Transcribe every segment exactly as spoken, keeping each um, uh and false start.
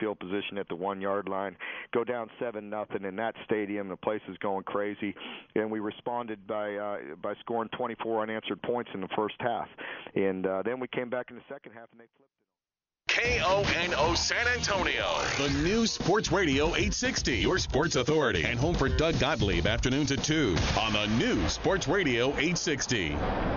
field position at the one-yard line, go down seven nothing in that stadium. The place is going crazy, and we responded by uh, by scoring twenty-four unanswered points in the first half, and uh, then we came back in the second half and they flipped it. K O N O San Antonio, the new Sports Radio eight sixty, your sports authority, and home for Doug Gottlieb afternoons at two on the new Sports Radio eight sixty.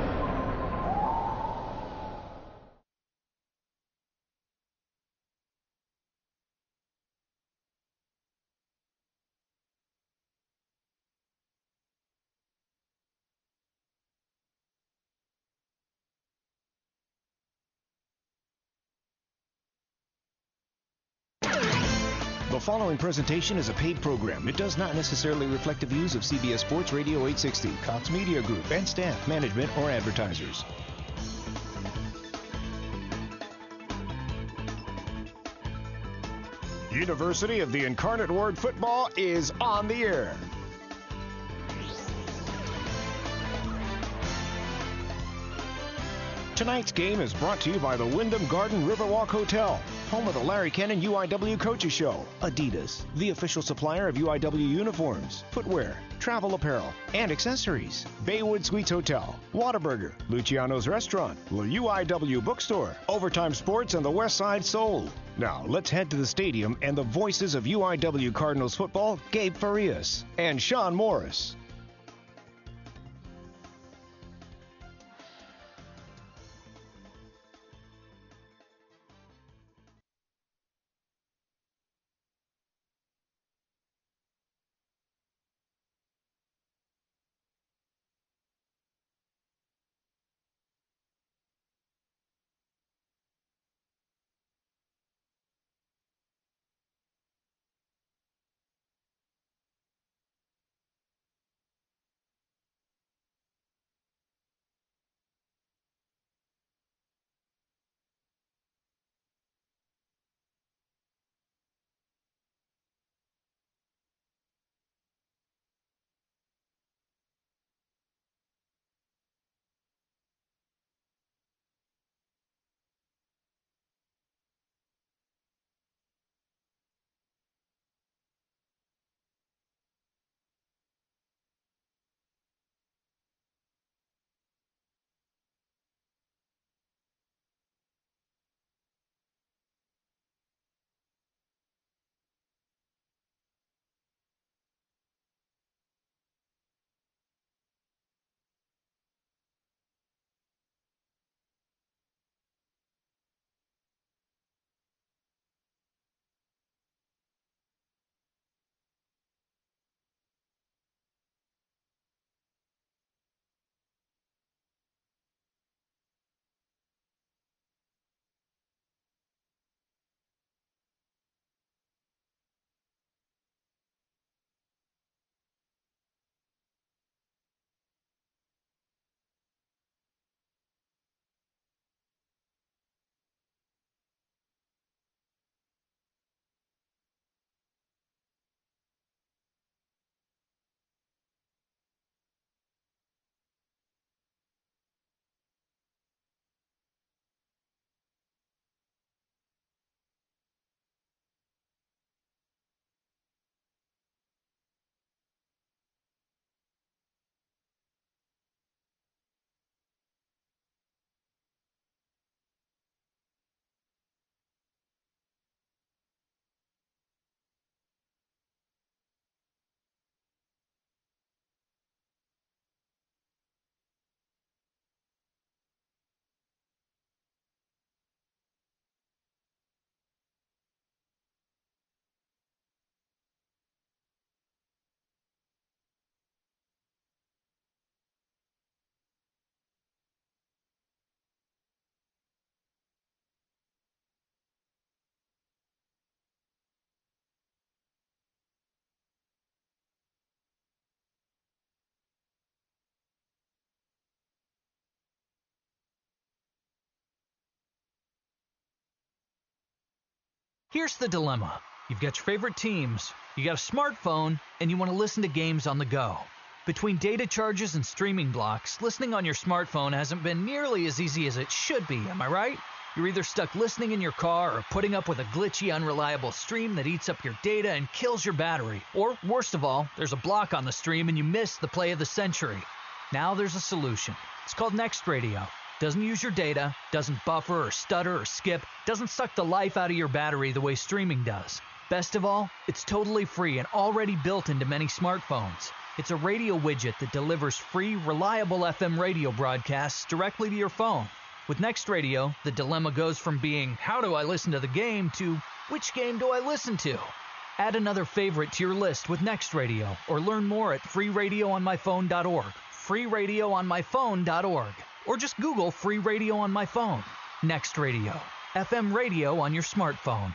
The following presentation is a paid program. It does not necessarily reflect the views of C B S Sports Radio eight sixty, Cox Media Group, and staff, management, or advertisers. University of the Incarnate Word football is on the air. Tonight's game is brought to you by the Wyndham Garden Riverwalk Hotel, home of the Larry Cannon U I W Coaches Show, Adidas, the official supplier of U I W uniforms, footwear, travel apparel, and accessories, Baywood Suites Hotel, Whataburger, Luciano's Restaurant, the U I W Bookstore, Overtime Sports, and the West Side Soul. Now, let's head to the stadium and the voices of U I W Cardinals football, Gabe Farias and Sean Morris. Here's the dilemma. You've got your favorite teams, you got a smartphone, and you want to listen to games on the go. Between data charges and streaming blocks, listening on your smartphone hasn't been nearly as easy as it should be, am I right? You're either stuck listening in your car or putting up with a glitchy, unreliable stream that eats up your data and kills your battery. Or, worst of all, there's a block on the stream and you miss the play of the century. Now there's a solution. It's called Next Radio. Doesn't use your data, doesn't buffer or stutter or skip, doesn't suck the life out of your battery the way streaming does. Best of all, it's totally free and already built into many smartphones. It's a radio widget that delivers free, reliable F M radio broadcasts directly to your phone. With Next Radio, the dilemma goes from being, how do I listen to the game, to which game do I listen to? Add another favorite to your list with Next Radio, or learn more at free radio on my phone dot org, free radio on my phone dot org, or just Google Free Radio on My Phone. Next Radio, F M radio on your smartphone.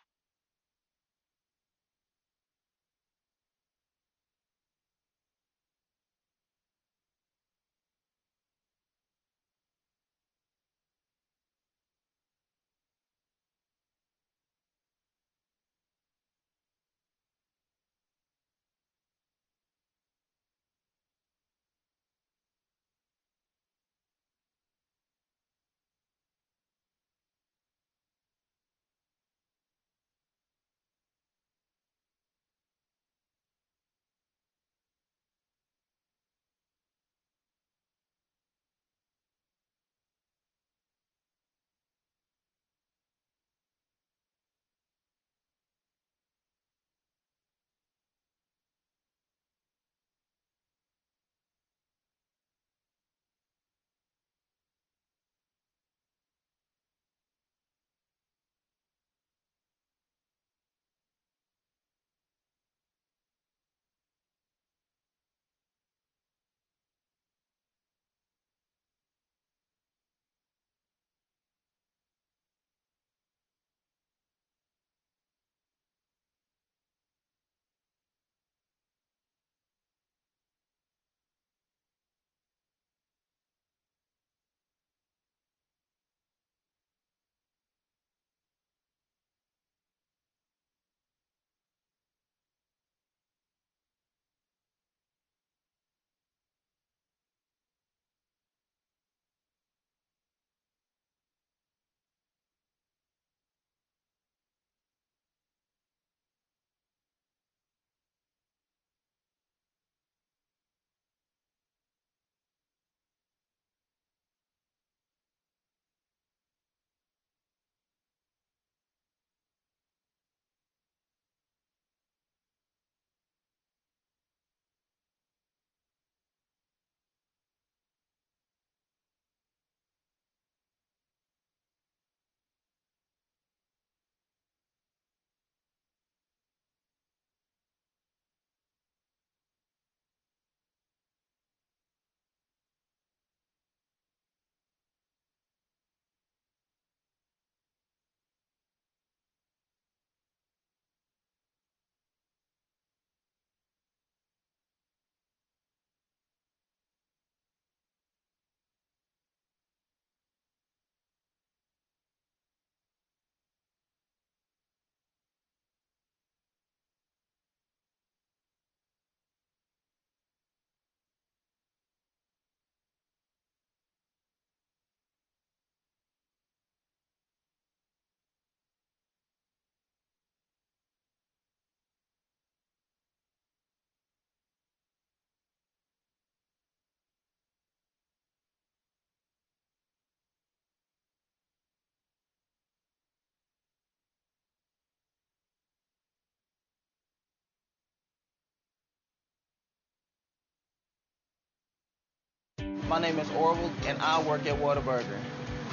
My name is Orville, and I work at Whataburger.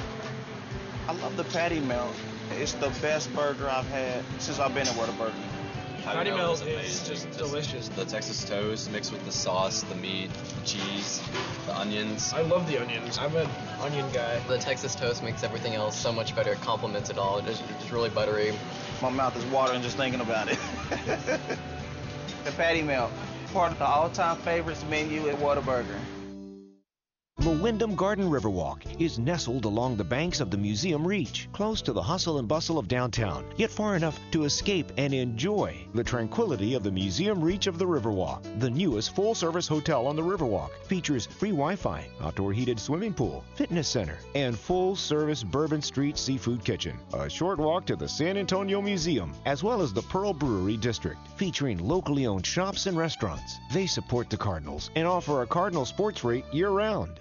I love the patty melt. It's the best burger I've had since I've been at Whataburger. Patty melt is just delicious. The Texas toast mixed with the sauce, the meat, the cheese, the onions. I love the onions. I'm an onion guy. The Texas toast makes everything else so much better. It complements it all. It's just really buttery. My mouth is watering just thinking about it. The patty melt, part of the all-time favorites menu at Whataburger. The Wyndham Garden Riverwalk is nestled along the banks of the Museum Reach, close to the hustle and bustle of downtown, yet far enough to escape and enjoy the tranquility of the Museum Reach of the Riverwalk. The newest full-service hotel on the Riverwalk features free Wi-Fi, outdoor heated swimming pool, fitness center, and full-service Bourbon Street seafood kitchen. A short walk to the San Antonio Museum, as well as the Pearl Brewery District, featuring locally owned shops and restaurants. They support the Cardinals and offer a Cardinal sports rate year-round.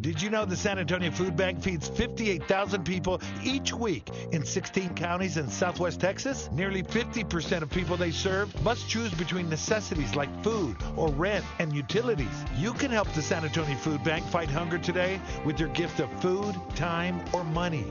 Did you know the San Antonio Food Bank feeds fifty-eight thousand people each week in sixteen counties in southwest Texas? Nearly fifty percent of people they serve must choose between necessities like food or rent and utilities. You can help the San Antonio Food Bank fight hunger today with your gift of food, time, or money.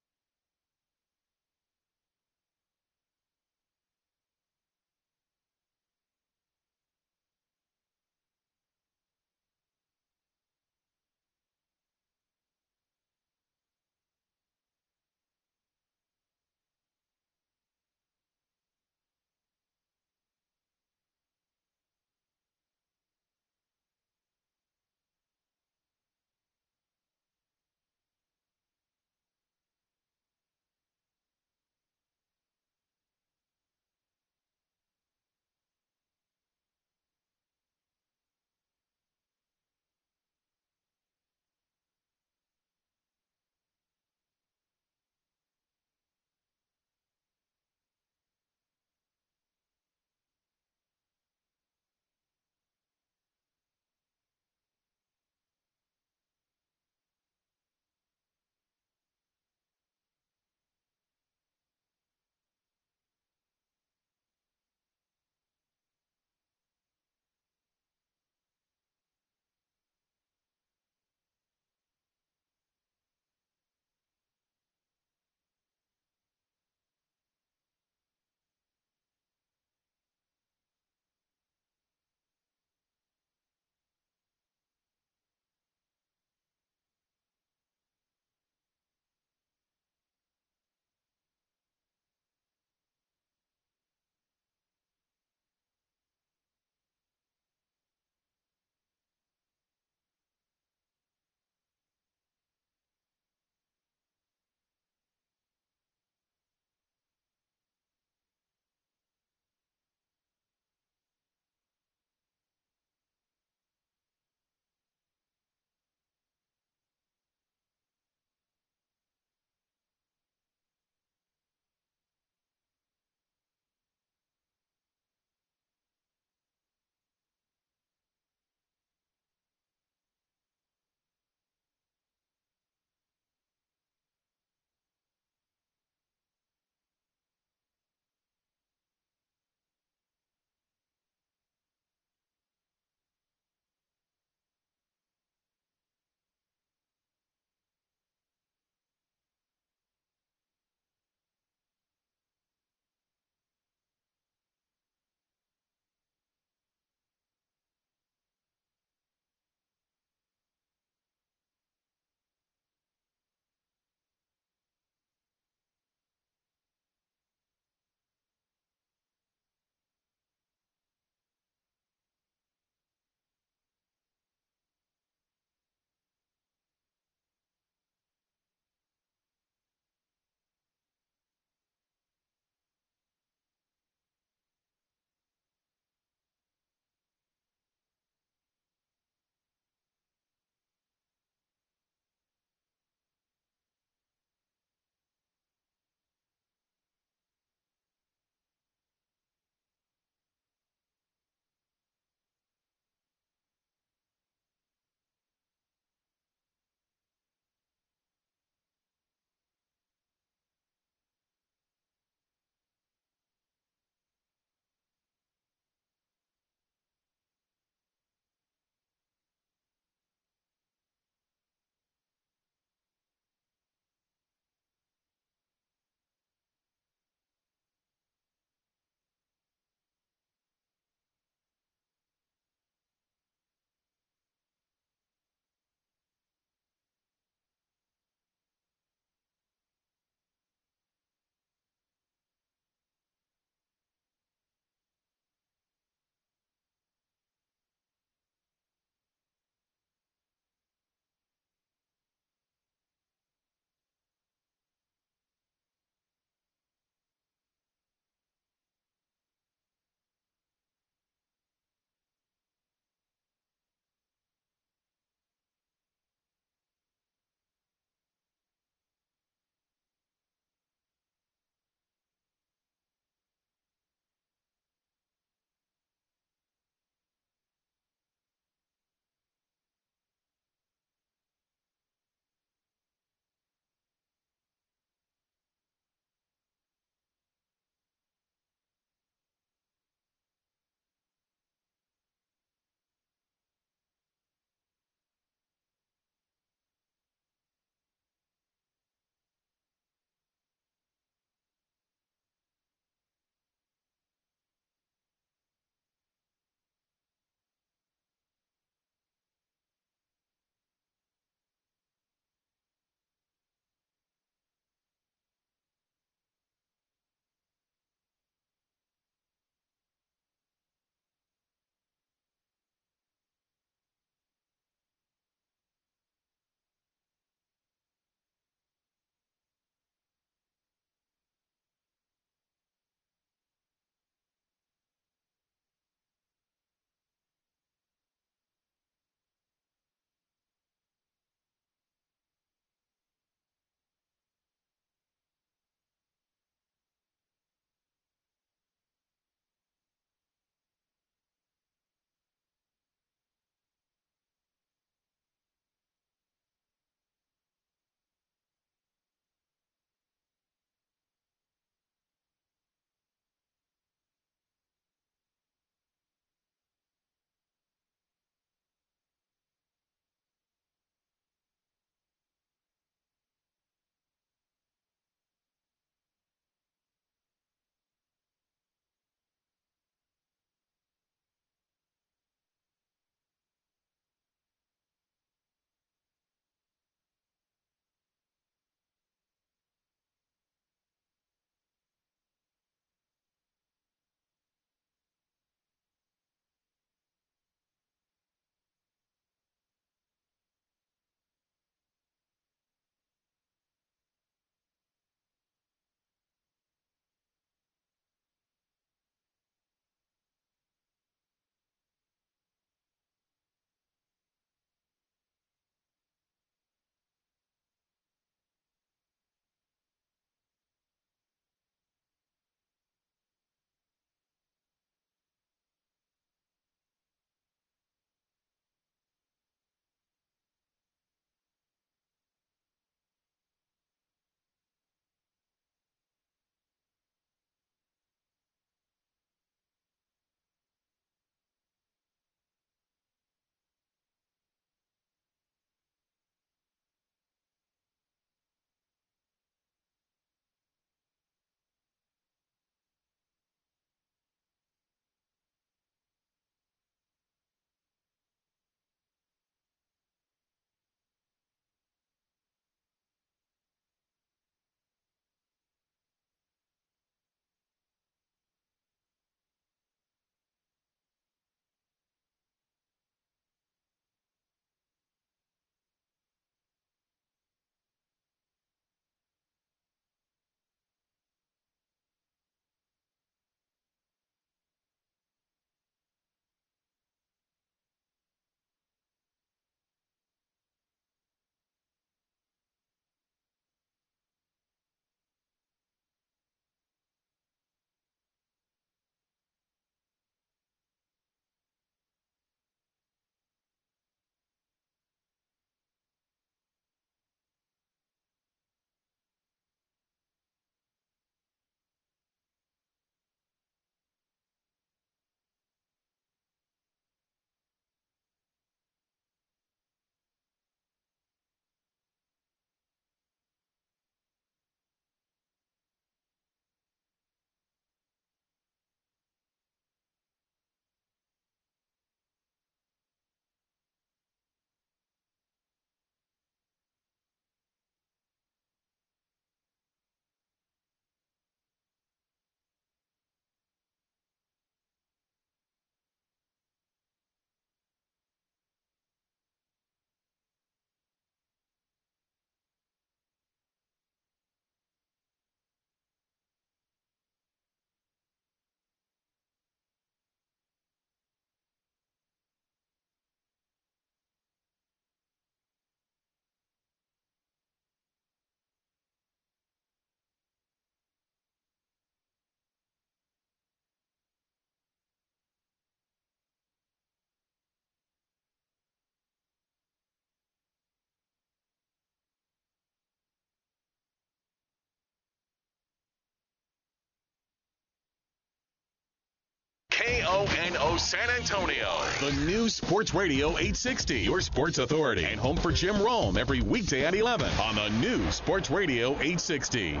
K O N O San Antonio, the new Sports Radio eight sixty, your sports authority, and home for Jim Rome every weekday at eleven on the new Sports Radio eight sixty.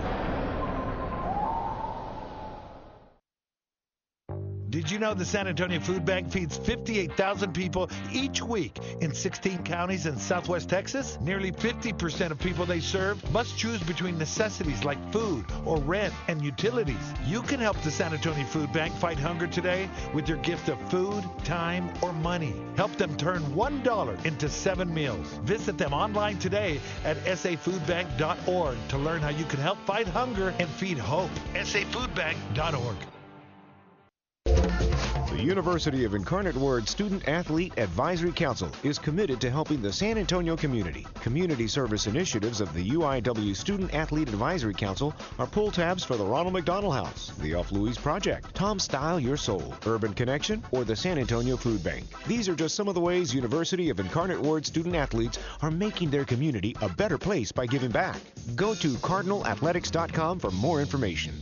Did you know the San Antonio Food Bank feeds fifty-eight thousand people each week in sixteen counties in Southwest Texas? Nearly fifty percent of people they serve must choose between necessities like food or rent and utilities. You can help the San Antonio Food Bank fight hunger today with your gift of food, time, or money. Help them turn one dollar into seven meals. Visit them online today at s a food bank dot org to learn how you can help fight hunger and feed hope. s a food bank dot org. The University of Incarnate Word Student Athlete Advisory Council is committed to helping the San Antonio community. Community service initiatives of the U I W Student Athlete Advisory Council are pull tabs for the Ronald McDonald House, the Off Louise Project, Tom Style Your Soul, Urban Connection, or the San Antonio Food Bank. These are just some of the ways University of Incarnate Word student athletes are making their community a better place by giving back. Go to cardinal athletics dot com for more information.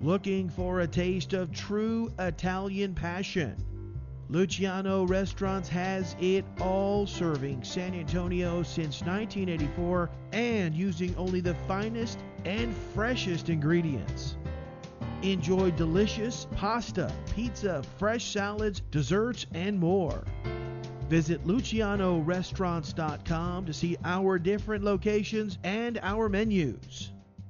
Looking for a taste of true Italian passion? Luciano Restaurants has it all, serving San Antonio since nineteen eighty-four and using only the finest and freshest ingredients. Enjoy delicious pasta, pizza, fresh salads, desserts, and more. Visit Luciano Restaurants dot com to see our different locations and our menus.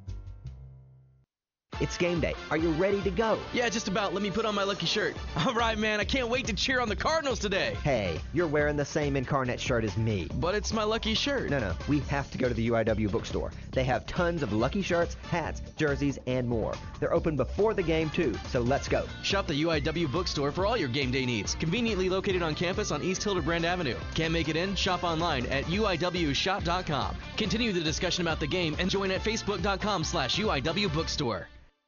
It's game day. Are you ready to go? Yeah, just about. Let me put on my lucky shirt. All right, man. I can't wait to cheer on the Cardinals today. Hey, you're wearing the same incarnate shirt as me. But it's my lucky shirt. No, no. We have to go to the U I W bookstore. They have tons of lucky shirts, hats, jerseys, and more. They're open before the game, too, so let's go. Shop the U I W bookstore for all your game day needs. Conveniently located on campus on East Hildebrand Avenue. Can't make it in? Shop online at U I W shop dot com. Continue the discussion about the game and join at Facebook dot com slash U I W bookstore.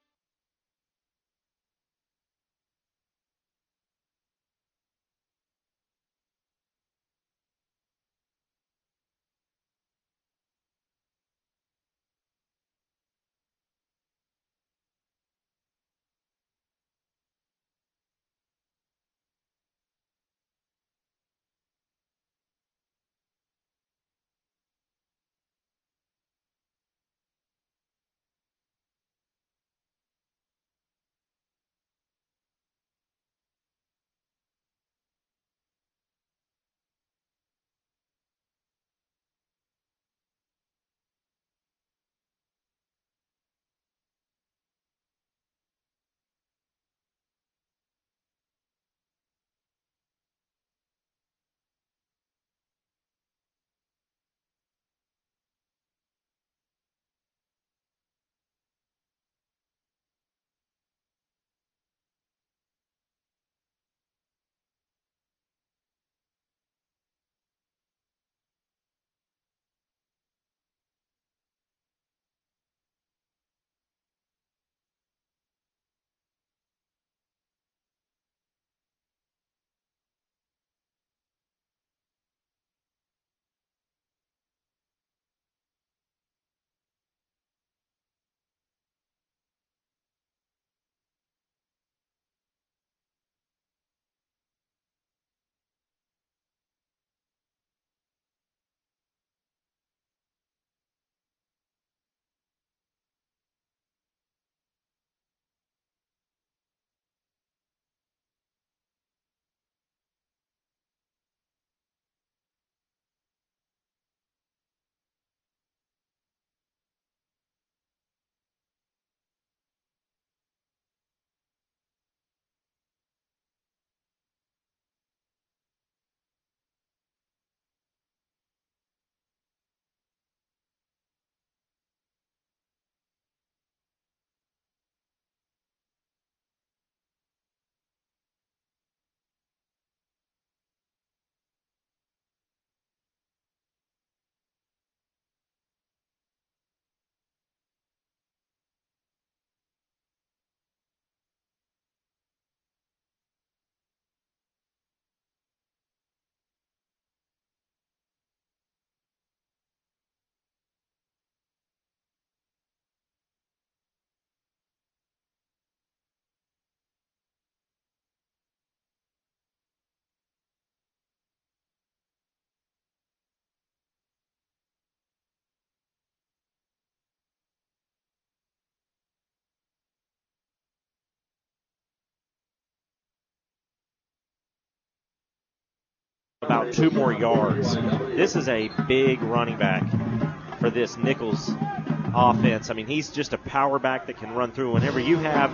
About two more yards. This is a big running back for this Nichols offense. I mean, he's just a power back that can run through. Whenever you have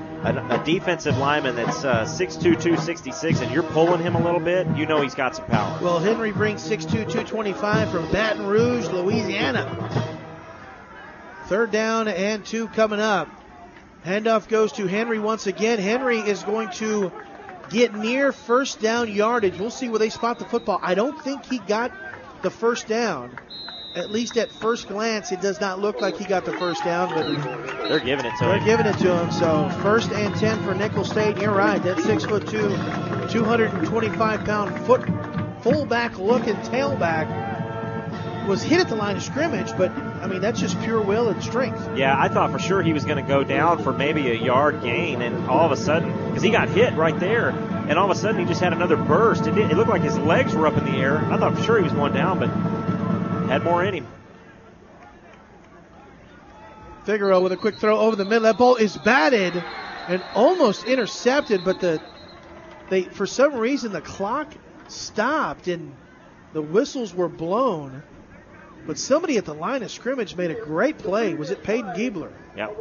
a, a defensive lineman that's uh, six two, two sixty-six, and you're pulling him a little bit, you know he's got some power. Well, Henry brings six two, two twenty-five from Baton Rouge, Louisiana. Third down and two coming up. Handoff goes to Henry once again. Henry is going to get near first down yardage. We'll see where they spot the football. I don't think he got the first down. At least at first glance, it does not look like he got the first down, but they're giving it to they're him. They're giving it to him. So first and ten for Nicholls State. You're right. That six foot two, two hundred twenty-five pound foot fullback looking tailback was hit at the line of scrimmage, but, I mean, that's just pure will and strength. Yeah, I thought for sure he was going to go down for maybe a yard gain, and all of a sudden, because he got hit right there, and all of a sudden he just had another burst. It, did, it looked like his legs were up in the air. I thought for sure he was going down, but had more in him. Figaro with a quick throw over the middle. That ball is batted and almost intercepted, but the they for some reason the clock stopped and the whistles were blown. But somebody at the line of scrimmage made a great play. Was it Peyton Giebler? Yep.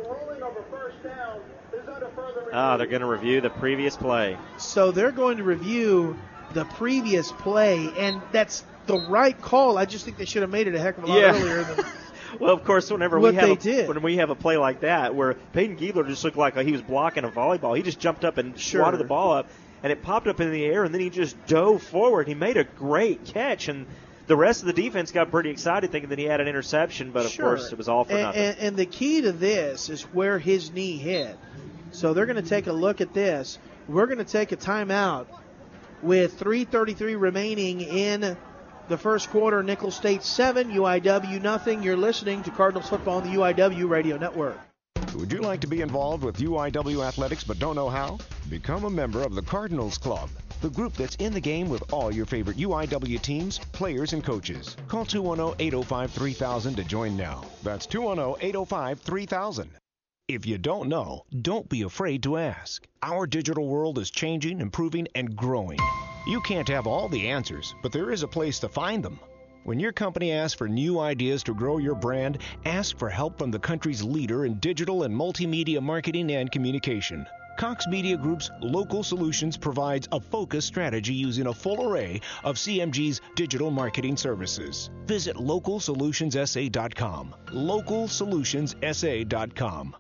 Oh, they're going to review the previous play. So they're going to review the previous play, and that's the right call. I just think they should have made it a heck of a lot yeah. earlier than Well, of course, whenever what we have they a, did. when we have a play like that where Peyton Giebler just looked like he was blocking a volleyball, he just jumped up and Sure. swatted the ball up, and it popped up in the air, and then he just dove forward. He made a great catch, and the rest of the defense got pretty excited thinking that he had an interception, but of Sure. course it was all for and, nothing. And, and the key to this is where his knee hit. So they're going to take a look at this. We're going to take a timeout with three thirty-three remaining in the first quarter. Nicholls State seven, U I W nothing. You're listening to Cardinals football on the U I W Radio Network. Would you like to be involved with U I W athletics but don't know how? Become a member of the Cardinals Club, the group that's in the game with all your favorite U I W teams, players, and coaches. Call two one zero, eight zero five, three thousand to join now. That's two one zero, eight zero five, three thousand. If you don't know, don't be afraid to ask. Our digital world is changing, improving, and growing. You can't have all the answers, but there is a place to find them. When your company asks for new ideas to grow your brand, ask for help from the country's leader in digital and multimedia marketing and communication. Cox Media Group's Local Solutions provides a focused strategy using a full array of C M G's digital marketing services. Visit local solutions s a dot com. local solutions s a dot com.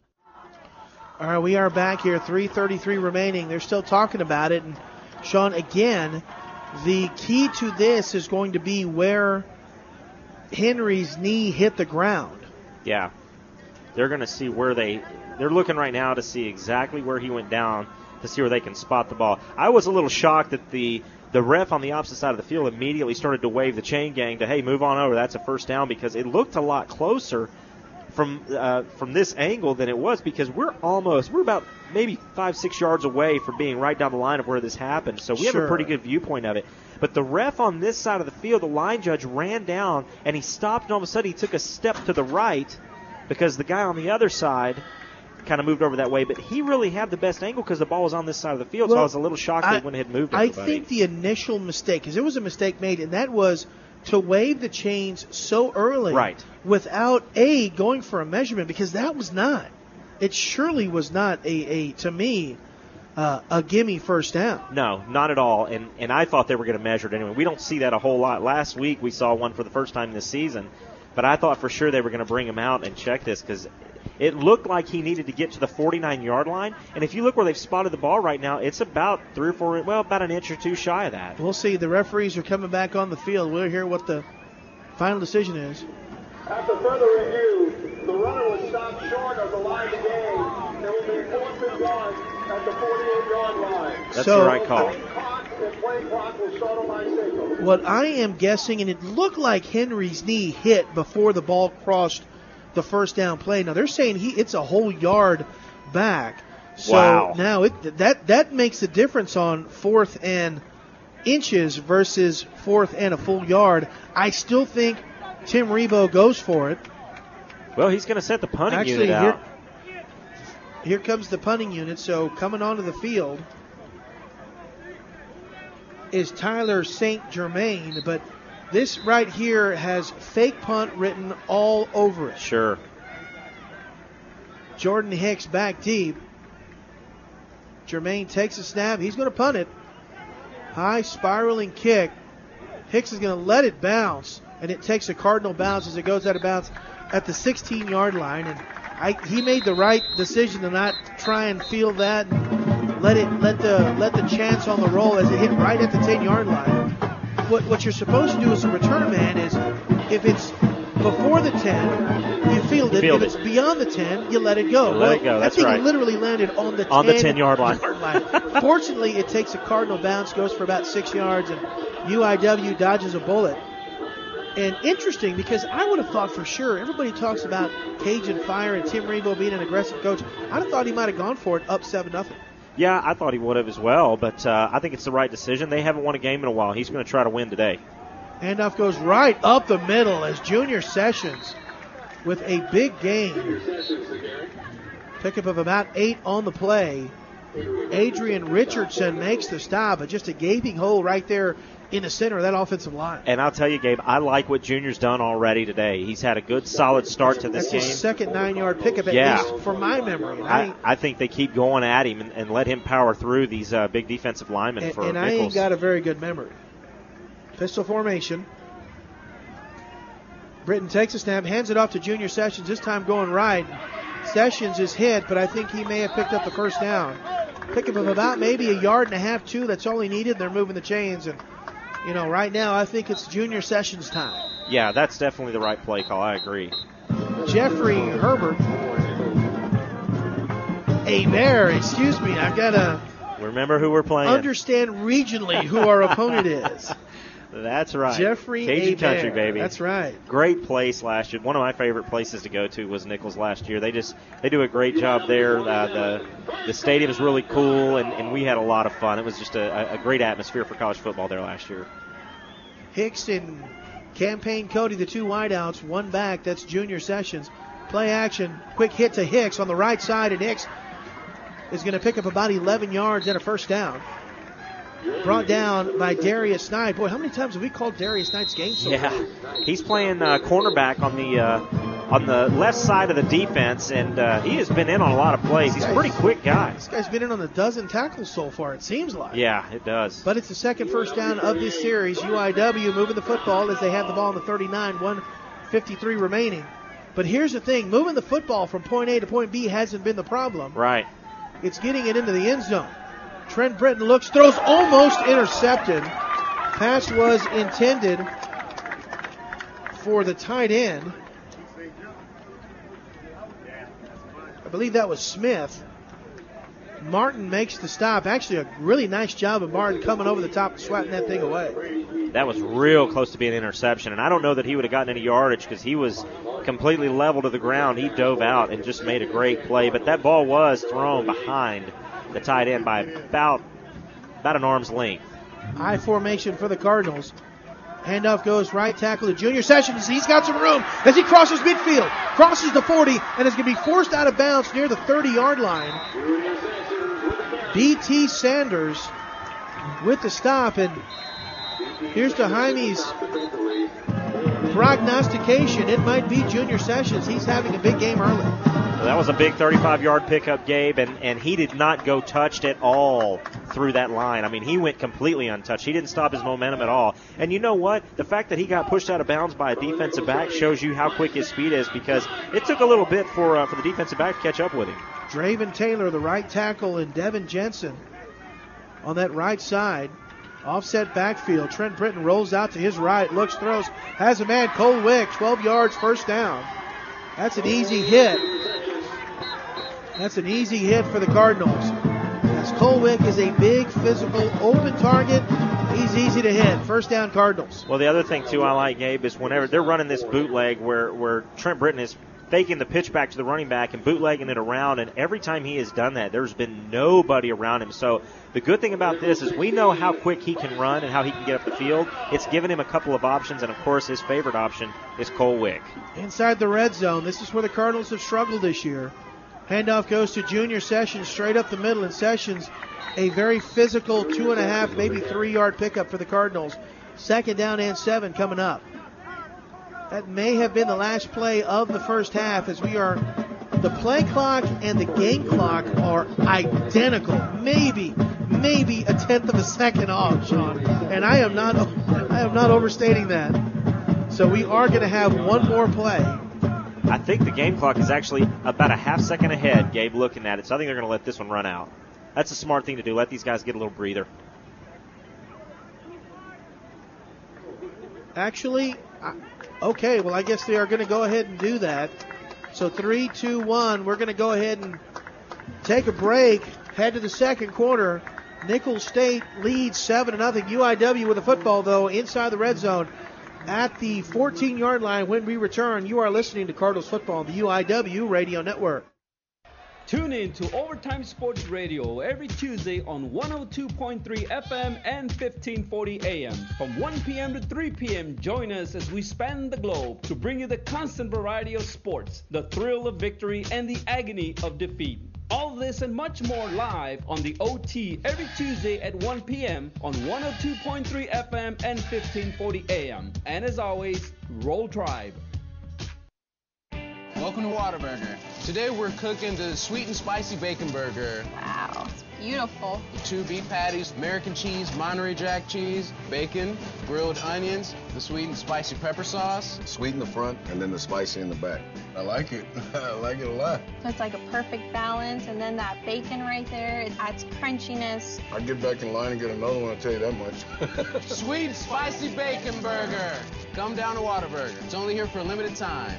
All right, we are back here, three thirty-three remaining. They're still talking about it. And, Sean, again, the key to this is going to be where Henry's knee hit the ground. Yeah. They're going to see where they – they're looking right now to see exactly where he went down to see where they can spot the ball. I was a little shocked that the the ref on the opposite side of the field immediately started to wave the chain gang to, hey, move on over, that's a first down, because it looked a lot closer from uh, from this angle than it was, because we're almost, we're about maybe five, six yards away from being right down the line of where this happened. So we Sure. have a pretty good viewpoint of it. But the ref on this side of the field, the line judge, ran down, and he stopped, and all of a sudden he took a step to the right because the guy on the other side kind of moved over that way. But he really had the best angle because the ball was on this side of the field, Well, so I was a little shocked I, that he went ahead and moved I everybody. think the initial mistake, because there was a mistake made, and that was to wave the chains so early Right. without, A, going for a measurement, because that was not. It surely was not, a, a to me, uh, a gimme first down. No, not at all. And and I thought they were going to measure it anyway. We don't see that a whole lot. Last week we saw one for the first time this season, but I thought for sure they were going to bring him out and check this, because it looked like he needed to get to the forty-nine-yard line. And if you look where they've spotted the ball right now, it's about three or four, well, about an inch or two shy of that. We'll see. The referees are coming back on the field. We'll hear what the final decision is. After further review, the runner was stopped short of the line of the game. There will be fourth and one at the forty-eight-yard line. That's So, the right call. The play clock will start on my signal. What I am guessing, and it looked like Henry's knee hit before the ball crossed the first down play. Now they're saying he it's a whole yard back. So Wow. now it that that makes a difference on fourth and inches versus fourth and a full yard. I still think Tim Rebo goes for it. Well, he's going to set the punting Actually, unit here, out. here comes the punting unit. So coming onto the field is Tyler Saint Germain, but this right here has fake punt written all over it. Sure. Jordan Hicks back deep. Germain takes a snap. He's going to punt it. High spiraling kick. Hicks is going to let it bounce, and it takes a cardinal bounce as it goes out of bounds at the sixteen-yard line. And I, he made the right decision to not try and feel that and let it let the let the chance on the roll as it hit right at the ten-yard line. What what you're supposed to do as a return man is, if it's before the ten, you field it. Field if it. it's beyond the ten, you let it go. You let well, it go, that's that thing right. literally landed on the On the ten-yard line. Fortunately, it takes a cardinal bounce, goes for about six yards, and U I W dodges a bullet. And interesting, because I would have thought for sure, everybody talks about Cajun Fire and Tim Rebo being an aggressive coach. I'd have thought he might have gone for it up seven nothing. Yeah, I thought he would have as well, but uh, I think it's the right decision. They haven't won a game in a while. He's going to try to win today. Handoff goes right up the middle as Junior Sessions with a big gain. Pickup of about eight on the play. Adrian Richardson makes the stop, but just a gaping hole right there in the center of that offensive line. And I'll tell you, Gabe, I like what Junior's done already today. He's had a good, solid start to this That's game. That's his second nine-yard pickup, at yeah. least for my memory. I, I, I think they keep going at him and, and let him power through these uh, big defensive linemen and, for and Nichols. I ain't got a very good memory. Pistol formation. Britton takes a snap, hands it off to Junior Sessions, this time going right. Sessions is hit, but I think he may have picked up the first down. Pickup of about maybe a yard and a half, two. That's all he needed. They're moving the chains. And, you know, right now I think it's Junior Sessions time. Yeah, that's definitely the right play call. I agree. Jeffrey Herbert. Hey there, excuse me. I've got to remember who we're playing. Understand regionally who our opponent is. That's right. Jeffrey Cajun Hebert. Country, baby. That's right. Great place last year. One of my favorite places to go to was Nichols last year. They just they do a great job there. Uh, the the stadium is really cool, and, and we had a lot of fun. It was just a, a great atmosphere for college football there last year. Hicks and Campaign Cody, the two wideouts, one back. That's Junior Sessions. Play action, quick hit to Hicks on the right side, and Hicks is going to pick up about eleven yards and a first down. Brought down by Darius Knight. Boy, how many times have we called Darius Knight's game so Yeah, far? He's playing uh, cornerback on the uh, on the left side of the defense, and uh, he has been in on a lot of plays. He's a pretty quick guy. This guy's been in on a dozen tackles so far, it seems like. Yeah, it does. But it's the second first down of this series. U I W moving the football as they have the ball in the thirty-nine, one fifty-three remaining. But here's the thing, moving the football from point A to point B hasn't been the problem. Right. It's getting it into the end zone. Trent Britton looks, throws, almost intercepted. Pass was intended for the tight end. I believe that was Smith. Martin makes the stop. Actually, a really nice job of Martin coming over the top and swatting that thing away. That was real close to being an interception, and I don't know that he would have gotten any yardage because he was completely level to the ground. He dove out and just made a great play, but that ball was thrown behind the tight end by about about an arm's length. High formation for the Cardinals. Handoff goes right tackle to Junior Sessions. He's got some room as he crosses midfield, crosses the forty, and is going to be forced out of bounds near the thirty-yard line. B T Sanders with the stop, and here's to Jaime's prognostication. It might be Junior Sessions. He's having a big game early. Well, that was a big thirty-five-yard pickup, Gabe, and, and he did not go touched at all through that line. I mean, he went completely untouched. He didn't stop his momentum at all. And you know what? The fact that he got pushed out of bounds by a defensive back shows you how quick his speed is, because it took a little bit for uh, for the defensive back to catch up with him. Draven Taylor, the right tackle, and Devin Jensen on that right side. Offset backfield. Trent Britton rolls out to his right, looks, throws, has a man, Cole Wick, twelve yards, first down. That's an easy hit. That's an easy hit for the Cardinals. As Cole Wick is a big, physical, open target, he's easy to hit. First down, Cardinals. Well, the other thing, too, I like, Gabe, is whenever they're running this bootleg where, where Trent Britton is faking the pitch back to the running back and bootlegging it around, and every time he has done that, there's been nobody around him. So the good thing about this is we know how quick he can run and how he can get up the field. It's given him a couple of options, and, of course, his favorite option is Cole Wick. Inside the red zone, this is where the Cardinals have struggled this year. Handoff goes to Junior Sessions straight up the middle, and Sessions, a very physical two and a half, maybe three-yard pickup for the Cardinals. Second down and seven coming up. That may have been the last play of the first half, as we are, the play clock and the game clock are identical. Maybe, maybe a tenth of a second off, Sean. And I am not, I am not overstating that. So we are going to have one more play. I think the game clock is actually about a half second ahead, Gabe, looking at it. So I think they're going to let this one run out. That's a smart thing to do. Let these guys get a little breather. Actually, okay, well, I guess they are going to go ahead and do that. So three, two, one, we're going to go ahead and take a break, head to the second quarter. Nichols State leads seven to nothing. U I W with the football, though, inside the red zone. at the fourteen-yard line. When we return, you are listening to Cardinals football on the U I W Radio Network. Tune in to Overtime Sports Radio every Tuesday on one oh two point three F M and fifteen forty A M. From one p.m. to three p.m., join us as we span the globe to bring you the constant variety of sports, the thrill of victory, and the agony of defeat. All this and much more live on the O T every Tuesday at one p.m. on one oh two point three F M and fifteen forty A M. And as always, Roll Tribe. Welcome to Whataburger. Today we're cooking the sweet and spicy bacon burger. Wow, it's beautiful. Two beef patties, American cheese, Monterey Jack cheese, bacon, grilled onions, the sweet and spicy pepper sauce. Sweet in the front and then the spicy in the back. I like it. I like it a lot. So it's like a perfect balance, and then that bacon right there, it adds crunchiness. I'll get back in line and get another one, I'll tell you that much. Sweet and spicy bacon burger. Come down to Whataburger. It's only here for a limited time.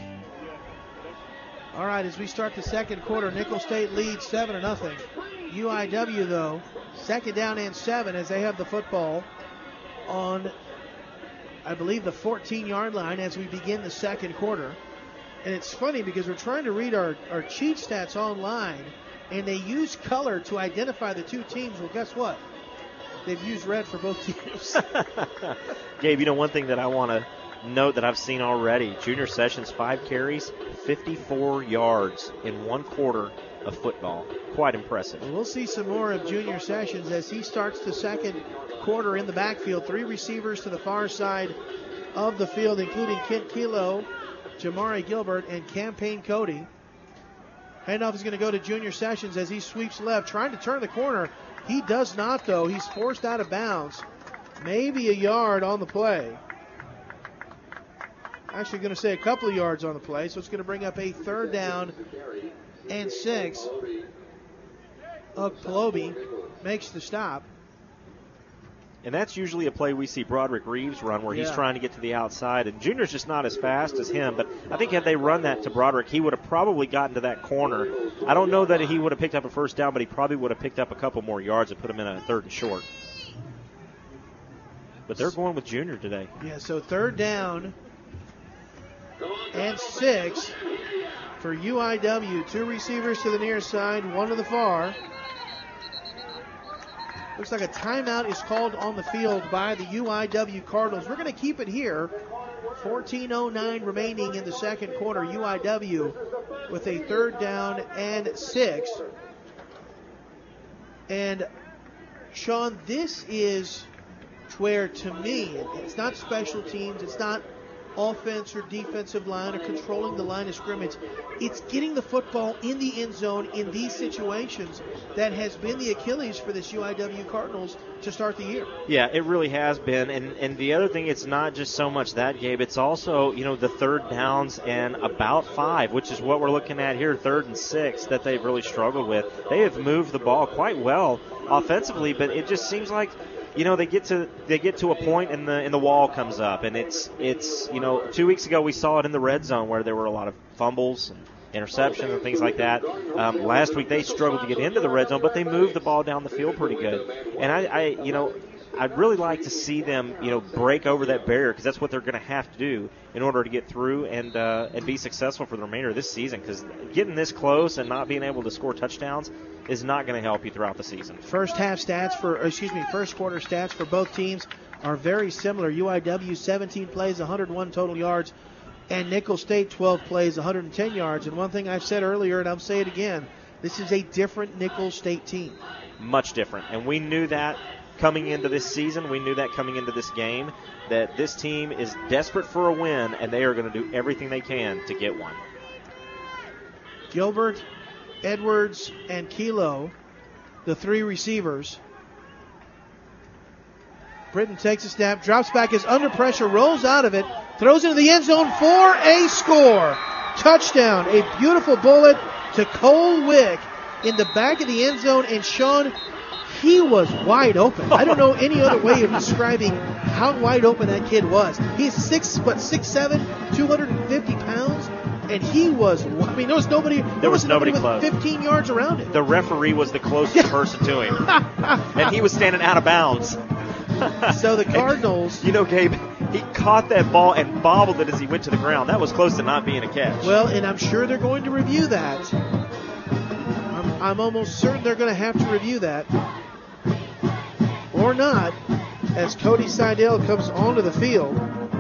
All right, as we start the second quarter, Nicholls State leads seven to nothing. U I W, though, second down and seven as they have the football on, I believe, the fourteen-yard line as we begin the second quarter. And it's funny because we're trying to read our, our cheat stats online, and they use color to identify the two teams. Well, guess what? They've used red for both teams. Gabe, you know, one thing that I want to note that I've seen already, Junior Sessions, five carries, fifty-four yards in one quarter of football. Quite impressive. We'll see some more of Junior Sessions as he starts the second quarter in the backfield. Three receivers to the far side of the field, including Kent Kilo, Jamari Gilbert, and Campaign Cody. Handoff is going to go to Junior Sessions as he sweeps left, trying to turn the corner. He does not, though. He's forced out of bounds. Maybe a yard on the play. Actually going to say a couple of yards on the play, so it's going to bring up a third down and six. Okpolobi makes the stop. And that's usually a play we see Broderick Reeves run where he's Yeah. trying to get to the outside. And Junior's just not as fast as him. But I think had they run that to Broderick, he would have probably gotten to that corner. I don't know that he would have picked up a first down, but he probably would have picked up a couple more yards and put him in a third and short. But they're going with Junior today. Yeah, so third down and six for U I W. Two receivers to the near side, one to the far. Looks like a timeout is called on the field by the U I W Cardinals. We're going to keep it here. fourteen oh nine remaining in the second quarter. U I W with a third down and six. And, Sean, this is where, to me, it's not special teams, it's not offense or defensive line or controlling the line of scrimmage. It's getting the football in the end zone in these situations that has been the Achilles for this U I W Cardinals to start the year. Yeah, it really has been. And and the other thing, it's not just so much that, Gabe. It's also, you know, the third downs and about five, which is what we're looking at here, third and six, that they've really struggled with. They have moved the ball quite well offensively, but it just seems like, you know, they get to they get to a point and the and the wall comes up, and it's it's you know, two weeks ago we saw it in the red zone where there were a lot of fumbles and interceptions and things like that. Um, last week they struggled to get into the red zone, but they moved the ball down the field pretty good. And I, I you know, I'd really like to see them, you know, break over that barrier, because that's what they're going to have to do in order to get through and uh, and be successful for the remainder of this season. Because getting this close and not being able to score touchdowns is not going to help you throughout the season. First half stats for, or excuse me, first quarter stats for both teams are very similar. U I W seventeen plays, one hundred one total yards, and Nicholls State twelve plays, one hundred ten yards. And one thing I've said earlier, and I'll say it again, this is a different Nicholls State team. Much different, and we knew that coming into this season. We knew that coming into this game, that this team is desperate for a win, and they are going to do everything they can to get one. Gilbert, Edwards, and Kilo, the three receivers. Britton takes a snap, drops back, is under pressure, rolls out of it, throws into the end zone for a score. Touchdown, a beautiful bullet to Cole Wick in the back of the end zone, and Sean, he was wide open. I don't know any other way of describing how wide open that kid was. He's six, what, six seven, two hundred fifty pounds, and he was, I mean, there was nobody, there, There was was nobody with close. fifteen yards around him. The referee was the closest person to him, and he was standing out of bounds. So the Cardinals. You know, Gabe, he caught that ball and bobbled it as he went to the ground. That was close to not being a catch. Well, and I'm sure they're going to review that. I'm, I'm almost certain they're going to have to review that. Or not, as Cody Seidel comes onto the field.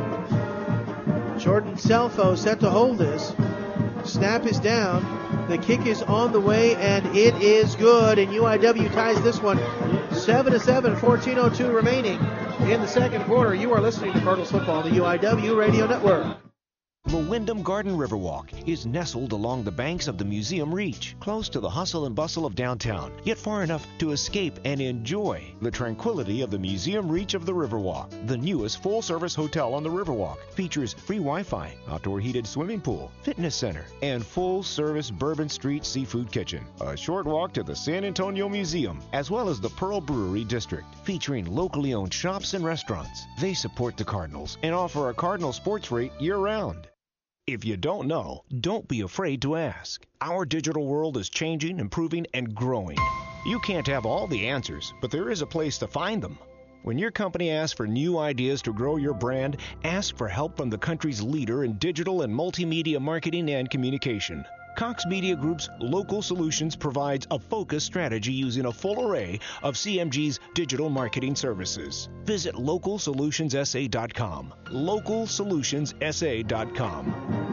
Jordan Selfo set to hold this. Snap is down. The kick is on the way, and it is good. And U I W ties this one seven to seven, fourteen oh two remaining in the second quarter. You are listening to Cardinals football on the U I W Radio Network. The Wyndham Garden Riverwalk is nestled along the banks of the Museum Reach, close to the hustle and bustle of downtown, yet far enough to escape and enjoy the tranquility of the Museum Reach of the Riverwalk. The newest full-service hotel on the Riverwalk features free Wi-Fi, outdoor heated swimming pool, fitness center, and full-service Bourbon Street Seafood Kitchen. A short walk to the San Antonio Museum, as well as the Pearl Brewery District, featuring locally owned shops and restaurants. They support the Cardinals and offer a Cardinal sports rate year-round. If you don't know, don't be afraid to ask. Our digital world is changing, improving, and growing. You can't have all the answers, but there is a place to find them. When your company asks for new ideas to grow your brand, ask for help from the country's leader in digital and multimedia marketing and communication. Cox Media Group's Local Solutions provides a focused strategy using a full array of C M G's digital marketing services. Visit local solutions s a dot com. local solutions s a dot com.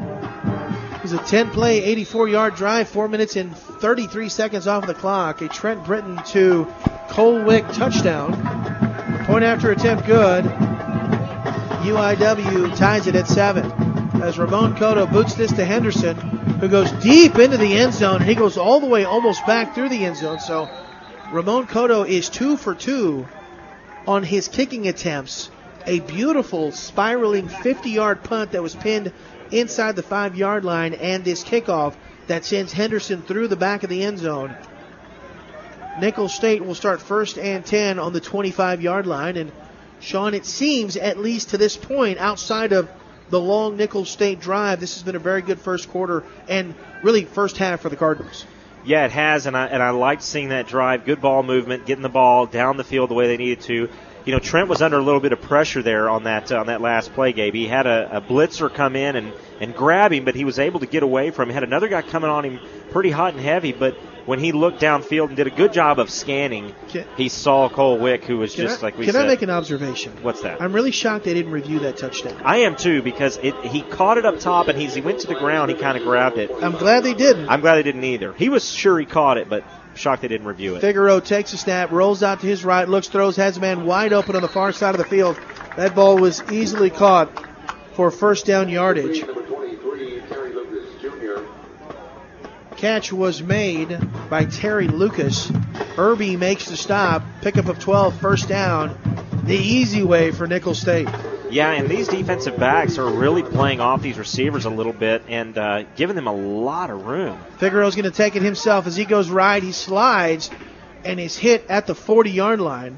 It was a ten-play, eighty-four-yard drive, four minutes and thirty-three seconds off the clock. A Trent Britton to Colwick touchdown. Point after attempt good. U I W ties it at seven. As Ramon Cotto boots this to Henderson, who goes deep into the end zone, and he goes all the way almost back through the end zone. So Ramon Cotto is two for two on his kicking attempts. A beautiful spiraling fifty-yard punt that was pinned inside the five-yard line, and this kickoff that sends Henderson through the back of the end zone. Nicholls State will start first and ten on the twenty-five-yard line. And, Sean, it seems, at least to this point, outside of the long Nicholls State drive, this has been a very good first quarter and really first half for the Cardinals. Yeah, it has, and I and I liked seeing that drive. Good ball movement, getting the ball down the field the way they needed to. You know, Trent was under a little bit of pressure there on that uh, on that last play, Gabe. He had a, a blitzer come in and, and grab him, but he was able to get away from him. He had another guy coming on him pretty hot and heavy, but when he looked downfield and did a good job of scanning, can, he saw Cole Wick, who was just I, like we can said. Can I make an observation? What's that? I'm really shocked they didn't review that touchdown. I am too, because it, he caught it up top, and as he went to the ground, he kind of grabbed it. I'm glad they didn't. I'm glad they didn't either. He was sure he caught it, but shocked they didn't review it. Figueroa takes a snap, rolls out to his right, looks, throws, has a man wide open on the far side of the field. That ball was easily caught for first down yardage. Catch was made by Terry Lucas. Irby makes the stop. Pickup of twelve, first down. The easy way for Nicholls State. Yeah, and these defensive backs are really playing off these receivers a little bit and uh, giving them a lot of room. Figueroa's going to take it himself. As he goes right, he slides and is hit at the forty-yard line.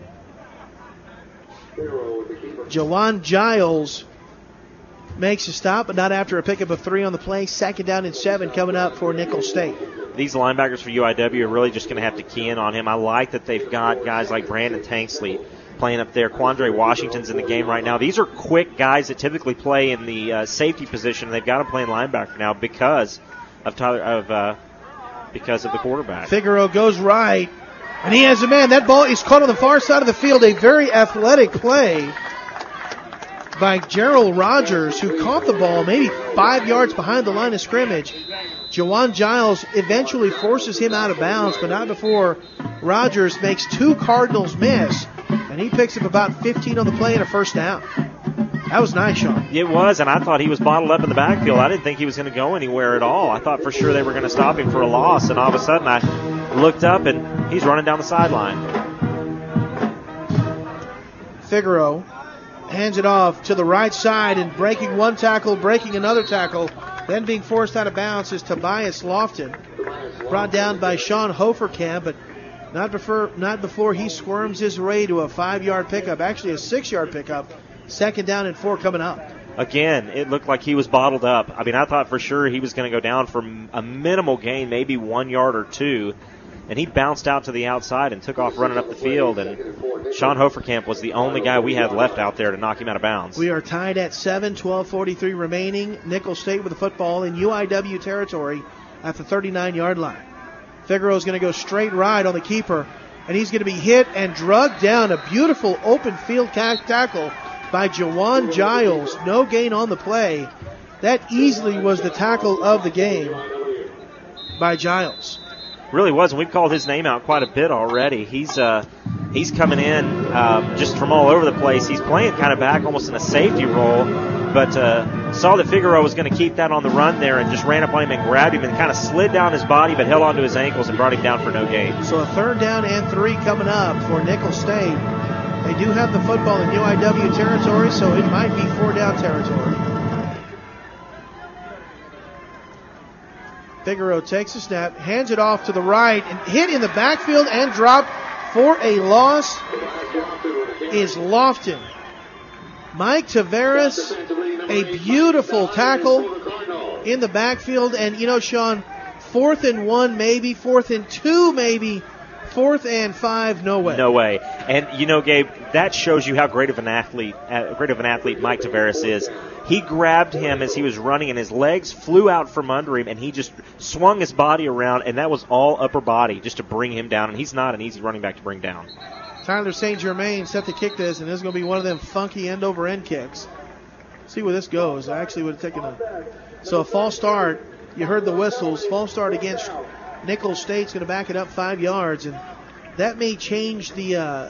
Jawan Giles makes a stop, but not after a pickup of three on the play. Second down and seven coming up for Nicholls State. These linebackers for U I W are really just going to have to key in on him. I like that they've got guys like Brandon Tanksley playing up there. Quandre Washington's in the game right now. These are quick guys that typically play in the uh, safety position. They've got to play in linebacker now because of Tyler of uh, because of the quarterback. Figueroa goes right, and he has a man. That ball is caught on the far side of the field. A very athletic play by Gerald Rogers, who caught the ball maybe five yards behind the line of scrimmage. Jawan Giles eventually forces him out of bounds, but not before Rogers makes two Cardinals miss, and he picks up about fifteen on the play and a first down. That was nice, Sean. It was, and I thought he was bottled up in the backfield. I didn't think he was going to go anywhere at all. I thought for sure they were going to stop him for a loss, and all of a sudden I looked up, and he's running down the sideline. Figueroa hands it off to the right side, and breaking one tackle, breaking another tackle, then being forced out of bounds is Tobias Lofton. Brought down by Sean Hoferkamp, but not before, not before he squirms his way to a five-yard pickup, actually a six-yard pickup. Second down and four coming up. Again, it looked like he was bottled up. I mean, I thought for sure he was going to go down for a minimal gain, maybe one yard or two. and he bounced out to the outside and took off running up the field, and Sean Hoferkamp was the only guy we had left out there to knock him out of bounds. We are tied at seven, twelve forty-three remaining. Nicholls State with the football in U I W territory at the thirty-nine-yard line. Figueroa's going to go straight right on the keeper, and he's going to be hit and drugged down. A beautiful open field tackle by Jawan Giles. No gain on the play. That easily was the tackle of the game by Giles. Really was, and we've called his name out quite a bit already. He's uh, he's coming in uh, just from all over the place. He's playing kind of back almost in a safety role, but uh, saw that Figueroa was going to keep that on the run there and just ran up on him and grabbed him and kind of slid down his body but held onto his ankles and brought him down for no gain. So a third down and three coming up for Nicholls State. They do have the football in U I W territory, so it might be four down territory. Figueroa takes a snap, hands it off to the right, and hit in the backfield and dropped for a loss is Lofton. Mike Tavares, a beautiful tackle in the backfield. And, you know, Sean, fourth and one maybe, fourth and two maybe, fourth and five, no way. No way. And, you know, Gabe, that shows you how great of an athlete, uh, great of an athlete Mike Tavares is. He grabbed him as he was running, and his legs flew out from under him, and he just swung his body around, and that was all upper body just to bring him down. And he's not an easy running back to bring down. Tyler Saint Germain set to kick this, and this is going to be one of them funky end-over-end kicks. See where this goes. I actually would have taken a... So a false start. You heard the whistles. False start against Nicholls State's going to back it up five yards, and that may change the... Uh,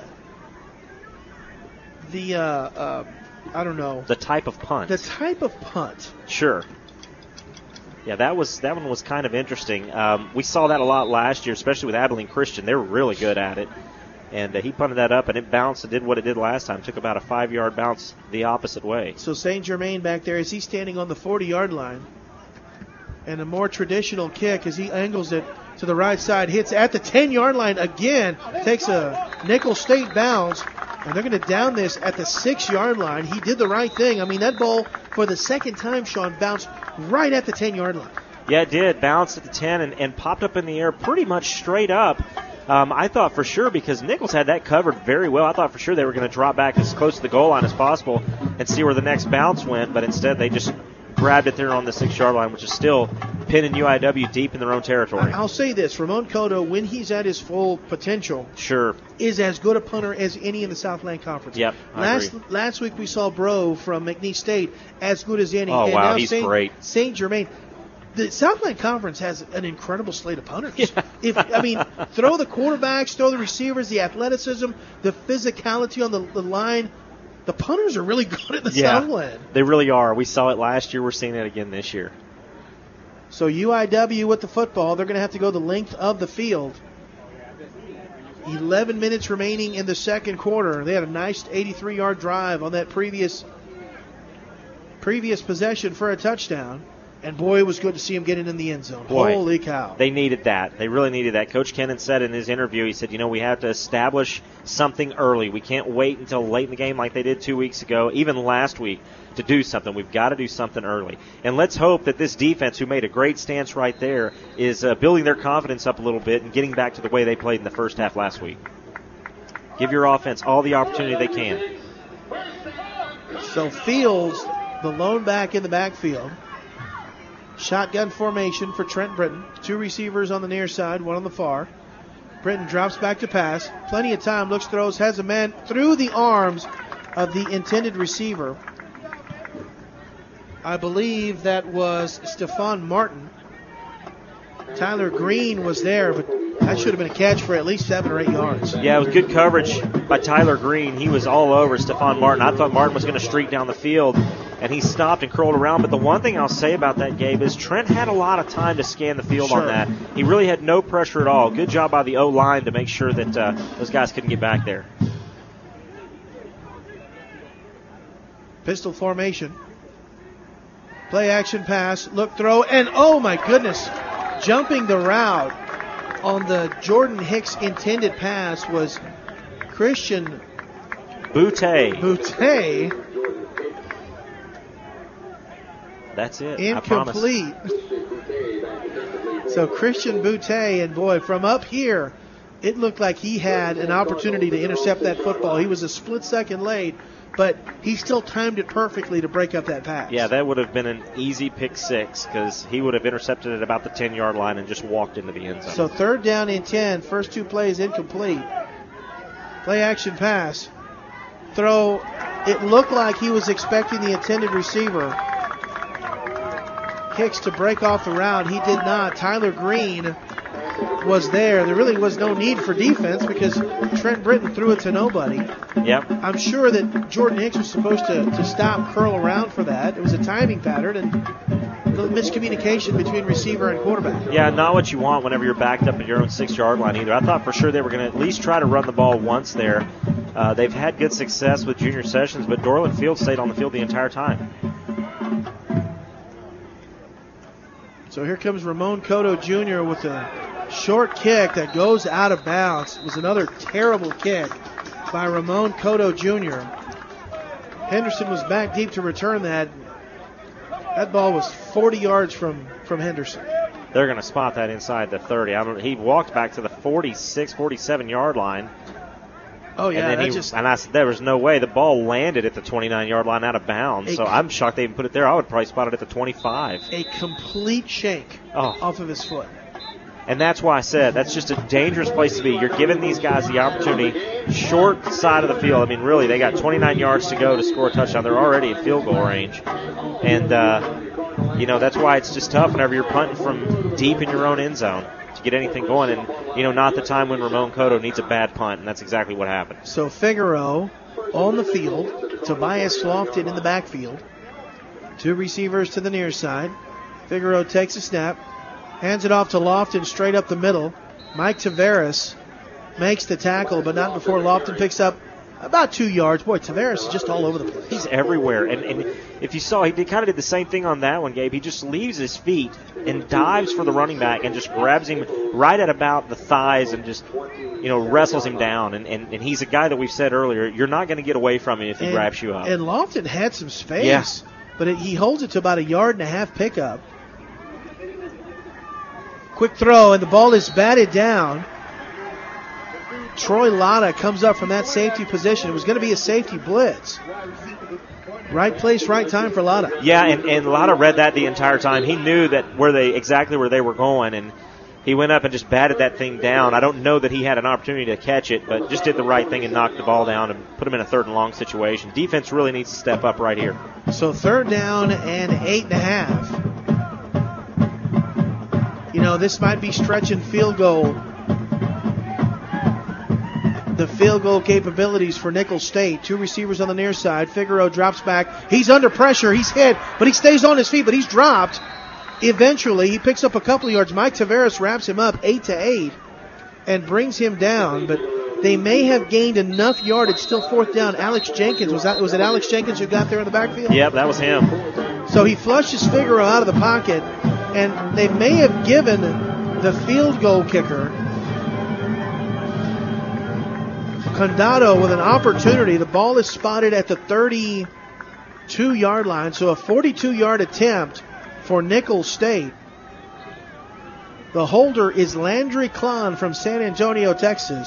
the... Uh, uh, I don't know. The type of punt. The type of punt. Sure. Yeah, that was that one was kind of interesting. Um, we saw that a lot last year, especially with Abilene Christian. They were really good at it. And uh, he punted that up, and it bounced and did what it did last time. Took about a five-yard bounce the opposite way. So Saint Germain back there, is he standing on the forty-yard line? And a more traditional kick as he angles it to the right side, hits at the ten-yard line again, takes a Nicholls State bounce, and they're going to down this at the six-yard line. He did the right thing. I mean, that ball, for the second time, Sean, bounced right at the ten-yard line. Yeah, it did. Bounced at the ten and, and popped up in the air pretty much straight up. Um, I thought for sure, because Nicholls had that covered very well, I thought for sure they were going to drop back as close to the goal line as possible and see where the next bounce went, but instead they just grabbed it there on the six-yard line, which is still pinning U I W deep in their own territory. I'll say this, Ramon Cotto, when he's at his full potential, sure, is as good a punter as any in the Southland Conference. Yep, I last agree. Last week we saw Bro from McNeese State as good as any. Oh, and wow, now he's Saint, great. Saint Germain. The Southland Conference has an incredible slate of punters. Yeah. If I mean, throw the quarterbacks, throw the receivers, the athleticism, the physicality on the, the line. The punters are really good at the yeah, Southland. They really are. We saw it last year. We're seeing it again this year. So U I W with the football. They're going to have to go the length of the field. eleven minutes remaining in the second quarter. They had a nice eighty-three-yard drive on that previous previous possession for a touchdown. And, boy, it was good to see him getting in the end zone. Boy, holy cow. They needed that. They really needed that. Coach Kennan said in his interview, he said, you know, we have to establish something early. We can't wait until late in the game like they did two weeks ago, even last week, to do something. We've got to do something early. And let's hope that this defense, who made a great stance right there, is uh, building their confidence up a little bit and getting back to the way they played in the first half last week. Give your offense all the opportunity they can. So Fields, the lone back in the backfield. Shotgun formation for Trent Britton. Two receivers on the near side, one on the far. Britton drops back to pass. Plenty of time. Looks, throws, has a man through the arms of the intended receiver. I believe that was Stephon Martin. Tyler Green was there, but that should have been a catch for at least seven or eight yards. Yeah, it was good coverage by Tyler Green. He was all over Stephon Martin. I thought Martin was going to streak down the field, and he stopped and curled around. But the one thing I'll say about that, Gabe, is Trent had a lot of time to scan the field sure. on that. He really had no pressure at all. Good job by the O-line to make sure that uh, those guys couldn't get back there. Pistol formation. Play action pass, look, throw, and oh my goodness, jumping the route on the Jordan Hicks intended pass was Christian Boutte. Boutte. That's it. Incomplete. So Christian Boutte, and boy, from up here, it looked like he had an opportunity to intercept that football. He was a split second late, but he still timed it perfectly to break up that pass. Yeah, that would have been an easy pick six because he would have intercepted it about the ten-yard line and just walked into the end zone. So third down and ten, first two plays incomplete. Play action pass. Throw, it looked like he was expecting the intended receiver, Hicks, to break off the route. He did not. Tyler Green was there. There really was no need for defense because Trent Britton threw it to nobody. Yep. I'm sure that Jordan Hicks was supposed to, to stop, curl around for that. It was a timing pattern and a little miscommunication between receiver and quarterback. Yeah, not what you want whenever you're backed up at your own six-yard line either. I thought for sure they were going to at least try to run the ball once there. Uh, they've had good success with Junior Sessions, but Dorland Field stayed on the field the entire time. So here comes Ramon Cotto Junior with a short kick that goes out of bounds. It was another terrible kick by Ramon Cotto Junior Henderson was back deep to return that. That ball was forty yards from, from Henderson. They're going to spot that inside the thirty. I mean, he walked back to the forty-six, forty-seven-yard line. Oh, yeah. And, then he, just, and I said there was no way. The ball landed at the twenty-nine-yard line out of bounds. A, so I'm shocked they even put it there. I would probably spot it at the twenty-five. A complete shank oh. off of his foot. And that's why I said that's just a dangerous place to be. You're giving these guys the opportunity. Short side of the field. I mean, really, they got twenty-nine yards to go to score a touchdown. They're already at field goal range. And, uh, you know, that's why it's just tough whenever you're punting from deep in your own end zone to get anything going. And, you know, not the time when Ramon Cotto needs a bad punt, and that's exactly what happened. So Figueroa on the field. Tobias Lofton in the backfield. Two receivers to the near side. Figueroa takes a snap. Hands it off to Lofton straight up the middle. Mike Taveras makes the tackle, but not before Lofton picks up about two yards. Boy, Taveras is just all over the place. He's everywhere. And, and if you saw, he did, kind of did the same thing on that one, Gabe. He just leaves his feet and dives for the running back and just grabs him right at about the thighs and just, you know, wrestles him down. And, and, and he's a guy that we've said earlier, you're not going to get away from him if he and, grabs you up. And Lofton had some space, yeah. but it, he holds it to about a yard and a half pickup. Quick throw, and the ball is batted down. Troy Lotta comes up from that safety position. It was going to be a safety blitz. Right place, right time for Lotta. Yeah, and, and Lotta read that the entire time. He knew that where they exactly where they were going, and he went up and just batted that thing down. I don't know that he had an opportunity to catch it, but just did the right thing and knocked the ball down and put him in a third and long situation. Defense really needs to step up right here. So third down and eight and a half. You know, this might be stretching field goal. The field goal capabilities for Nicholls State. Two receivers on the near side. Figueroa drops back. He's under pressure. He's hit, but he stays on his feet, but he's dropped. Eventually, he picks up a couple of yards. Mike Taveras wraps him up eight to eight and brings him down, but they may have gained enough yardage. Still fourth down. Alex Jenkins. Was that was it Alex Jenkins who got there in the backfield? Yep, that was him. So he flushes Figueroa out of the pocket, and they may have given the field goal kicker, Condado, with an opportunity. The ball is spotted at the thirty-two-yard line, so a forty-two-yard attempt for Nicholls State. The holder is Landry Klon from San Antonio, Texas.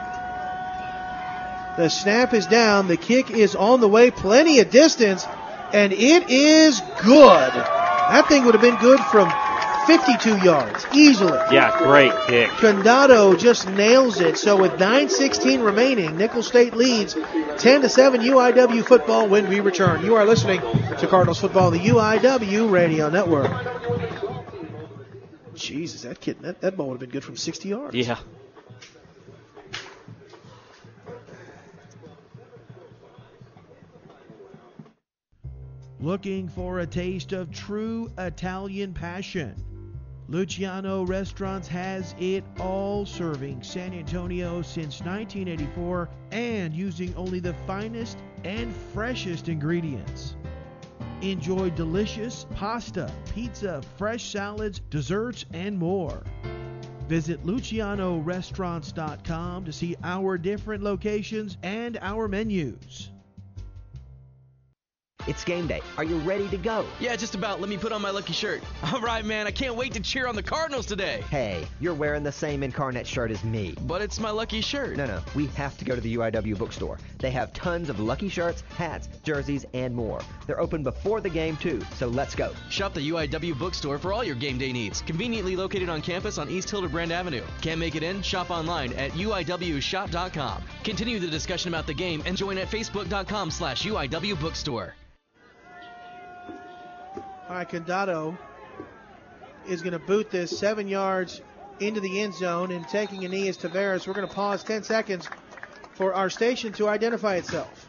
The snap is down. The kick is on the way. Plenty of distance, and it is good. That thing would have been good from fifty-two yards, easily. Yeah, great kick. Condado just nails it. So with nine sixteen remaining, Nicholls State leads ten to seven U I W football when we return. You are listening to Cardinals football, the U I W Radio Network. Jesus, that kid, that, that ball would have been good from sixty yards. Yeah. Looking for a taste of true Italian passion? Luciano Restaurants has it all, serving San Antonio since nineteen eighty-four and using only the finest and freshest ingredients. Enjoy delicious pasta, pizza, fresh salads, desserts, and more. Visit Luciano Restaurants dot com to see our different locations and our menus. It's game day. Are you ready to go? Yeah, just about. Let me put on my lucky shirt. All right, man. I can't wait to cheer on the Cardinals today. Hey, you're wearing the same Incarnate shirt as me. But it's my lucky shirt. No, no. We have to go to the U I W bookstore. They have tons of lucky shirts, hats, jerseys, and more. They're open before the game, too, so let's go. Shop the U I W bookstore for all your game day needs. Conveniently located on campus on East Hildebrand Avenue. Can't make it in? Shop online at U I W shop dot com. Continue the discussion about the game and join at facebook.com slash UIW bookstore. All right, Condado is going to boot this seven yards into the end zone, and taking a knee is Taveras. We're going to pause ten seconds for our station to identify itself.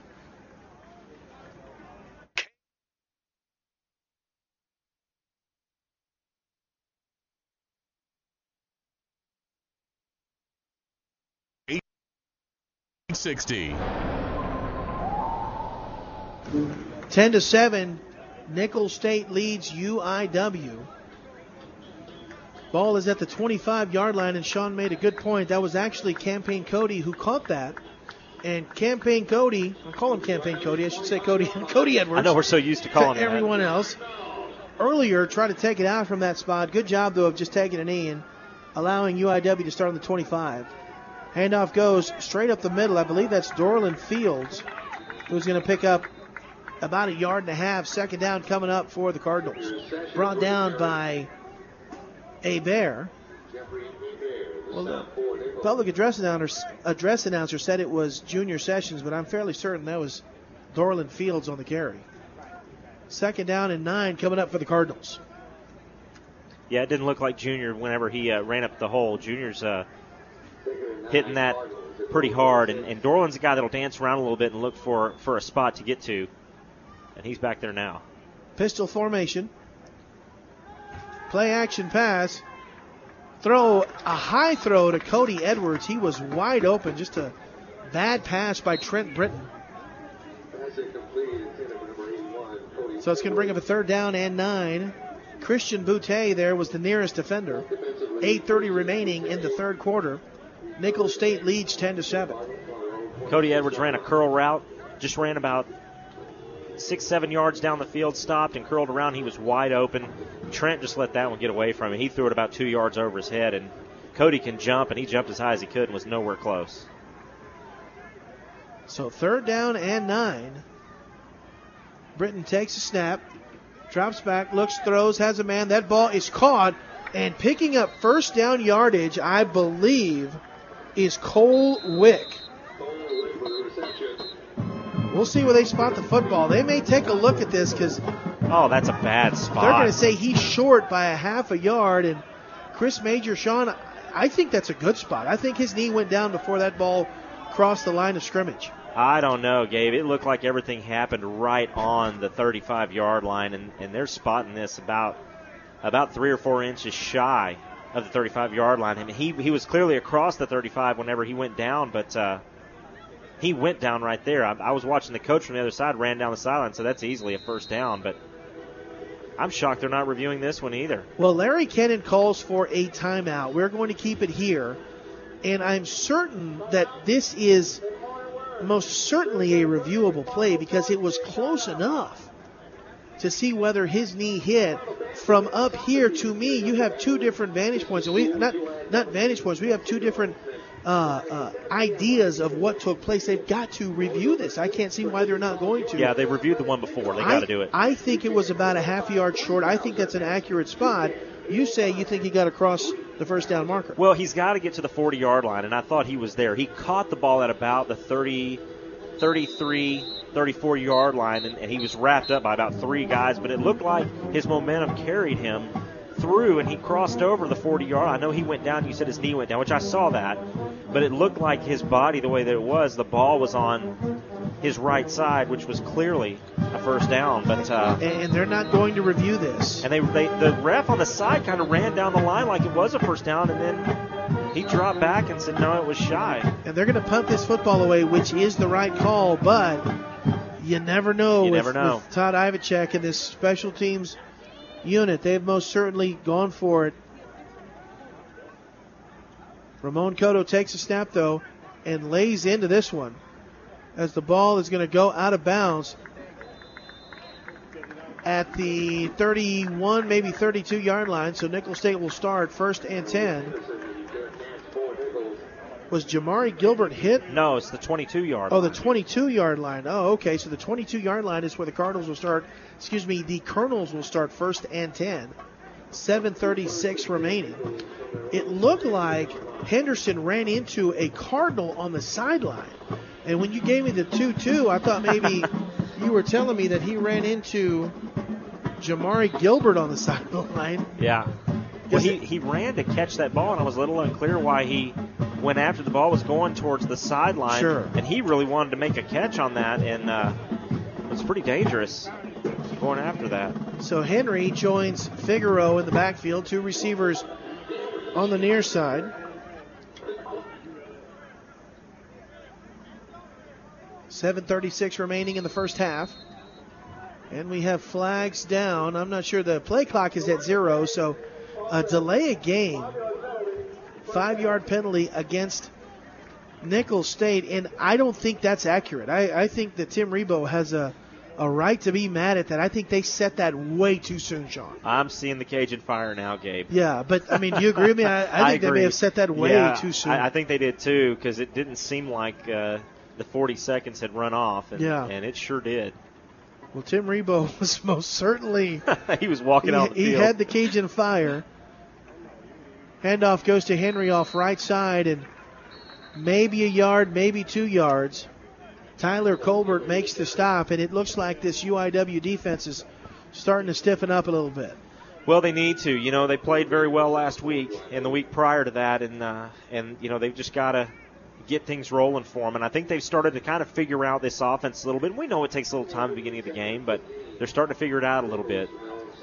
eight sixty. ten to seven. Nicholls State leads U I W. Ball is at the twenty-five-yard line, and Sean made a good point. That was actually Campaign Cody who caught that. And Campaign Cody, I'll call him Campaign Cody, I should say Cody Cody Edwards. I know we're so used to calling to him everyone that. else. Earlier, tried to take it out from that spot. Good job, though, of just taking a knee and allowing U I W to start on the twenty-five. Handoff goes straight up the middle. I believe that's Dorland Fields, who's going to pick up about a yard and a half. Second down coming up for the Cardinals. Brought down by a Bear. Well, the public address announcer, address announcer said it was Junior Sessions, but I'm fairly certain that was Dorland Fields on the carry. Second down and nine coming up for the Cardinals. Yeah, it didn't look like Junior whenever he uh, ran up the hole. Junior's uh, hitting that pretty hard, and, and Dorland's a guy that'll dance around a little bit and look for, for a spot to get to. And he's back there now. Pistol formation. Play action pass. Throw, a high throw to Cody Edwards. He was wide open. Just a bad pass by Trent Britton. So it's going to bring up a third down and nine. Christian Boutte there was the nearest defender. eight thirty remaining in the third quarter. Nicholls State leads ten to seven. Cody Edwards ran a curl route. Just ran about six, seven yards down the field, stopped and curled around. He was wide open. Trent just let that one get away from him. He threw it about two yards over his head, and Cody can jump, and he jumped as high as he could and was nowhere close. So third down and nine. Britton takes a snap, drops back, looks, throws, has a man. That ball is caught, and picking up first down yardage, I believe, is Cole Wick. We'll see where they spot the football. They may take a look at this because oh, that's a bad spot. They're going to say he's short by a half a yard. And Chris Major, Sean, I think that's a good spot. I think his knee went down before that ball crossed the line of scrimmage. I don't know, Gabe. It looked like everything happened right on the thirty-five-yard line, and, and they're spotting this about about three or four inches shy of the thirty-five-yard line. I mean, he he was clearly across the thirty-five whenever he went down, but uh, he went down right there. I, I was watching the coach from the other side ran down the sideline, so that's easily a first down. But I'm shocked they're not reviewing this one either. Well, Larry Kennan calls for a timeout. We're going to keep it here, and I'm certain that this is most certainly a reviewable play because it was close enough to see whether his knee hit. From up here, to me, you have two different vantage points. And we not not vantage points. We have two different uh, uh, ideas of what took place. They've got to review this. I can't see why they're not going to. Yeah, they reviewed the one before. They got to do it. I think it was about a half yard short. I think that's an accurate spot. You say you think he got across the first down marker. Well, he's got to get to the forty-yard line, and I thought he was there. He caught the ball at about the thirty, thirty-three, thirty-four-yard line, and, and he was wrapped up by about three guys, but it looked like his momentum carried him through, and he crossed over the forty-yard. I know he went down. You said his knee went down, which I saw that, but it looked like his body, the way that it was, the ball was on his right side, which was clearly a first down. But uh, and they're not going to review this. And they, they the ref on the side kind of ran down the line like it was a first down, and then he dropped back and said, no, it was shy. And they're going to punt this football away, which is the right call, but you never know, you with, never know. with Todd Ivacek and this special teams unit. They've most certainly gone for it. Ramon Cotto takes a snap, though, and lays into this one as the ball is going to go out of bounds. at the thirty-one, maybe thirty-two yard line. So Nicholls State will start first and ten. Was Jamari Gilbert hit? No, it's the twenty-two yard Oh, line. the twenty-two yard line. Oh, okay. So the twenty-two yard line is where the Cardinals will start. Excuse me, the Colonels will start first and ten. seven thirty-six remaining. It looked like Henderson ran into a Cardinal on the sideline. And when you gave me the two two, I thought maybe you were telling me that he ran into Jamari Gilbert on the sideline. Yeah. Well, he, he ran to catch that ball, and I was a little unclear why he went after the ball was going towards the sideline. Sure. And he really wanted to make a catch on that, and uh, it was pretty dangerous going after that. So Henry joins Figaro in the backfield, two receivers on the near side. seven thirty-six remaining in the first half. And we have flags down. I'm not sure. The play clock is at zero, so a delay a game. Five-yard penalty against Nicholls State, and I don't think that's accurate. I, I think that Tim Rebowe has a, a right to be mad at that. I think they set that way too soon, Sean. I'm seeing the Cajun fire now, Gabe. Yeah, but, I mean, do you agree with me? I, I think I they may have set that way yeah, too soon. I, I think they did, too, because it didn't seem like uh, the forty seconds had run off, and, Yeah. and it sure did. Well, Tim Rebowe was most certainly. He was walking he, out the He field. had the Cajun fire. Handoff goes to Henry off right side, and maybe a yard, maybe two yards. Tyler Colbert makes the stop, and it looks like this U I W defense is starting to stiffen up a little bit. Well, they need to. You know, they played very well last week and the week prior to that, and uh, and you know they've just got to get things rolling for them. And I think they've started to kind of figure out this offense a little bit. We know it takes a little time at the beginning of the game, but they're starting to figure it out a little bit.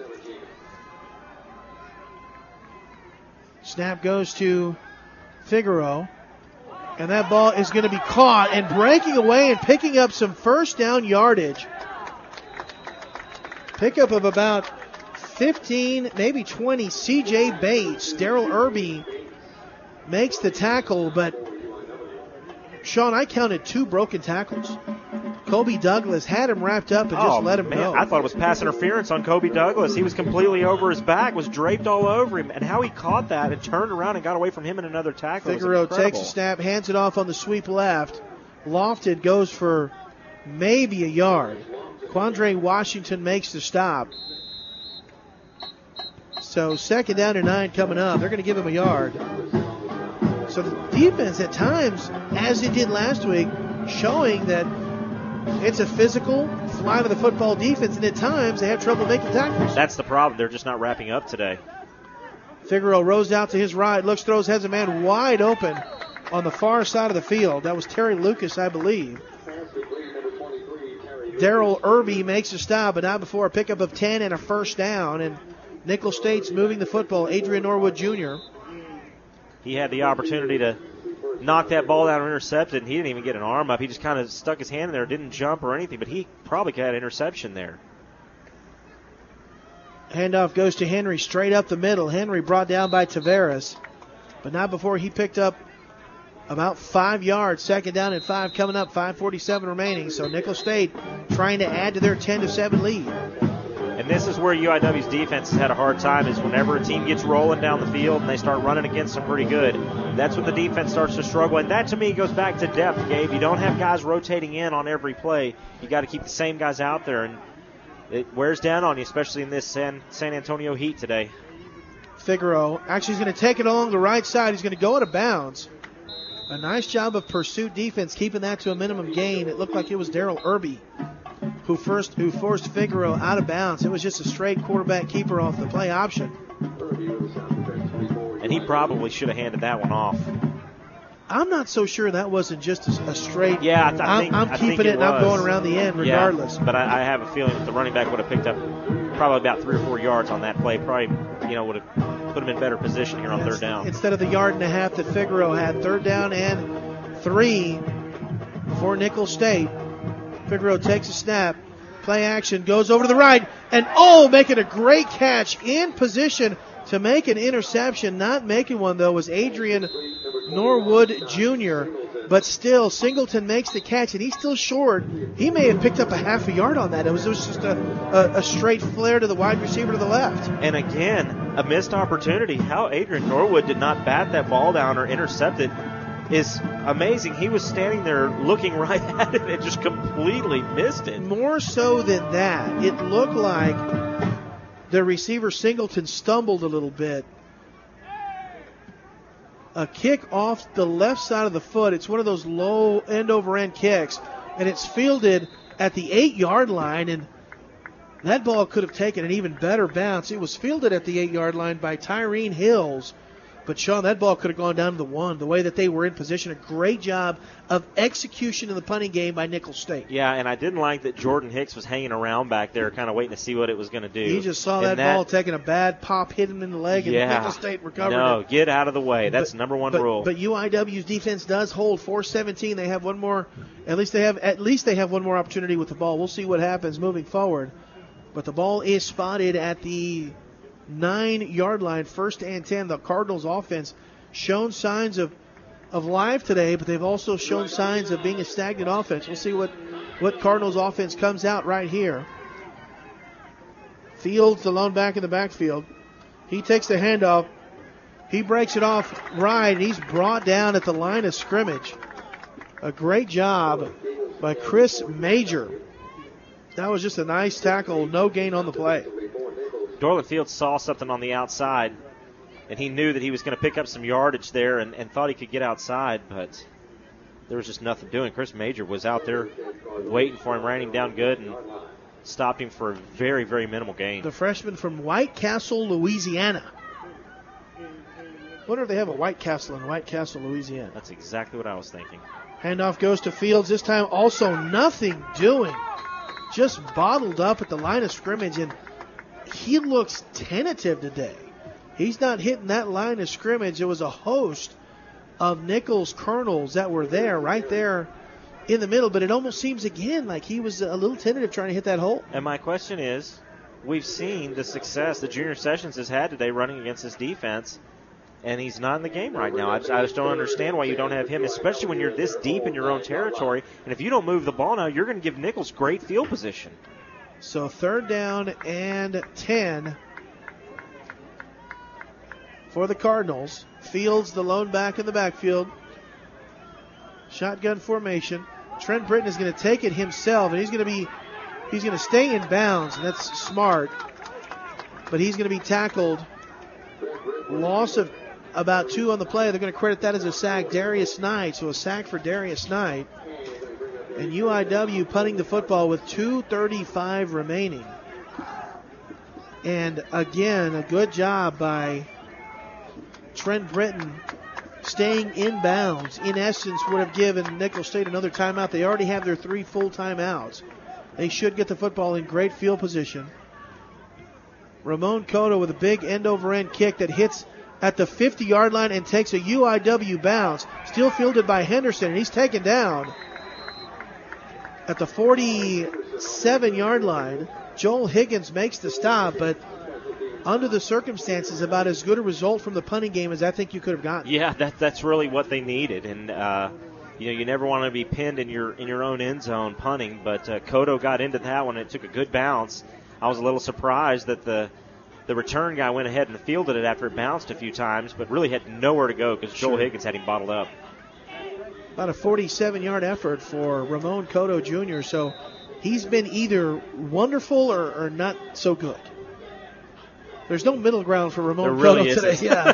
Snap goes to Figaro, and that ball is going to be caught and breaking away and picking up some first down yardage. Pickup of about fifteen, maybe twenty. C J Bates, Daryl Irby makes the tackle, but Sean, I counted two broken tackles. Kobe Douglas had him wrapped up and just oh, let him man, go. I thought it was pass interference on Kobe Douglas. He was completely over his back, was draped all over him, and how he caught that and turned around and got away from him in another tackle. Figaro takes a snap, hands it off on the sweep left. Lofted goes for maybe a yard. Quandre Washington makes the stop. So second down and nine coming up. They're going to give him a yard. So the defense at times, as it did last week, showing that it's a physical, fly to the football defense, and at times they have trouble making tackles. That's the problem. They're just not wrapping up today. Figaro rolls out to his right, looks, throws, has a man wide open on the far side of the field. That was Terry Lucas, I believe. Daryl Irby makes a stop, but not before a pickup of ten and a first down. And Nicholls State's moving the football. Adrian Norwood Junior He had the opportunity to knock that ball down or intercept it, and he didn't even get an arm up. He just kind of stuck his hand in there, didn't jump or anything, but he probably got an interception there. Handoff goes to Henry straight up the middle. Henry brought down by Tavares, but not before he picked up about five yards. Second down and five coming up, five forty-seven remaining. So Nicholls State trying to add to their ten to seven lead. And this is where U I W's defense has had a hard time, is whenever a team gets rolling down the field and they start running against them pretty good, that's when the defense starts to struggle. And that, to me, goes back to depth, Gabe. You don't have guys rotating in on every play. You got to keep the same guys out there, and it wears down on you, especially in this San, San Antonio heat today. Figaro actually is going to take it along the right side. He's going to go out of bounds. A nice job of pursuit defense, keeping that to a minimum gain. It looked like it was Daryl Irby who first who forced Figaro out of bounds. It was just a straight quarterback keeper off the play option. And he probably should have handed that one off. I'm not so sure that wasn't just a, a straight. Yeah, I, th- I think I'm, I'm I keeping think it, it and I'm was. going around the end regardless. Yeah, but I, I have a feeling that the running back would have picked up probably about three or four yards on that play. Probably, you know, would have put him in better position here on That's, third down. Instead of the yard and a half that Figaro had, third down and three for Nicholls State. Figaro takes a snap. Play action, goes over to the right, and oh, making a great catch in position to make an interception. Not making one, though, was Adrian Norwood Junior But still, Singleton makes the catch, and he's still short. He may have picked up a half a yard on that. It was, it was just a, a, a straight flare to the wide receiver to the left. And again, a missed opportunity. How Adrian Norwood did not bat that ball down or intercept it is amazing. He was standing there looking right at it and just completely missed it. More so than that, it looked like the receiver Singleton stumbled a little bit. A kick off the left side of the foot. It's one of those low end-over-end kicks, and it's fielded at the eight-yard line, and that ball could have taken an even better bounce. It was fielded at the eight-yard line by Tyrene Hills, but, Sean, that ball could have gone down to the one, the way that they were in position. A great job of execution in the punting game by Nicholls State. Yeah, and I didn't like that Jordan Hicks was hanging around back there kind of waiting to see what it was going to do. He just saw that, that ball taking a bad pop, hit him in the leg, and yeah, Nicholls State recovered no, it. No, get out of the way. That's but, number one but, rule. But U I W's defense does hold four seventeen. They have one more, at least they have at least they have one more opportunity with the ball. We'll see what happens moving forward. But the ball is spotted at the nine-yard line, first and ten. The Cardinals offense shown signs of, of life today, but they've also shown signs of being a stagnant offense. We'll see what, what Cardinals offense comes out right here. Fields, the lone back in the backfield. He takes the handoff. He breaks it off right, and he's brought down at the line of scrimmage. A great job by Chris Major. That was just a nice tackle, no gain on the play. Dorland Fields saw something on the outside, and he knew that he was going to pick up some yardage there and, and thought he could get outside, but there was just nothing doing. Chris Major was out there waiting for him, ran him down good, and stopped him for a very, very minimal gain. The freshman from White Castle, Louisiana. Wonder if they have a White Castle in White Castle, Louisiana. That's exactly what I was thinking. Handoff goes to Fields. This time also nothing doing. Just bottled up at the line of scrimmage, and he looks tentative today. He's not hitting that line of scrimmage. There was a host of Nicholls Colonels that were there, right there in the middle, but it almost seems again like he was a little tentative trying to hit that hole. And my question is, we've seen the success that Junior Sessions has had today running against this defense, and he's not in the game right now. I just, I just don't understand why you don't have him, especially when you're this deep in your own territory, and if you don't move the ball now, you're going to give Nicholls great field position. So third down and ten for the Cardinals. Fields, the lone back in the backfield. Shotgun formation. Trent Britton is going to take it himself, and he's going to be he's going to stay in bounds, and that's smart. But he's going to be tackled. Loss of about two on the play. They're going to credit that as a sack. Darius Knight, so a sack for Darius Knight. And U I W punting the football with two thirty-five remaining. And again, a good job by Trent Britton staying in bounds. In essence, would have given Nicholls State another timeout. They already have their three full timeouts. They should get the football in great field position. Ramon Cotto with a big end-over-end kick that hits at the fifty-yard line and takes a U I W bounce. Still fielded by Henderson, and he's taken down at the forty-seven-yard line. Joel Higgins makes the stop, but under the circumstances, about as good a result from the punting game as I think you could have gotten. Yeah, that, that's really what they needed, and uh, you know you never want to be pinned in your in your own end zone punting, but uh, Cotto got into that one. And it took a good bounce. I was a little surprised that the the return guy went ahead and fielded it after it bounced a few times, but really had nowhere to go because Joel Sure. Higgins had him bottled up. About a forty-seven-yard effort for Ramon Cotto Junior So he's been either wonderful or, or not so good. There's no middle ground for Ramon There really Cotto today. isn't. Yeah.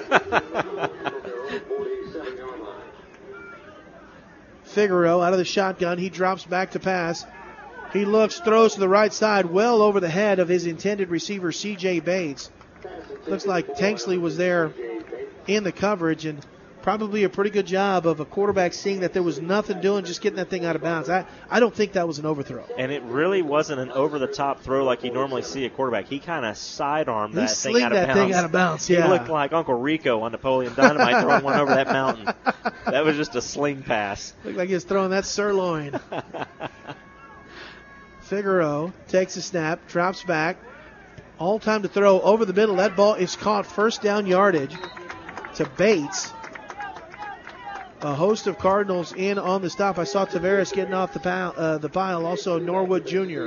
Figaro out of the shotgun. He drops back to pass. He looks, throws to the right side, well over the head of his intended receiver, C J Bates. Looks like Tanksley was there in the coverage, and probably a pretty good job of a quarterback seeing that there was nothing doing, just getting that thing out of bounds. I, I don't think that was an overthrow. And it really wasn't an over-the-top throw like you normally see a quarterback. He kind of sidearmed He that thing slinged out of that bounds. thing out of bounds, yeah. He looked like Uncle Rico on Napoleon Dynamite throwing one over that mountain. That was just a sling pass. Looked like he was throwing that sirloin. Figaro takes a snap, drops back. All time to throw over the middle. That ball is caught first down yardage to Bates. a host of Cardinals in on the stop. I saw Taveras getting off the pile, uh, the pile, also Norwood Junior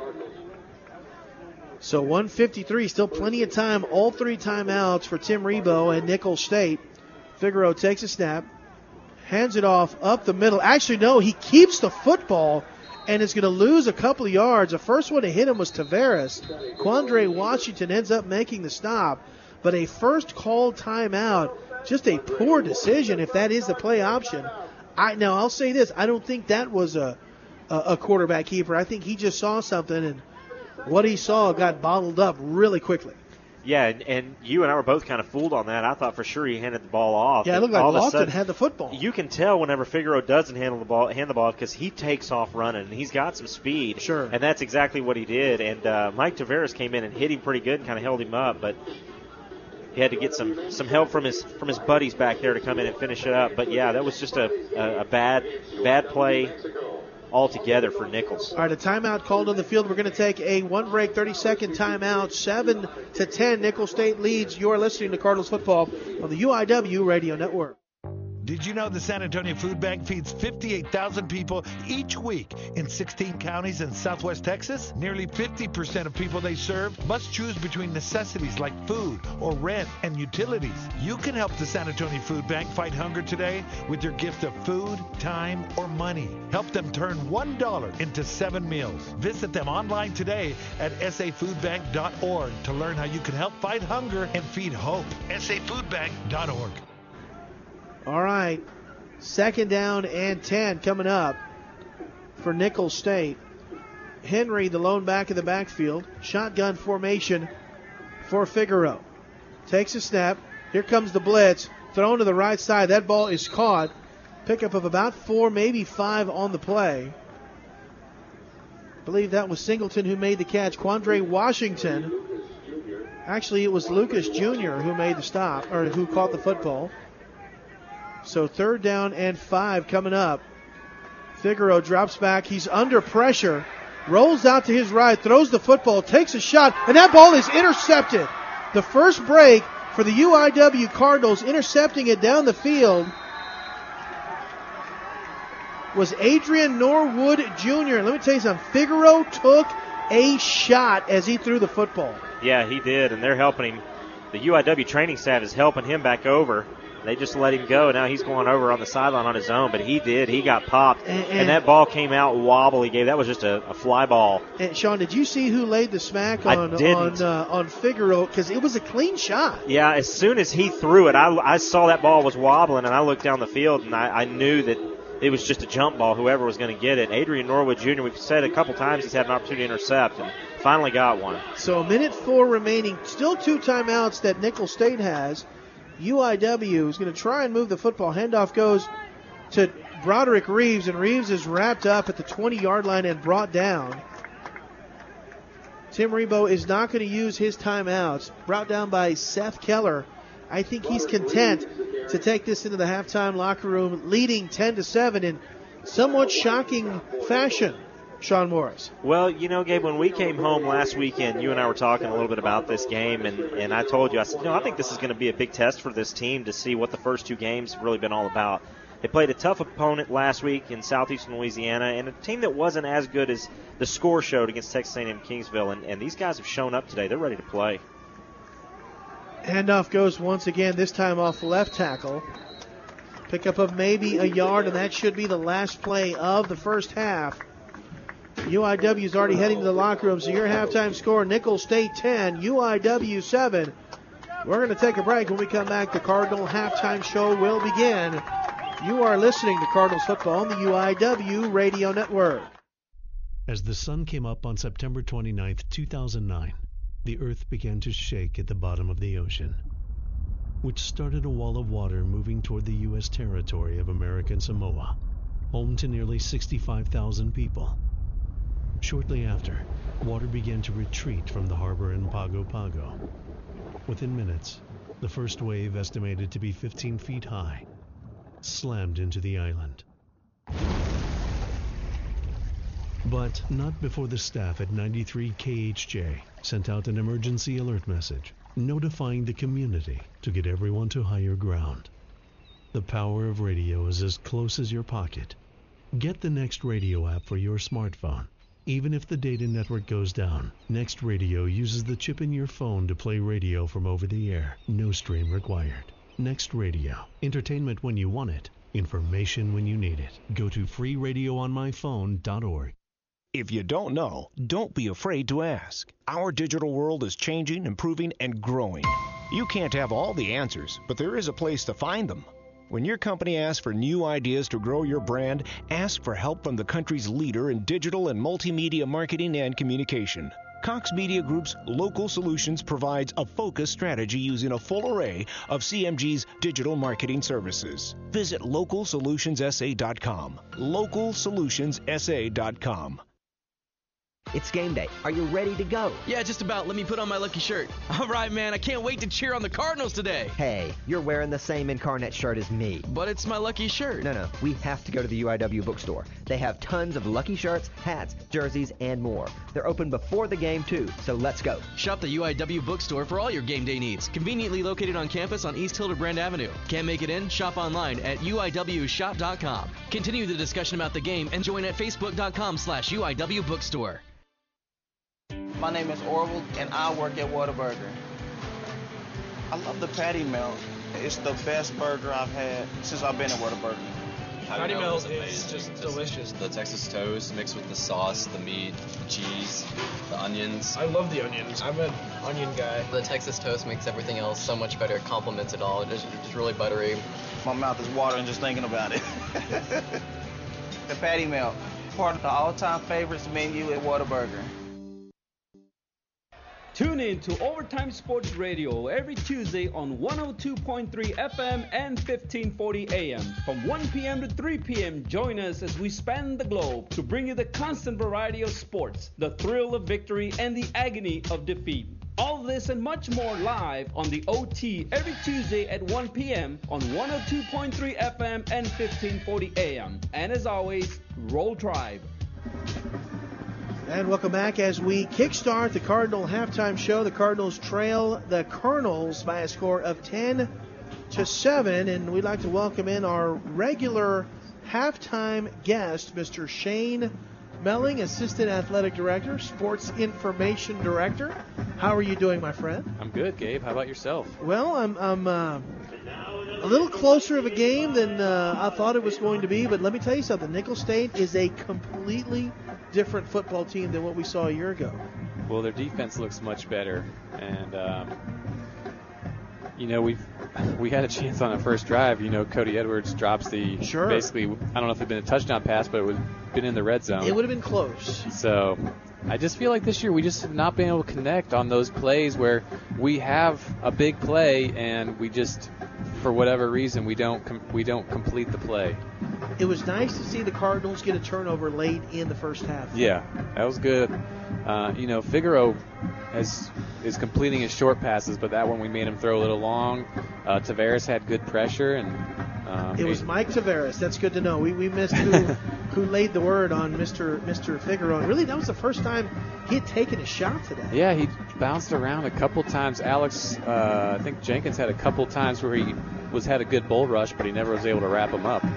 So one fifty-three, still plenty of time. All three timeouts for Tim Rebowe and Nicholls State. Figueroa takes a snap, hands it off up the middle. Actually, no, he keeps the football and is going to lose a couple of yards. The first one to hit him was Taveras. Quandre Washington ends up making the stop. But a first called timeout, just a poor decision if that is the play option. I Now, I'll say this. I don't think that was a, a, a quarterback keeper. I think he just saw something, and what he saw got bottled up really quickly. Yeah, and, and you and I were both kind of fooled on that. I thought for sure he handed the ball off. Yeah, it looked like Lofton had the football. You can tell whenever Figueroa doesn't handle the ball, hand the ball because he takes off running, and he's got some speed. Sure. And that's exactly what he did. And uh, Mike Taveras came in and hit him pretty good and kind of held him up, but he had to get some, some help from his from his buddies back there to come in and finish it up. But, yeah, that was just a, a, a bad bad play altogether for Nicholls. All right, a timeout called on the field. We're going to take a one-break, thirty-second timeout. seven to ten, Nicholls State leads. You are listening to Cardinals football on the U I W Radio Network. Did you know the San Antonio Food Bank feeds fifty-eight thousand people each week in sixteen counties in southwest Texas? Nearly fifty percent of people they serve must choose between necessities like food or rent and utilities. You can help the San Antonio Food Bank fight hunger today with your gift of food, time, or money. Help them turn one dollar into seven meals. Visit them online today at s a food bank dot org to learn how you can help fight hunger and feed hope. s a food bank dot org. All right, second down and ten coming up for Nicholls State. Henry, the lone back in the backfield. Shotgun formation for Figueroa. Takes a snap. Here comes the blitz. Thrown to the right side. That ball is caught. Pickup of about four, maybe five on the play. I believe that was Singleton who made the catch. Quandre Washington. Actually, it was Lucas Junior who made the stop, or who caught the football. So third down and five coming up. Figueroa drops back. He's under pressure. Rolls out to his right. Throws the football. Takes a shot. And that ball is intercepted. The first break for the U I W Cardinals, intercepting it down the field, was Adrian Norwood Junior Let me tell you something. Figueroa took a shot as he threw the football. Yeah, he did. And they're helping him. The U I W training staff is helping him back over. They just let him go. Now he's going over on the sideline on his own, but he did. He got popped, and, and, and that ball came out wobbly. Gave that was just a, a fly ball. And Sean, did you see who laid the smack on on uh, on Figueroa? Because it was a clean shot. Yeah, as soon as he threw it, I, I saw that ball was wobbling, and I looked down the field, and I, I knew that it was just a jump ball. Whoever was going to get it, Adrian Norwood Junior We've said a couple times he's had an opportunity to intercept, and finally got one. So a minute four remaining. Still two timeouts that Nicholls State has. U I W is going to try and move the football. Handoff goes to Broderick Reeves, and Reeves is wrapped up at the twenty-yard line and brought down. Tim Rebowe is not going to use his timeouts. Brought down by Seth Keller. I think he's content to take this into the halftime locker room, leading ten to seven in somewhat shocking fashion. Sean Morris. Well, you know, Gabe, when we came home last weekend, you and I were talking a little bit about this game, and, and I told you, I said, you know, I think this is going to be a big test for this team to see what the first two games have really been all about. They played a tough opponent last week in southeastern Louisiana, and a team that wasn't as good as the score showed against Texas A and M Kingsville, and, and these guys have shown up today. They're ready to play. Handoff goes once again, this time off left tackle. Pickup of maybe a yard, and that should be the last play of the first half. U I W is already heading to the locker room, so your halftime score, Nicholls State ten, U I W seven. We're going to take a break. When we come back, the Cardinal halftime show will begin. You are listening to Cardinals football on the U I W Radio Network. As the sun came up on September twenty-ninth, two thousand nine, the earth began to shake at the bottom of the ocean, which started a wall of water moving toward the U S territory of American Samoa, home to nearly sixty-five thousand people. Shortly after, water began to retreat from the harbor in Pago Pago. Within minutes, the first wave, estimated to be fifteen feet high, slammed into the island. But not before the staff at ninety-three K H J sent out an emergency alert message notifying the community to get everyone to higher ground. The power of radio is as close as your pocket. Get the Next Radio app for your smartphone. Even if the data network goes down, Next Radio uses the chip in your phone to play radio from over the air. No stream required. Next Radio. Entertainment when you want it. Information when you need it. Go to free radio on my phone dot org. If you don't know, don't be afraid to ask. Our digital world is changing, improving, and growing. You can't have all the answers, but there is a place to find them. When your company asks for new ideas to grow your brand, ask for help from the country's leader in digital and multimedia marketing and communication. Cox Media Group's Local Solutions provides a focused strategy using a full array of C M G's digital marketing services. Visit local solutions s a dot com. local solutions s a dot com. It's game day. Are you ready to go? Yeah, just about. Let me put on my lucky shirt. All right, man. I can't wait to cheer on the Cardinals today. Hey, you're wearing the same incarnate shirt as me. But it's my lucky shirt. No, no. We have to go to the U I W bookstore. They have tons of lucky shirts, hats, jerseys, and more. They're open before the game, too, so let's go. Shop the U I W bookstore for all your game day needs. Conveniently located on campus on East Hildebrand Avenue. Can't make it in? Shop online at U I W shop dot com. Continue the discussion about the game and join at facebook dot com slash U I W bookstore. My name is Orville, and I work at Whataburger. I love the patty melt. It's the best burger I've had since I've been at Whataburger. Patty melt is just delicious. The Texas toast mixed with the sauce, the meat, the cheese, the onions. I love the onions. I'm an onion guy. The Texas toast makes everything else so much better. It complements it all. It's just really buttery. My mouth is watering just thinking about it. The patty melt, part of the all-time favorites menu at Whataburger. Tune in to Overtime Sports Radio every Tuesday on one oh two point three F M and fifteen forty A M. From one p.m. to three p.m., join us as we span the globe to bring you the constant variety of sports, the thrill of victory, and the agony of defeat. All this and much more live on the O T every Tuesday at one p.m. on one oh two point three F M and fifteen forty A M. And as always, Roll Tribe. And welcome back as we kickstart the Cardinal halftime show. The Cardinals trail the Colonels by a score of ten to seven, and we'd like to welcome in our regular halftime guest, Mister Shane Melling, Assistant Athletic Director, Sports Information Director. How are you doing, my friend? I'm good, Gabe. How about yourself? Well, I'm I'm uh, a little closer of a game than uh, I thought it was going to be, but let me tell you something. Nicholls State is a completely different football team than what we saw a year ago. Well, their defense looks much better, and um, you know we've we had a chance on the first drive. You know, Cody Edwards drops the sure. basically. I don't know if it'd been a touchdown pass, but it would been in the red zone. It would have been close. So I just feel like this year we just have not been able to connect on those plays where we have a big play and we just, for whatever reason, we don't com- we don't complete the play. It was nice to see the Cardinals get a turnover late in the first half. Yeah, that was good. Uh, you know, Figaro has, is completing his short passes, but that one we made him throw a little long. Uh, Tavares had good pressure. and um, It was Mike Tavares. That's good to know. We we missed who, who laid the word on Mister Mister Figaro. And really, that was the first time he had taken a shot today. Yeah, he bounced around a couple times. Alex, uh, I think Jenkins had a couple times where he was had a good bull rush, but he never was able to wrap him up.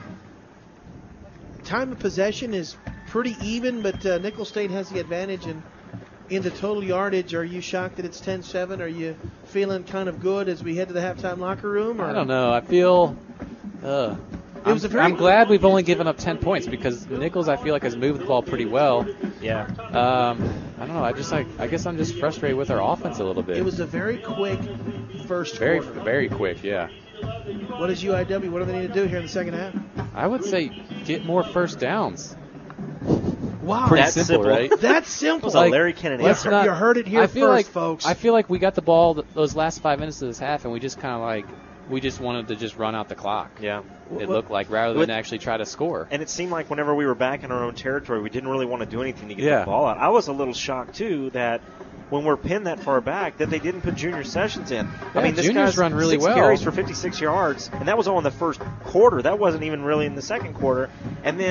Time of possession is pretty even, but uh, Nicholls State has the advantage in, in the total yardage. Are you shocked that it's ten seven? Are you feeling kind of good as we head to the halftime locker room? Or? I don't know. I feel uh, it was I'm, a very I'm glad we've only given up ten points because Nicholls, I feel like, has moved the ball pretty well. Yeah. Um, I don't know. I just like. I guess I'm just frustrated with our offense a little bit. It was a very quick first very, quarter. Very quick, yeah. What is U I W? What do they need to do here in the second half? I would say get more first downs. Wow, pretty that's simple, simple, right? That's simple. Like, Larry Kennedy. You heard, you heard it here I feel first, like, folks. I feel like we got the ball th- those last five minutes of this half, and we just kind of like we just wanted to just run out the clock. Yeah, it looked like rather than With, actually try to score. And it seemed like whenever we were back in our own territory, we didn't really want to do anything to get yeah. the ball out. I was a little shocked too that when we're pinned that far back, that they didn't put Junior Sessions in. Yeah, I mean, this Junior's guy's run really six well. carries for fifty-six yards, and that was all in the first quarter. That wasn't even really in the second quarter. And then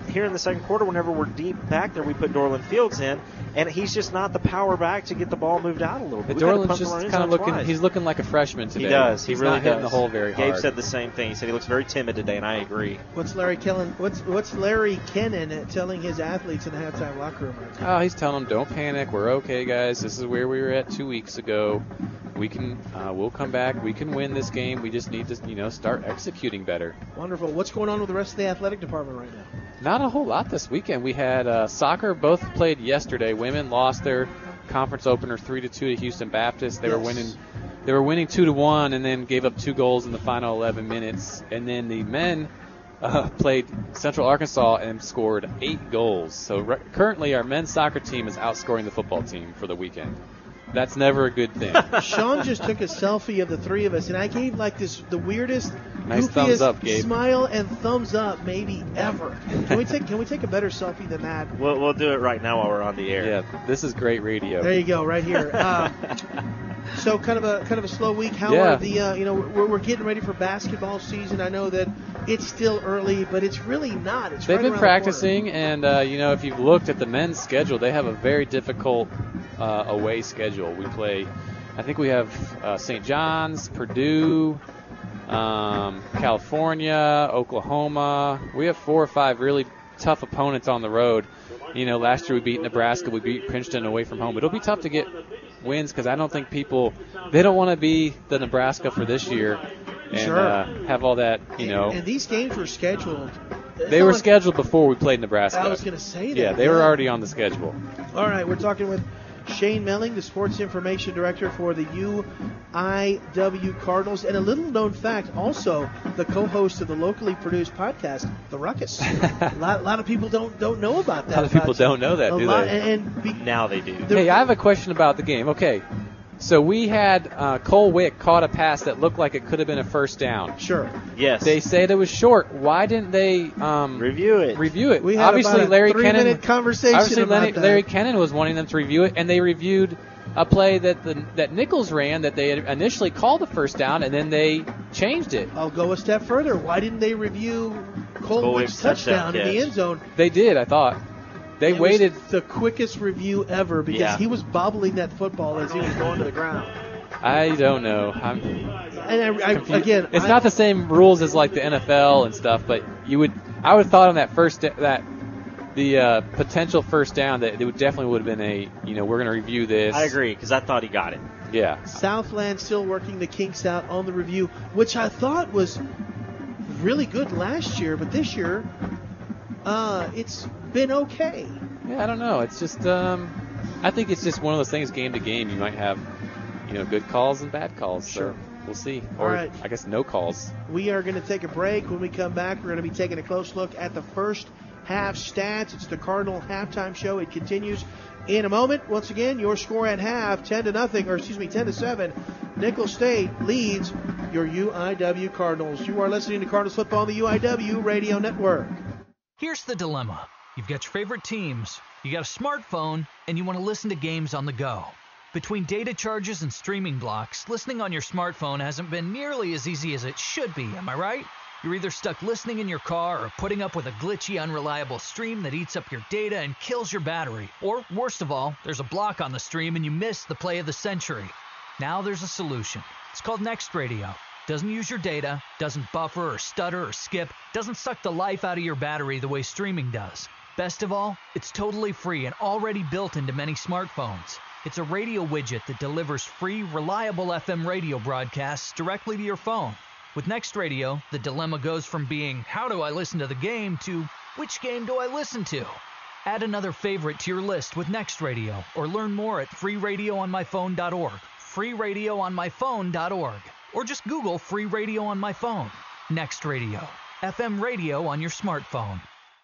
here in the second quarter, whenever we're deep back there, we put Dorland Fields in, and he's just not the power back to get the ball moved out a little bit. Dorland's just kind of looking, he's looking like a freshman today. He does. He he's really not hitting does. the hole very Gabe hard. said the same thing. He said he looks very timid today, and I agree. What's Larry Kennan? What's what's Larry Kennan telling his athletes in the halftime locker room right now? Oh, he's telling them, don't panic. We're okay, guys. This is where we were at two weeks ago. We can, uh, we'll come back. We can win this game. We just need to, you know, start executing better. Wonderful. What's going on with the rest of the athletic department right now? Not a whole lot this weekend. We had uh, soccer. Both played yesterday. Women lost their conference opener three to two to Houston Baptist. They yes. were winning. They were winning two to one, and then gave up two goals in the final eleven minutes. And then the men uh, played Central Arkansas and scored eight goals. So re- currently, our men's soccer team is outscoring the football team for the weekend. That's never a good thing. Sean just took a selfie of the three of us, and I gave like this the weirdest, nice goofiest thumbs up, Gabe. smile and thumbs up maybe ever. Can we take Can we take a better selfie than that? We'll, we'll do it right now while we're on the air. Yeah, this is great radio. There you go, right here. Uh, so kind of a kind of a slow week. How Yeah. are the uh, you know we're, we're getting ready for basketball season. I know that it's still early, but it's really not. It's They've right been around practicing, and uh, you know, if you've looked at the men's schedule, they have a very difficult uh, away schedule. We play, I think we have uh, Saint John's, Purdue, um, California, Oklahoma. We have four or five really tough opponents on the road. You know, last year we beat Nebraska, we beat Princeton away from home. It'll be tough to get wins because I don't think people, they don't want to be the Nebraska for this year and Sure. uh, have all that, you know. And these games were scheduled. They were scheduled before we played Nebraska. I was going to say that. Yeah, they were already on the schedule. All right, we're talking with Shane Melling, the Sports Information Director for the U I W Cardinals. And a little-known fact, also the co-host of the locally produced podcast, The Ruckus. a lot, lot of people don't don't know about that. A lot of people about- don't know that, a do lot, they? And, and be, now they do. Hey, I have a question about the game. Okay, so we had uh, Cole Wick caught a pass that looked like it could have been a first down. Sure. Yes. They said it was short. Why didn't they um, review it? Review it. We had obviously, about a Larry three-minute Kennan. conversation Obviously, about Larry, that. Larry Kennan was wanting them to review it, and they reviewed a play that the that Nichols ran that they had initially called the first down, and then they changed it. I'll go a step further. Why didn't they review Cole Cole Wick's Wick's touchdown touchdown in the catch. end zone? They did, I thought. They It waited. was the quickest review ever because Yeah. he was bobbling that football as he was going to the ground. I don't know. I'm And I, I, confused. again, it's I- not the same rules as like the N F L and stuff, but you would, I would have thought on that first that the uh, potential first down that it would definitely would have been a, you know, we're going to review this. I agree, because I thought he got it. Yeah. Southland still working the kinks out on the review, which I thought was really good last year, but this year uh, it's been okay. Yeah, I don't know. It's just, um, I think it's just one of those things. Game to game, you might have, you know, good calls and bad calls. Sure. So we'll see. All Or right. I guess no calls. We are going to take a break. When we come back, we're going to be taking a close look at the first half stats. It's the Cardinal halftime show. It continues in a moment. Once again, your score at half, ten to nothing, or excuse me, ten to seven. Nicholls State leads your U I W Cardinals. You are listening to Cardinals football on the U I W Radio Network. Here's the dilemma. You've got your favorite teams, you got a smartphone, and you want to listen to games on the go. Between data charges and streaming blocks, listening on your smartphone hasn't been nearly as easy as it should be, am I right? You're either stuck listening in your car or putting up with a glitchy, unreliable stream that eats up your data and kills your battery. Or, worst of all, there's a block on the stream and you miss the play of the century. Now there's a solution. It's called Next Radio. Doesn't use your data, doesn't buffer or stutter or skip, doesn't suck the life out of your battery the way streaming does. Best of all, it's totally free and already built into many smartphones. It's a radio widget that delivers free, reliable F M radio broadcasts directly to your phone. With Next Radio, the dilemma goes from being, how do I listen to the game, to which game do I listen to? Add another favorite to your list with Next Radio, or learn more at free radio on my phone dot org, free radio on my phone dot org, or just Google Free Radio on My Phone. Next Radio, F M radio on your smartphone.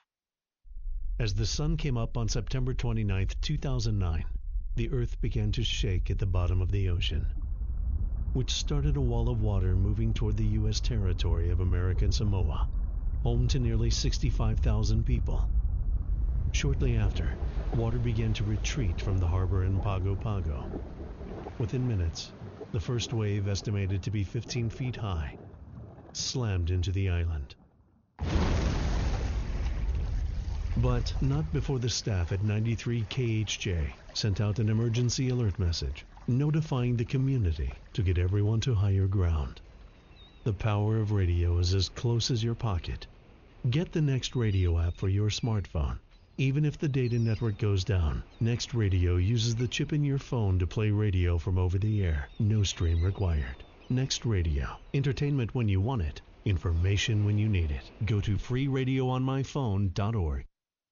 As the sun came up on September twenty-ninth, two thousand nine, the earth began to shake at the bottom of the ocean, which started a wall of water moving toward the U S territory of American Samoa, home to nearly sixty-five thousand people. Shortly after, water began to retreat from the harbor in Pago Pago. Within minutes, the first wave, estimated to be fifteen feet high, slammed into the island. But not before the staff at ninety-three K H J sent out an emergency alert message notifying the community to get everyone to higher ground. The power of radio is as close as your pocket. Get the Next Radio app for your smartphone. Even if the data network goes down, Next Radio uses the chip in your phone to play radio from over the air. No stream required. Next Radio. Entertainment when you want it. Information when you need it. Go to free radio on my phone dot org.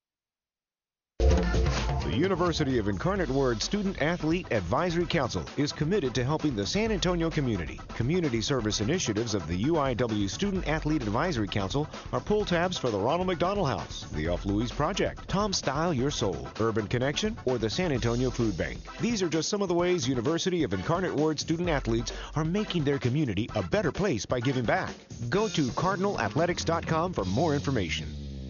The University of Incarnate Word Student Athlete Advisory Council is committed to helping the San Antonio community. Community service initiatives of the U I W Student Athlete Advisory Council are pull tabs for the Ronald McDonald House, the Off Louise Project, Tom Style Your Soul, Urban Connection, or the San Antonio Food Bank. These are just some of the ways University of Incarnate Word student athletes are making their community a better place by giving back. Go to cardinal athletics dot com for more information.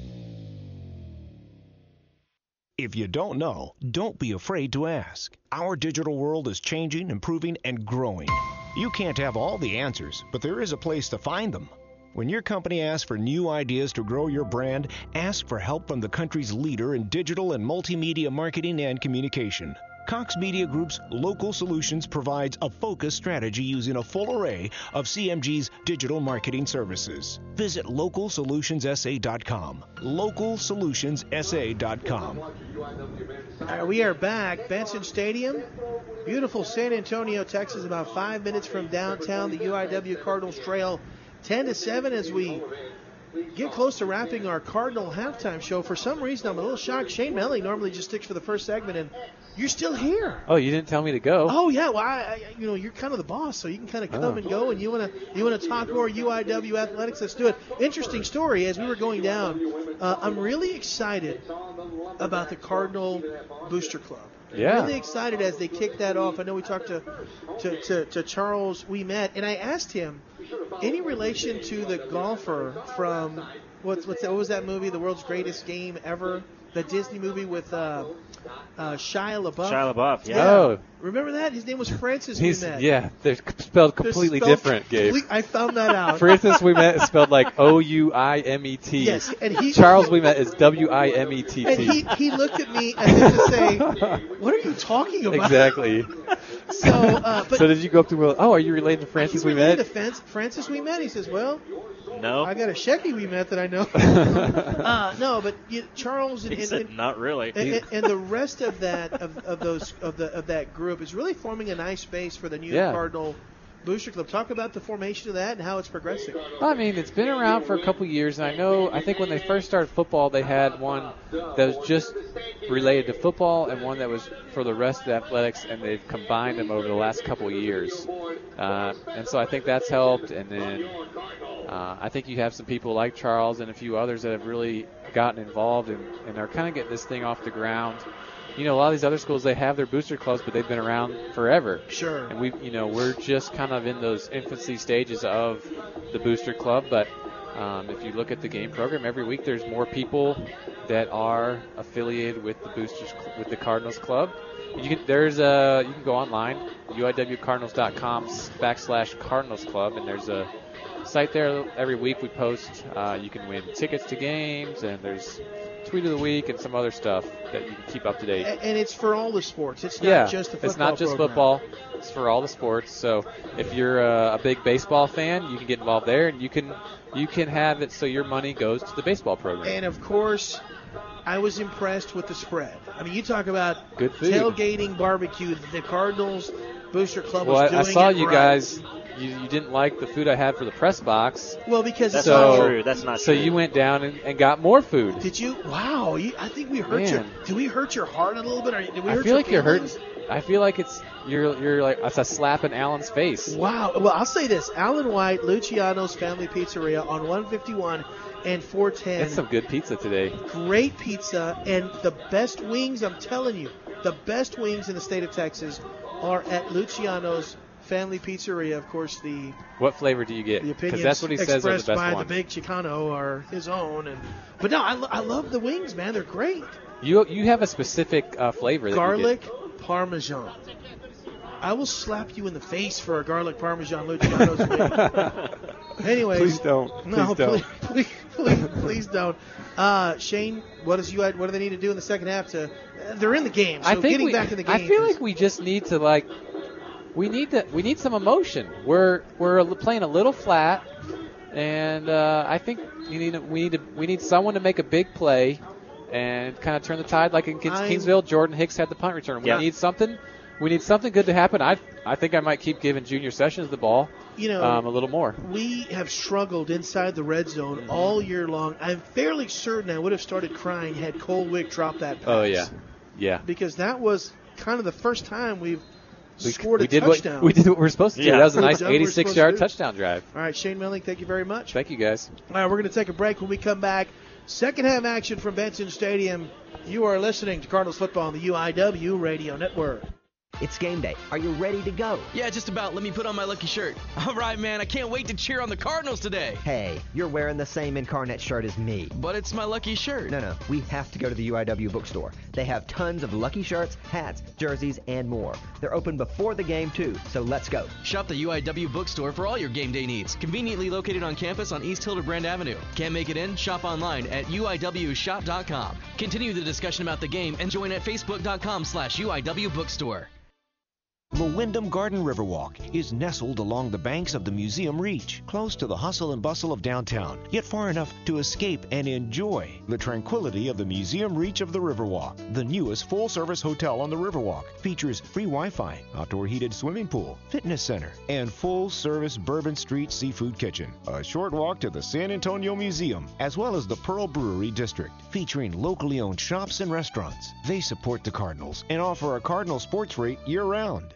If you don't know, don't be afraid to ask. Our digital world is changing, improving, and growing. You can't have all the answers, but there is a place to find them. When your company asks for new ideas to grow your brand, ask for help from the country's leader in digital and multimedia marketing and communication. Cox Media Group's Local Solutions provides a focused strategy using a full array of C M G's digital marketing services. Visit local solutions s a dot com. local solutions s a dot com. All right, we are back. Benson Stadium, beautiful San Antonio, Texas, about five minutes from downtown. The U I W Cardinals trail ten to seven as we get close to wrapping our Cardinal halftime show. For some reason, I'm a little shocked. Shane Melling normally just sticks for the first segment, and you're still here. Oh, you didn't tell me to go. Oh yeah, well, I, I, you know, you're kind of the boss, so you can kind of come Oh. and go. And you want to you want to talk more U I W athletics? Let's do it. Interesting story. As we were going down, uh, I'm really excited about the Cardinal Booster Club. Yeah. Really excited as they kick that off. I know we talked to to, to, to Charles We Met, and I asked him any relation to the golfer from what's what's that, what was that movie, The World's Greatest Game Ever? The Disney movie with uh, uh, Shia LaBeouf. Shia LaBeouf, yeah. Oh. Remember that? His name was Francis He's, We Met. yeah, they're spelled They're completely spelled different, Gabe. complete- I found that out. For instance, we met is spelled like O U I M E T. Yes, and he- Charles we met is W I M E T T. And he, he looked at me as if to say, what are you talking about? Exactly. So, uh, but so did you go up to him? Oh, are you related to Francis we met? The fence, Francis We Met. He says, well, No. I got a Shecky We Met that I know. uh, no, but you, Charles and, He and, said, and, not really. and, and, and the rest of that of, of those of the of that group is really forming a nice base for the new Yeah. Cardinal Booster Club. Talk about the formation of that and how it's progressing. I mean, it's been around for a couple years, and I know, I think when they first started football, they had one that was just related to football and one that was for the rest of the athletics, and they've combined them over the last couple of years. Uh, and so I think that's helped, and then uh, I think you have some people like Charles and a few others that have really gotten involved and, and are kind of getting this thing off the ground. You know, a lot of these other schools, they have their booster clubs, but they've been around forever. Sure. And we, you know, we're just kind of in those infancy stages of the booster club. But um, if you look at the game program, every week there's more people that are affiliated with the boosters, with the Cardinals club. You can, there's a, you can go online, U I W Cardinals dot com backslash Cardinals Club, and there's a site there every week we post. Uh, you can win tickets to games, and there's tweet of the week and some other stuff that you can keep up to date. And, and it's for all the sports. It's not yeah, just the football it's not just program. football. It's for all the sports. So if you're a, a big baseball fan, you can get involved there, and you can you can have it so your money goes to the baseball program. And of course, I was impressed with the spread. I mean, you talk about Good food. tailgating, barbecue. The Cardinals Booster Club well, was I, I doing saw it you right. guys. You, you didn't like the food I had for the press box. Well, because That's so, not true. That's not so true. you went down and, and got more food. Did you? Wow. You, I think we hurt your. Man. Did we hurt your heart a little bit? Or did we I hurt feel your like you're feelings? hurting. I feel like it's you're you're like it's a slap in Alan's face. Wow. Well, I'll say this: Alan White, Luciano's Family Pizzeria on one fifty-one and four ten. That's some good pizza today. Great pizza and the best wings. I'm telling you, the best wings in the state of Texas are at Luciano's Family Pizzeria. Of course, the What flavor do you get? the Because opinions that's what he says are the expressed best by ones. the big Chicano are his own. And but no, I, lo- I love the wings, man. They're great. You you have a specific uh, flavor that Garlic you get. Parmesan. I will slap you in the face for a garlic Parmesan Luciano's wing. Anyways, Please don't. No, Please don't. Please, please, please, please don't. Uh, Shane, what does you? What do they need to do in the second half to? Uh, they're in the game, so I think getting we, back in the game. I feel like we just need to like. We need to. We need some emotion. We're we're playing a little flat, and uh, I think we need we need to, we need someone to make a big play, and kind of turn the tide. Like against I'm, Kingsville, Jordan Hicks had the punt return. We yeah. need something. We need something good to happen. I I think I might keep giving Junior Sessions the ball. You know, um, a little more. We have struggled inside the red zone mm-hmm. all year long. I'm fairly certain I would have started crying had Colwick dropped that pass. Oh yeah, yeah. Because that was kind of the first time we've we, scored we a did touchdown. What, we did what we were supposed to do. Yeah. That was a nice eighty-six yard touchdown drive. All right, Shane Melling, thank you very much. Thank you, guys. All right, we're going to take a break. When we come back, second half action from Benson Stadium. You are listening to Cardinals football on the U I W Radio Network. It's game day. Are you ready to go? Yeah, just about. Let me put on my lucky shirt. All right, man. I can't wait to cheer on the Cardinals today. Hey, you're wearing the same Incarnate shirt as me. But it's my lucky shirt. No, no. We have to go to the U I W bookstore. They have tons of lucky shirts, hats, jerseys, and more. They're open before the game, too, so let's go. Shop the U I W bookstore for all your game day needs. Conveniently located on campus on East Hildebrand Avenue. Can't make it in? Shop online at U I W shop dot com. Continue the discussion about the game and join at facebook dot com slash U I W bookstore. The Wyndham Garden Riverwalk is nestled along the banks of the Museum Reach, close to the hustle and bustle of downtown, yet far enough to escape and enjoy the tranquility of the Museum Reach of the Riverwalk. The newest full-service hotel on the Riverwalk features free Wi-Fi, outdoor heated swimming pool, fitness center, and full-service Bourbon Street Seafood Kitchen. A short walk to the San Antonio Museum, as well as the Pearl Brewery District, featuring locally owned shops and restaurants. They support the Cardinals and offer a Cardinal sports rate year-round.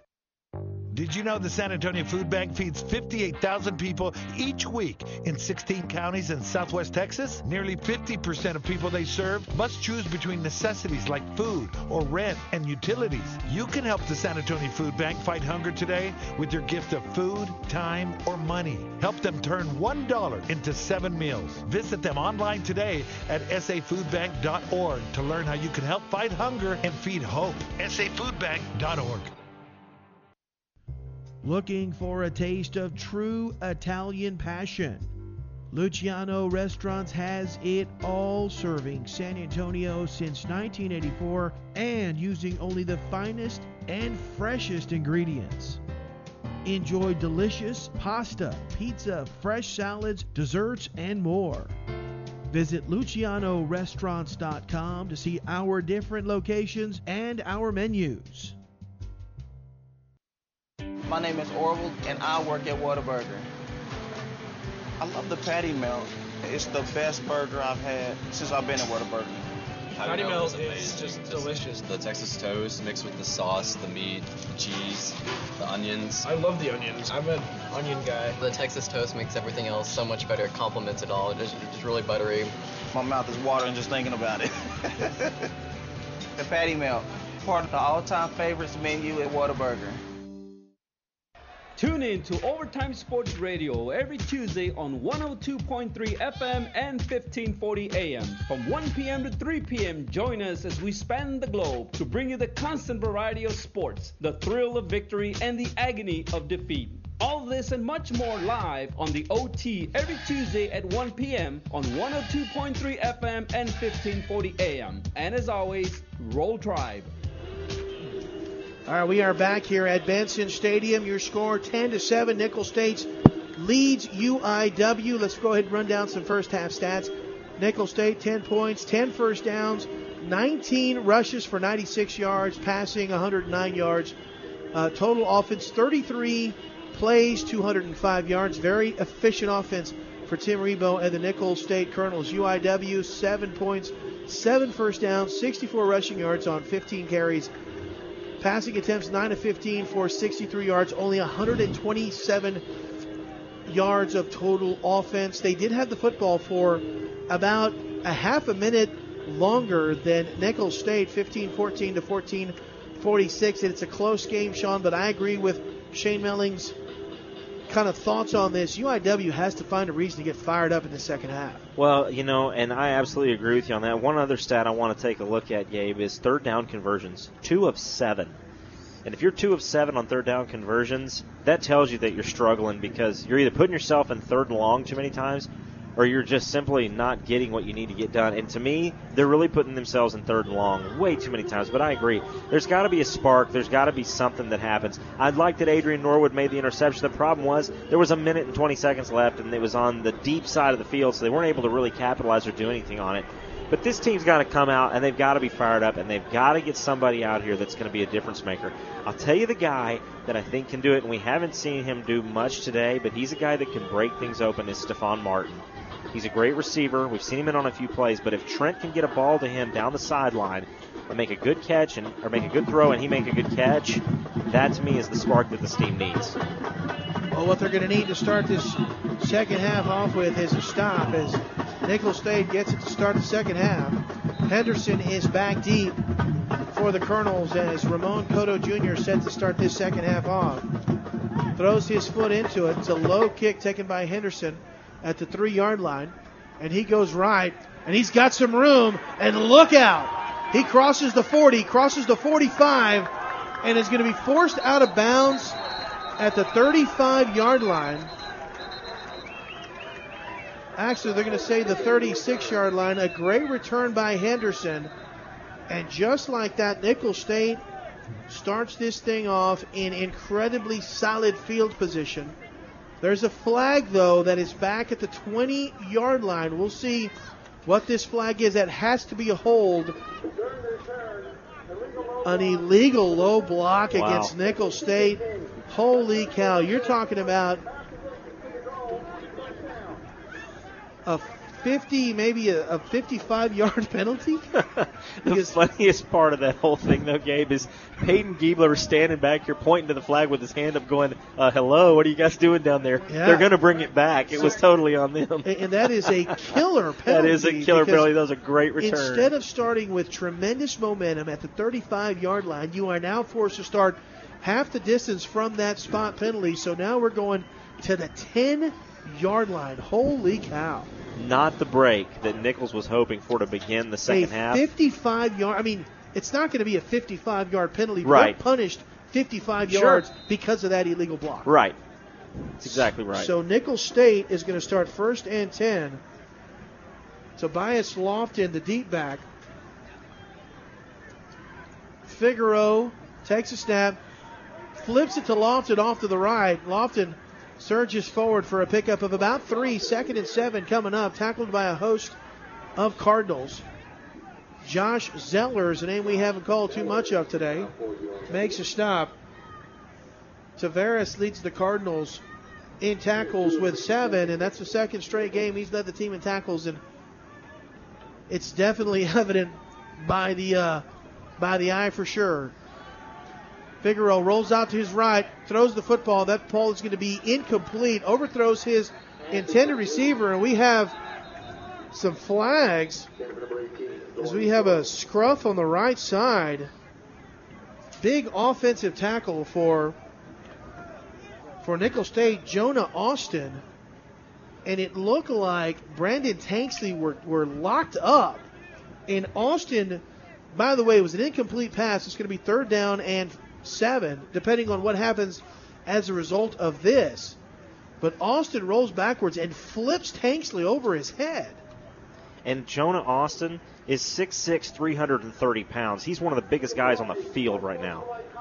Did you know the San Antonio Food Bank feeds fifty-eight thousand people each week in sixteen counties in southwest Texas? Nearly fifty percent of people they serve must choose between necessities like food or rent and utilities. You can help the San Antonio Food Bank fight hunger today with your gift of food, time, or money. Help them turn one dollar into seven meals. Visit them online today at s a food bank dot org to learn how you can help fight hunger and feed hope. s a food bank dot org. Looking for a taste of true Italian passion? Luciano Restaurants has it all, serving San Antonio since nineteen eighty-four and using only the finest and freshest ingredients. Enjoy delicious pasta, pizza, fresh salads, desserts, and more. Visit luciano restaurants dot com to see our different locations and our menus. My name is Orville, and I work at Whataburger. I love the patty melt. It's the best burger I've had since I've been at Whataburger. Patty melt is just delicious. The Texas toast mixed with the sauce, the meat, the cheese, the onions. I love the onions. I'm an onion guy. The Texas toast makes everything else so much better. It complements it all. It's just really buttery. My mouth is watering just thinking about it. The patty melt, part of the all-time favorites menu at Whataburger. Tune in to Overtime Sports Radio every Tuesday on one oh two point three F M and fifteen forty A M. From one p.m. to three p.m., join us as we span the globe to bring you the constant variety of sports, the thrill of victory, and the agony of defeat. All this and much more live on the O T every Tuesday at one p.m. on one oh two point three F M and fifteen forty A M. And as always, Roll Tribe. All right, we are back here at Benson Stadium. Your score ten to seven. Nicholls State leads U I W. Let's go ahead and run down some first half stats. Nicholls State, ten points, ten first downs, nineteen rushes for ninety-six yards, passing one hundred nine yards. Uh, total offense, thirty-three plays, two hundred five yards. Very efficient offense for Tim Rebo and the Nicholls State Colonels. U I W, seven points, seven first downs, sixty-four rushing yards on fifteen carries. Passing attempts, nine of fifteen for sixty-three yards, only one hundred twenty-seven yards of total offense. They did have the football for about a half a minute longer than Nicholls State, fifteen fourteen to fourteen forty-six. And it's a close game, Sean, but I agree with Shane Melling's kind of thoughts on this. U I W has to find a reason to get fired up in the second half. Well, you know, and I absolutely agree with you on that. One other stat I want to take a look at, Gabe, is third down conversions. Two of seven. And if you're two of seven on third down conversions, that tells you that you're struggling because you're either putting yourself in third and long too many times or you're just simply not getting what you need to get done. And to me, they're really putting themselves in third and long way too many times. But I agree. There's got to be a spark. There's got to be something that happens. I'd like that Adrian Norwood made the interception. The problem was there was a minute and twenty seconds left, and it was on the deep side of the field, so they weren't able to really capitalize or do anything on it. But this team's got to come out, and they've got to be fired up, and they've got to get somebody out here that's going to be a difference maker. I'll tell you the guy that I think can do it, and we haven't seen him do much today, but he's a guy that can break things open, is Stephon Martin. He's a great receiver. We've seen him in on a few plays, but if Trent can get a ball to him down the sideline and make a good catch and or make a good throw and he make a good catch, that to me is the spark that this team needs. Well, what they're going to need to start this second half off with is a stop as Nicholls State gets it to start the second half. Henderson is back deep for the Colonels as Ramon Cotto Junior set to start this second half off. Throws his foot into it. It's a low kick taken by Henderson at the three-yard line, and he goes right, and he's got some room, and look out. He crosses the forty, crosses the forty-five, and is going to be forced out of bounds at the thirty-five-yard line. Actually, they're going to say the thirty-six-yard line. A great return by Henderson, and just like that, Nicholls State starts this thing off in incredibly solid field position. There's a flag, though, that is back at the twenty-yard line. We'll see what this flag is. That has to be a hold. An illegal low block Wow. against Nicholls State. Holy cow. You're talking about a fifty, maybe a, a fifty-five-yard penalty? The funniest part of that whole thing, though, Gabe, is Peyton Giebler standing back here pointing to the flag with his hand up going, uh, hello, what are you guys doing down there? Yeah. They're going to bring it back. It So- was totally on them. And that is a killer penalty. That is a killer because penalty. That was a great return. Instead of starting with tremendous momentum at the thirty-five-yard line, you are now forced to start half the distance from that spot penalty. So now we're going to the ten-yard line. Holy cow. Not the break that Nicholls was hoping for to begin the second a half. fifty-five-yard, I mean, it's not going to be a fifty-five-yard penalty. But Right. they're punished fifty-five Sure. yards because of that illegal block. Right. That's exactly right. So Nicholls State is going to start first and ten. Tobias Lofton, the deep back. Figaro takes a snap, flips it to Lofton off to the right. Lofton surges forward for a pickup of about three. Second and seven coming up, tackled by a host of Cardinals. Josh Zettler is a name we haven't called too much of today. Makes a stop. Tavares leads the Cardinals in tackles with seven, and that's the second straight game he's led the team in tackles, and it's definitely evident by the uh, by the eye for sure. Figueroa rolls out to his right, throws the football. That ball is going to be incomplete. Overthrows his intended receiver, and we have some flags as we have a scruff on the right side. Big offensive tackle for for Nicholls State, Jonah Austin. And it looked like Brandon Tanksley were, were locked up. And Austin, by the way, it was an incomplete pass. It's going to be third down and seven, depending on what happens as a result of this. But Austin rolls backwards and flips Tanksley over his head. And Jonah Austin is six six, three hundred thirty pounds. He's one of the biggest guys on the field right now.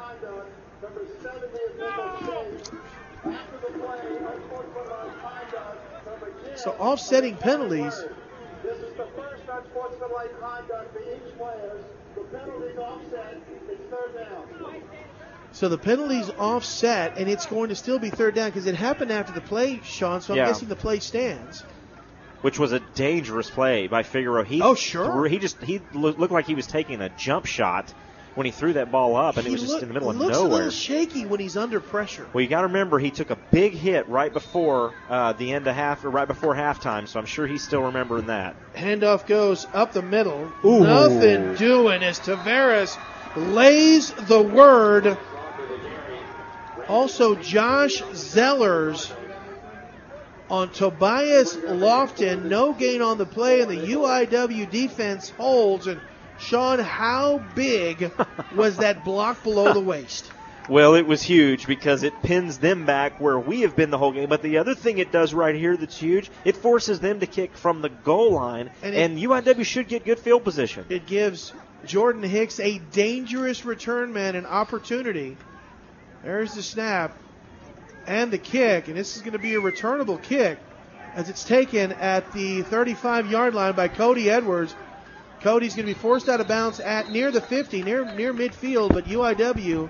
So offsetting penalties. This is the first unsportsmanlike conduct for each player. The penalty's offset. It's third down. So the penalty's offset, and it's going to still be third down because it happened after the play, Sean, so I'm Yeah. guessing the play stands. Which was a dangerous play by Figueroa. He Oh, sure. threw- he just he lo- looked like he was taking a jump shot when he threw that ball up, and He it was just look- in the middle of looks a nowhere. little shaky when he's under pressure. Well, you got to remember he took a big hit right before uh, the end of half, or right before halftime. So I'm sure he's still remembering that. Handoff goes up the middle. Ooh. Nothing doing as Tavares lays the word. Also, Josh Zellers on Tobias Lofton. No gain on the play, and the U I W defense holds. And Sean, how big was that block below the waist? Well, it was huge because it pins them back where we have been the whole game. But the other thing it does right here that's huge, it forces them to kick from the goal line, and, and it, U I W should get good field position. It gives Jordan Hicks, a dangerous return man, an opportunity. There's the snap and the kick, and this is going to be a returnable kick as it's taken at the thirty-five-yard line by Cody Edwards. Cody's going to be forced out of bounds at near the fifty, near near midfield, but U I W,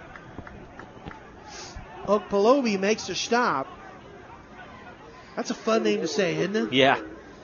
Okpalobi makes a stop. That's a fun name to say, isn't it? Yeah.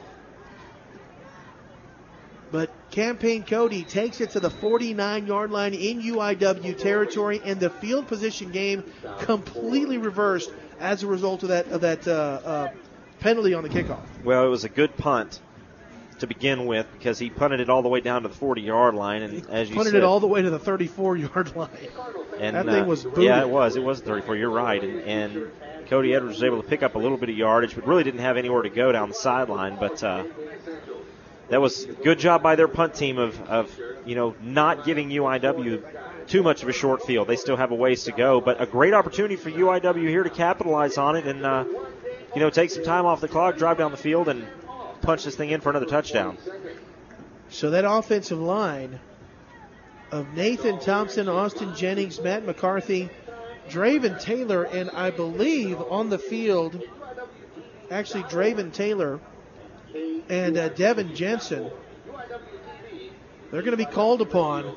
But Campaign Cody takes it to the forty-nine-yard line in U I W territory, and the field position game completely reversed as a result of that of that uh, uh, penalty on the kickoff. Well, it was a good punt to begin with because he punted it all the way down to the forty-yard line, and as you punted said, it all the way to the thirty-four-yard line. And that thing was uh, booted. yeah, it was. It was thirty-four. You're right, and, and Cody Edwards was able to pick up a little bit of yardage, but really didn't have anywhere to go down the sideline. But uh, that was a good job by their punt team of, of you know not giving U I W too much of a short field. They still have a ways to go, but a great opportunity for U I W here to capitalize on it and uh, you know take some time off the clock, drive down the field, and punch this thing in for another touchdown. So that offensive line of Nathan Thompson, Austin Jennings, Matt McCarthy, Draven Taylor, and I believe on the field, actually Draven Taylor and uh, Devin Jensen, they're going to be called upon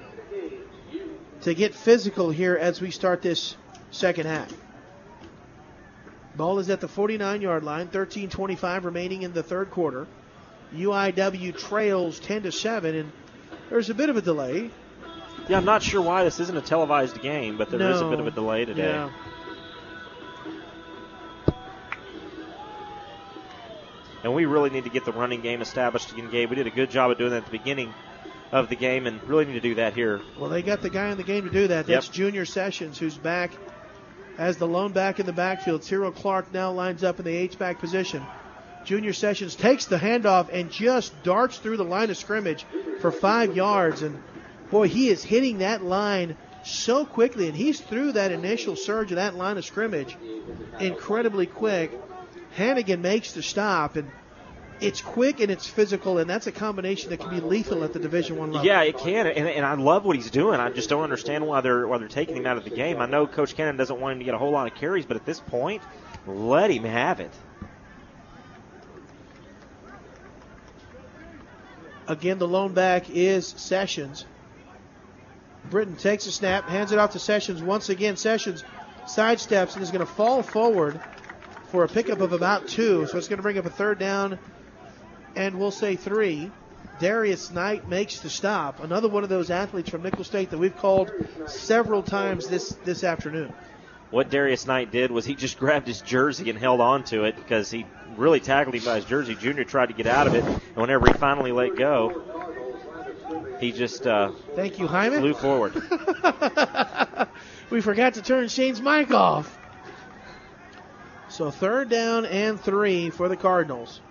to get physical here as we start this second half. Ball is at the forty-nine-yard line, thirteen twenty-five remaining in the third quarter. U I W trails ten to seven, and there's a bit of a delay. Yeah, I'm not sure why this isn't a televised game, but there no. is a bit of a delay today. Yeah. And we really need to get the running game established again, Gabe. We did a good job of doing that at the beginning of the game and really need to do that here. Well, they got the guy in the game to do that. That's yep. Junior Sessions, who's back as the lone back in the backfield. Cyril Clark now lines up in the H-back position. Junior Sessions takes the handoff and just darts through the line of scrimmage for five yards. And, boy, he is hitting that line so quickly, and he's through that initial surge of that line of scrimmage incredibly quick. Hannigan makes the stop, and it's quick and it's physical, and that's a combination that can be lethal at the Division One level. Yeah, it can, and, and I love what he's doing. I just don't understand why they're why they're taking him out of the game. I know Coach Cannon doesn't want him to get a whole lot of carries, but at this point, let him have it. Again, the lone back is Sessions. Britton takes a snap, hands it off to Sessions. Once again, Sessions sidesteps and is going to fall forward for a pickup of about two. So it's going to bring up a third down, and we'll say three. Darius Knight makes the stop. Another one of those athletes from Nicholls State that we've called several times this, this afternoon. What Darius Knight did was he just grabbed his jersey and held on to it because he really tackled him by his jersey. Junior tried to get out of it, and whenever he finally let go, he just uh, Thank you, Hyman. flew forward. We forgot to turn Shane's mic off. So third down and three for the Cardinals.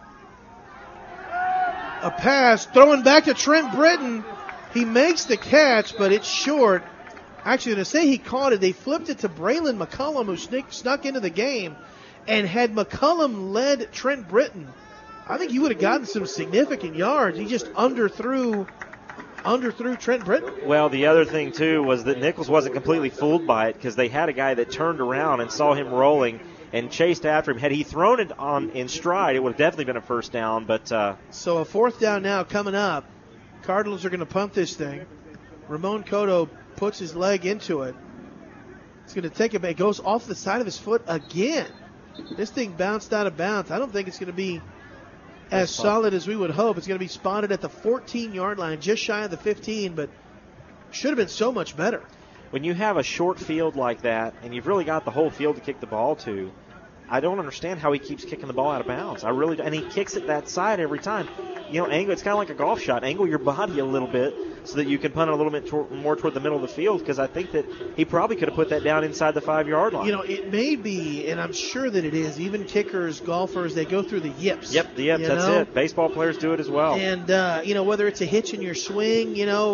A pass, throwing back to Trent Britton. He makes the catch, but it's short. Actually, to say he caught it, they flipped it to Braylon McCullum, who snuck, snuck into the game. And had McCullum led Trent Britton, I think he would have gotten some significant yards. He just underthrew, underthrew Trent Britton. Well, the other thing, too, was that Nicholls wasn't completely fooled by it because they had a guy that turned around and saw him rolling and chased after him. Had he thrown it on in stride, it would have definitely been a first down. But uh, So a fourth down now coming up. Cardinals are going to punt this thing. Ramon Cotto puts his leg into it. It's going to take it, it goes off the side of his foot again. This thing bounced out of bounds. I don't think it's going to be as solid as we would hope. It's going to be spotted at the fourteen-yard line, just shy of the fifteen, but should have been so much better. When you have a short field like that and you've really got the whole field to kick the ball to, I don't understand how he keeps kicking the ball out of bounds. I really do. And he kicks it that side every time. You know, angle, it's kind of like a golf shot. Angle your body a little bit so that you can punt it a little bit toward, more toward the middle of the field, because I think that he probably could have put that down inside the five-yard line. You know, it may be, and I'm sure that it is, even kickers, golfers, they go through the yips. Yep, the yips, that's know? it. Baseball players do it as well. And, uh, you know, whether it's a hitch in your swing, you know,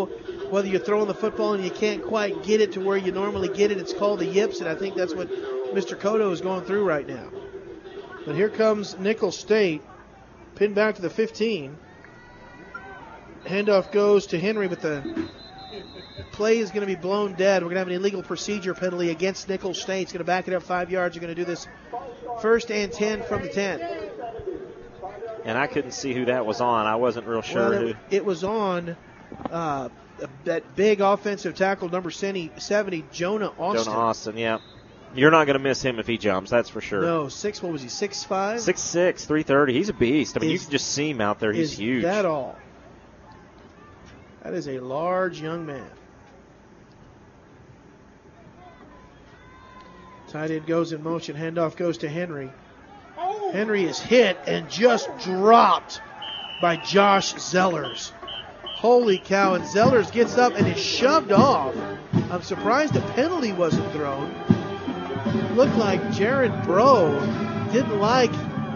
whether you're throwing the football and you can't quite get it to where you normally get it. It's called the yips, and I think that's what Mister Cotto is going through right now. But here comes Nicholls State, pinned back to the fifteen. Handoff goes to Henry, but the play is going to be blown dead. We're going to have an illegal procedure penalty against Nicholls State. It's going to back it up five yards. You're going to do this first and ten from the ten. And I couldn't see who that was on. I wasn't real sure Well, who. it, it was on uh, that big offensive tackle, number seventy, Jonah Austin. Jonah Austin, yeah. You're not going to miss him if he jumps, that's for sure. No, six, what was he, six five? six six, three thirty. He's a beast. I mean, Is- you can just see him out there. He's Is huge. that all? That is a large young man. Tight end goes in motion. Handoff goes to Henry. Henry is hit and just dropped by Josh Zellers. Holy cow. And Zellers gets up and is shoved off. I'm surprised a penalty wasn't thrown. Looked like Jared Bro didn't like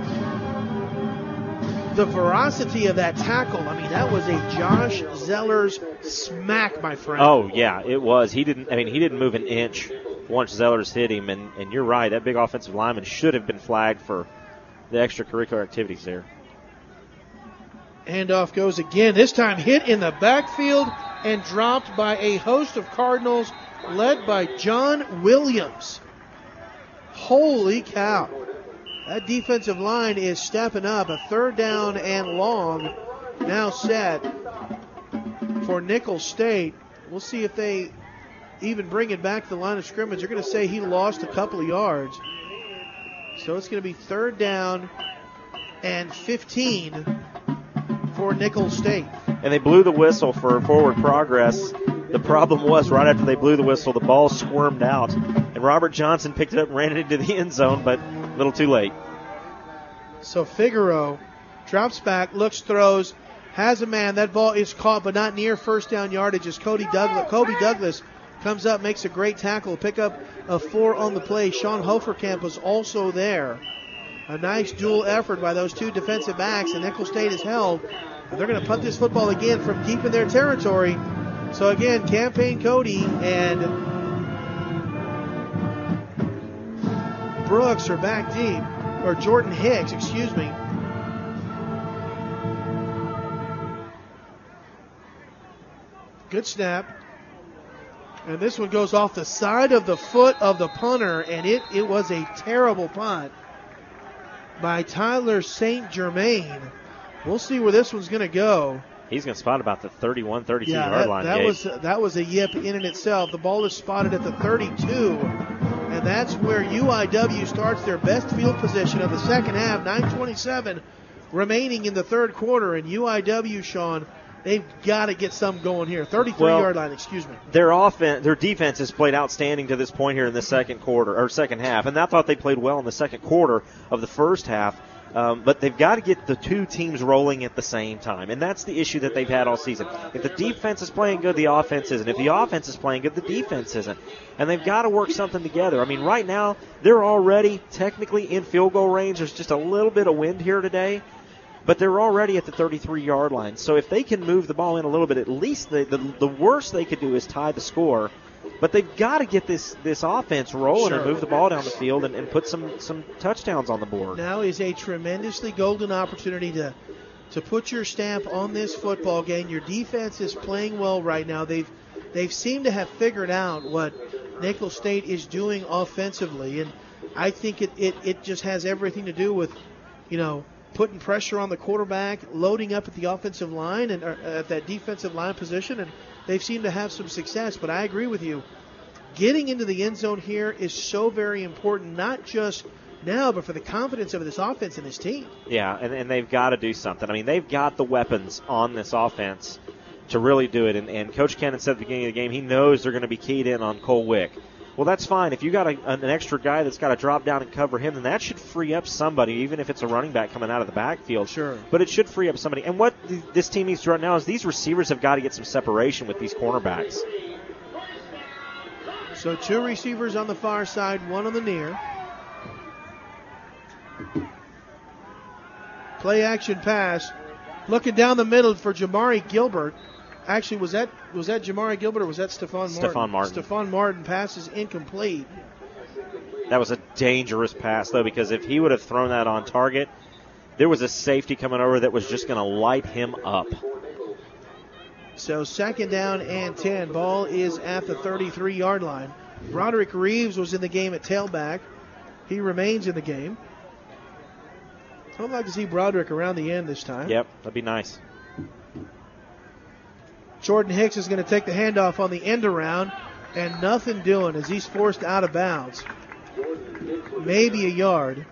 the veracity of that tackle. I mean, that was a Josh Zellers smack, my friend. Oh, yeah, it was. He didn't, I mean, he didn't move an inch once Zellers hit him. And, and you're right, that big offensive lineman should have been flagged for the extracurricular activities there. Handoff goes again. This time hit in the backfield and dropped by a host of Cardinals led by John Williams. Holy cow. That defensive line is stepping up. A third down and long now set for Nicholls State. We'll see if they even bring it back to the line of scrimmage. They're going to say he lost a couple of yards. So it's going to be third down and fifteen for Nicholls State. And they blew the whistle for forward progress. The problem was right after they blew the whistle, the ball squirmed out. And Robert Johnson picked it up and ran it into the end zone, but a little too late. So Figaro drops back, looks, throws, has a man. That ball is caught, but not near first down yardage as Cody Douglas, Kobe Douglas comes up, makes a great tackle, pick up a four on the play. Sean Hoferkamp was also there. A nice dual effort by those two defensive backs, and Nicholls State is held. And they're going to punt this football again from deep in their territory. So again, Campaign Cody and Brooks are back deep, or Jordan Hicks, excuse me. Good snap. And this one goes off the side of the foot of the punter, and it, it was a terrible punt by Tyler Saint Germain. We'll see where this one's going to go. He's going to spot about the thirty-one, thirty-two yeah, yard that, line. That Gabe. was that was a yip in and itself. The ball is spotted at the thirty-two, and that's where U I W starts their best field position of the second half. nine twenty-seven remaining in the third quarter, and U I W, Sean, they've got to get something going here. thirty-three Well, yard line, excuse me. Their offense, their defense has played outstanding to this point here in the second quarter or second half, and I thought they played well in the second quarter of the first half. Um, but they've got to get the two teams rolling at the same time, and that's the issue that they've had all season. If the defense is playing good, the offense isn't. If the offense is playing good, the defense isn't. And they've got to work something together. I mean, right now, they're already technically in field goal range. There's just a little bit of wind here today, but they're already at the thirty-three yard line. So if they can move the ball in a little bit, at least the, the, the worst they could do is tie the score. But they've got to get this, this offense rolling Sure. and move the ball down the field and, and put some, some touchdowns on the board. Now is a tremendously golden opportunity to to put your stamp on this football game. Your defense is playing well right now. They've they've seemed to have figured out what Nicholls State is doing offensively, and I think it, it, it just has everything to do with, you know, putting pressure on the quarterback, loading up at the offensive line and uh, at that defensive line position, and they've seemed to have some success. But I agree with you. Getting into the end zone here is so very important, not just now, but for the confidence of this offense and this team. Yeah, and, and they've got to do something. I mean, they've got the weapons on this offense to really do it. And, and Coach Cannon said at the beginning of the game, he knows they're going to be keyed in on Cole Wick. Well, that's fine. If you got a, an extra guy that's got to drop down and cover him, then that should free up somebody, even if it's a running back coming out of the backfield. Sure. But it should free up somebody. And what th- this team needs to right now is these receivers have got to get some separation with these cornerbacks. So two receivers on the far side, one on the near. Play action pass. Looking down the middle for Jamari Gilbert. Actually, was that was that Jamari Gilbert or was that Stephon Martin? Stephon Martin. Stephon Martin passes incomplete. That was a dangerous pass, though, because if he would have thrown that on target, there was a safety coming over that was just going to light him up. So second down and ten. Ball is at the thirty-three-yard line. Broderick Reeves was in the game at tailback. He remains in the game. I'd like to see Broderick around the end this time. Yep, that'd be nice. Jordan Hicks is going to take the handoff on the end around, and nothing doing as he's forced out of bounds. Maybe a yard.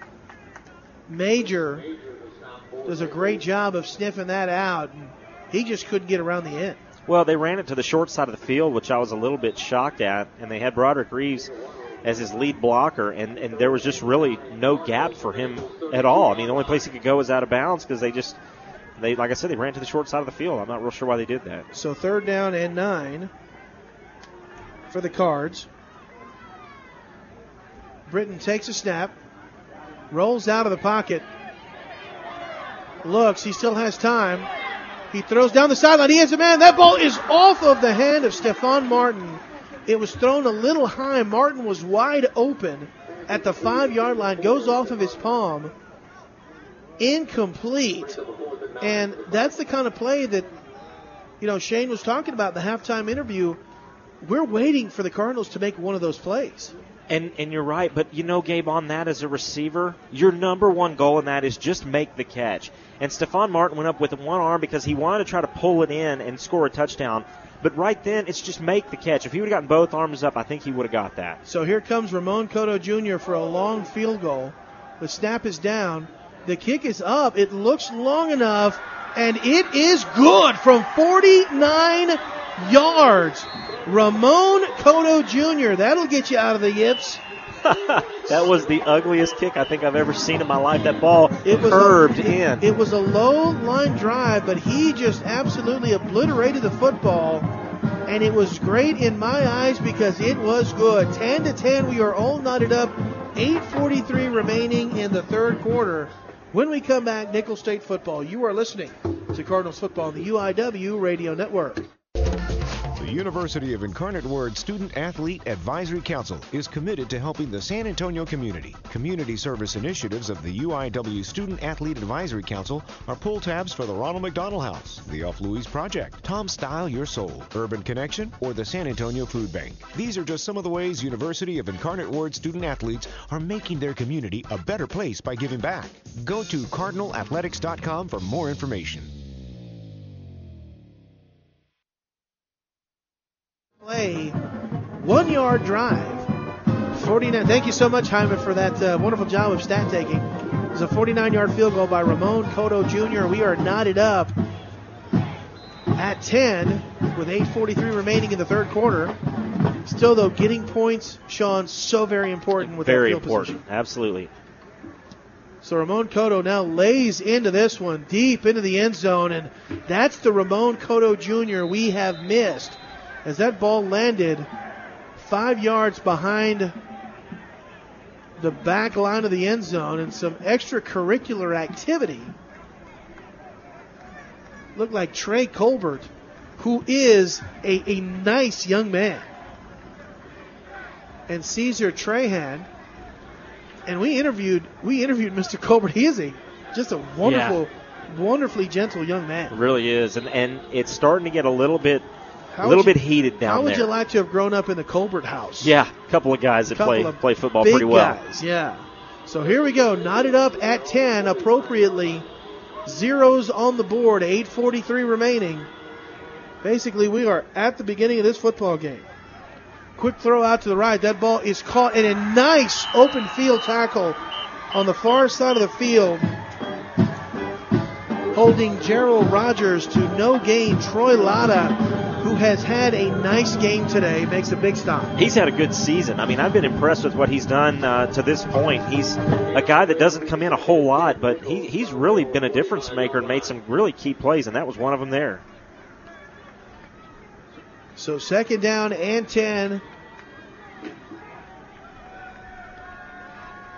Major does a great job of sniffing that out. And he just couldn't get around the end. Well, they ran it to the short side of the field, which I was a little bit shocked at, and they had Broderick Reeves as his lead blocker, and, and there was just really no gap for him at all. I mean, the only place he could go was out of bounds because they just, they like I said, they ran to the short side of the field. I'm not real sure why they did that. So third down and nine for the Cards. Britton takes a snap, rolls out of the pocket, looks, he still has time. He throws down the sideline. He has a man. That ball is off of the hand of Stephon Martin. It was thrown a little high. Martin was wide open at the five-yard line, goes off of his palm. Incomplete. And that's the kind of play that, you know, Shane was talking about in the halftime interview. We're waiting for the Cardinals to make one of those plays. And and you're right, but you know, Gabe, on that as a receiver, your number one goal in that is just make the catch. And Stephon Martin went up with one arm because he wanted to try to pull it in and score a touchdown. But right then, it's just make the catch. If he would have gotten both arms up, I think he would have got that. So here comes Ramon Cotto Junior for a long field goal. The snap is down. The kick is up. It looks long enough, and it is good from forty-nine yards. Ramon Cotto Junior That'll get you out of the yips. That was the ugliest kick I think I've ever seen in my life. That ball it was curved a, in. It, it was a low line drive, but he just absolutely obliterated the football. And it was great in my eyes because it was good. ten to ten, we are all knotted up. eight forty-three remaining in the third quarter. When we come back, Nicholls State football. You are listening to Cardinals football on the U I W Radio Network. The University of Incarnate Word Student Athlete Advisory Council is committed to helping the San Antonio community. Community service initiatives of the U I W Student Athlete Advisory Council are pull tabs for the Ronald McDonald House, the Off Louise Project, Tom Style Your Soul, Urban Connection, or the San Antonio Food Bank. These are just some of the ways University of Incarnate Word student athletes are making their community a better place by giving back. Go to cardinal athletics dot com for more information. Play, one yard drive. forty-nine. Thank you so much, Hyman, for that uh, wonderful job of stat taking. It was a forty-nine-yard field goal by Ramon Cotto Junior We are knotted up at ten with eight forty-three remaining in the third quarter. Still, though, getting points, Sean, so very important with very that field important. position. Absolutely. So Ramon Cotto now lays into this one deep into the end zone, and that's the Ramon Cotto Junior we have missed. As that ball landed five yards behind the back line of the end zone and some extracurricular activity. Looked like Trey Colbert, who is a, a nice young man. And Caesar Trahan. And we interviewed we interviewed Mister Colbert. He is a just a wonderful, yeah. wonderfully gentle young man. It really is. And and it's starting to get a little bit How a little you, bit heated down there. How would there. you like to have grown up in the Colbert house? Yeah, a couple of guys that play play football big pretty well. Guys, yeah. So here we go, knotted up at ten, appropriately. Zeros on the board, eight forty-three remaining. Basically, we are at the beginning of this football game. Quick throw out to the right. That ball is caught in a nice open field tackle on the far side of the field, holding Gerald Rogers to no gain. Troy Latta, who has had a nice game today, makes a big stop. He's had a good season. I mean, I've been impressed with what he's done uh, to this point. He's a guy that doesn't come in a whole lot, but he, he's really been a difference maker and made some really key plays, and that was one of them there. So second down and ten.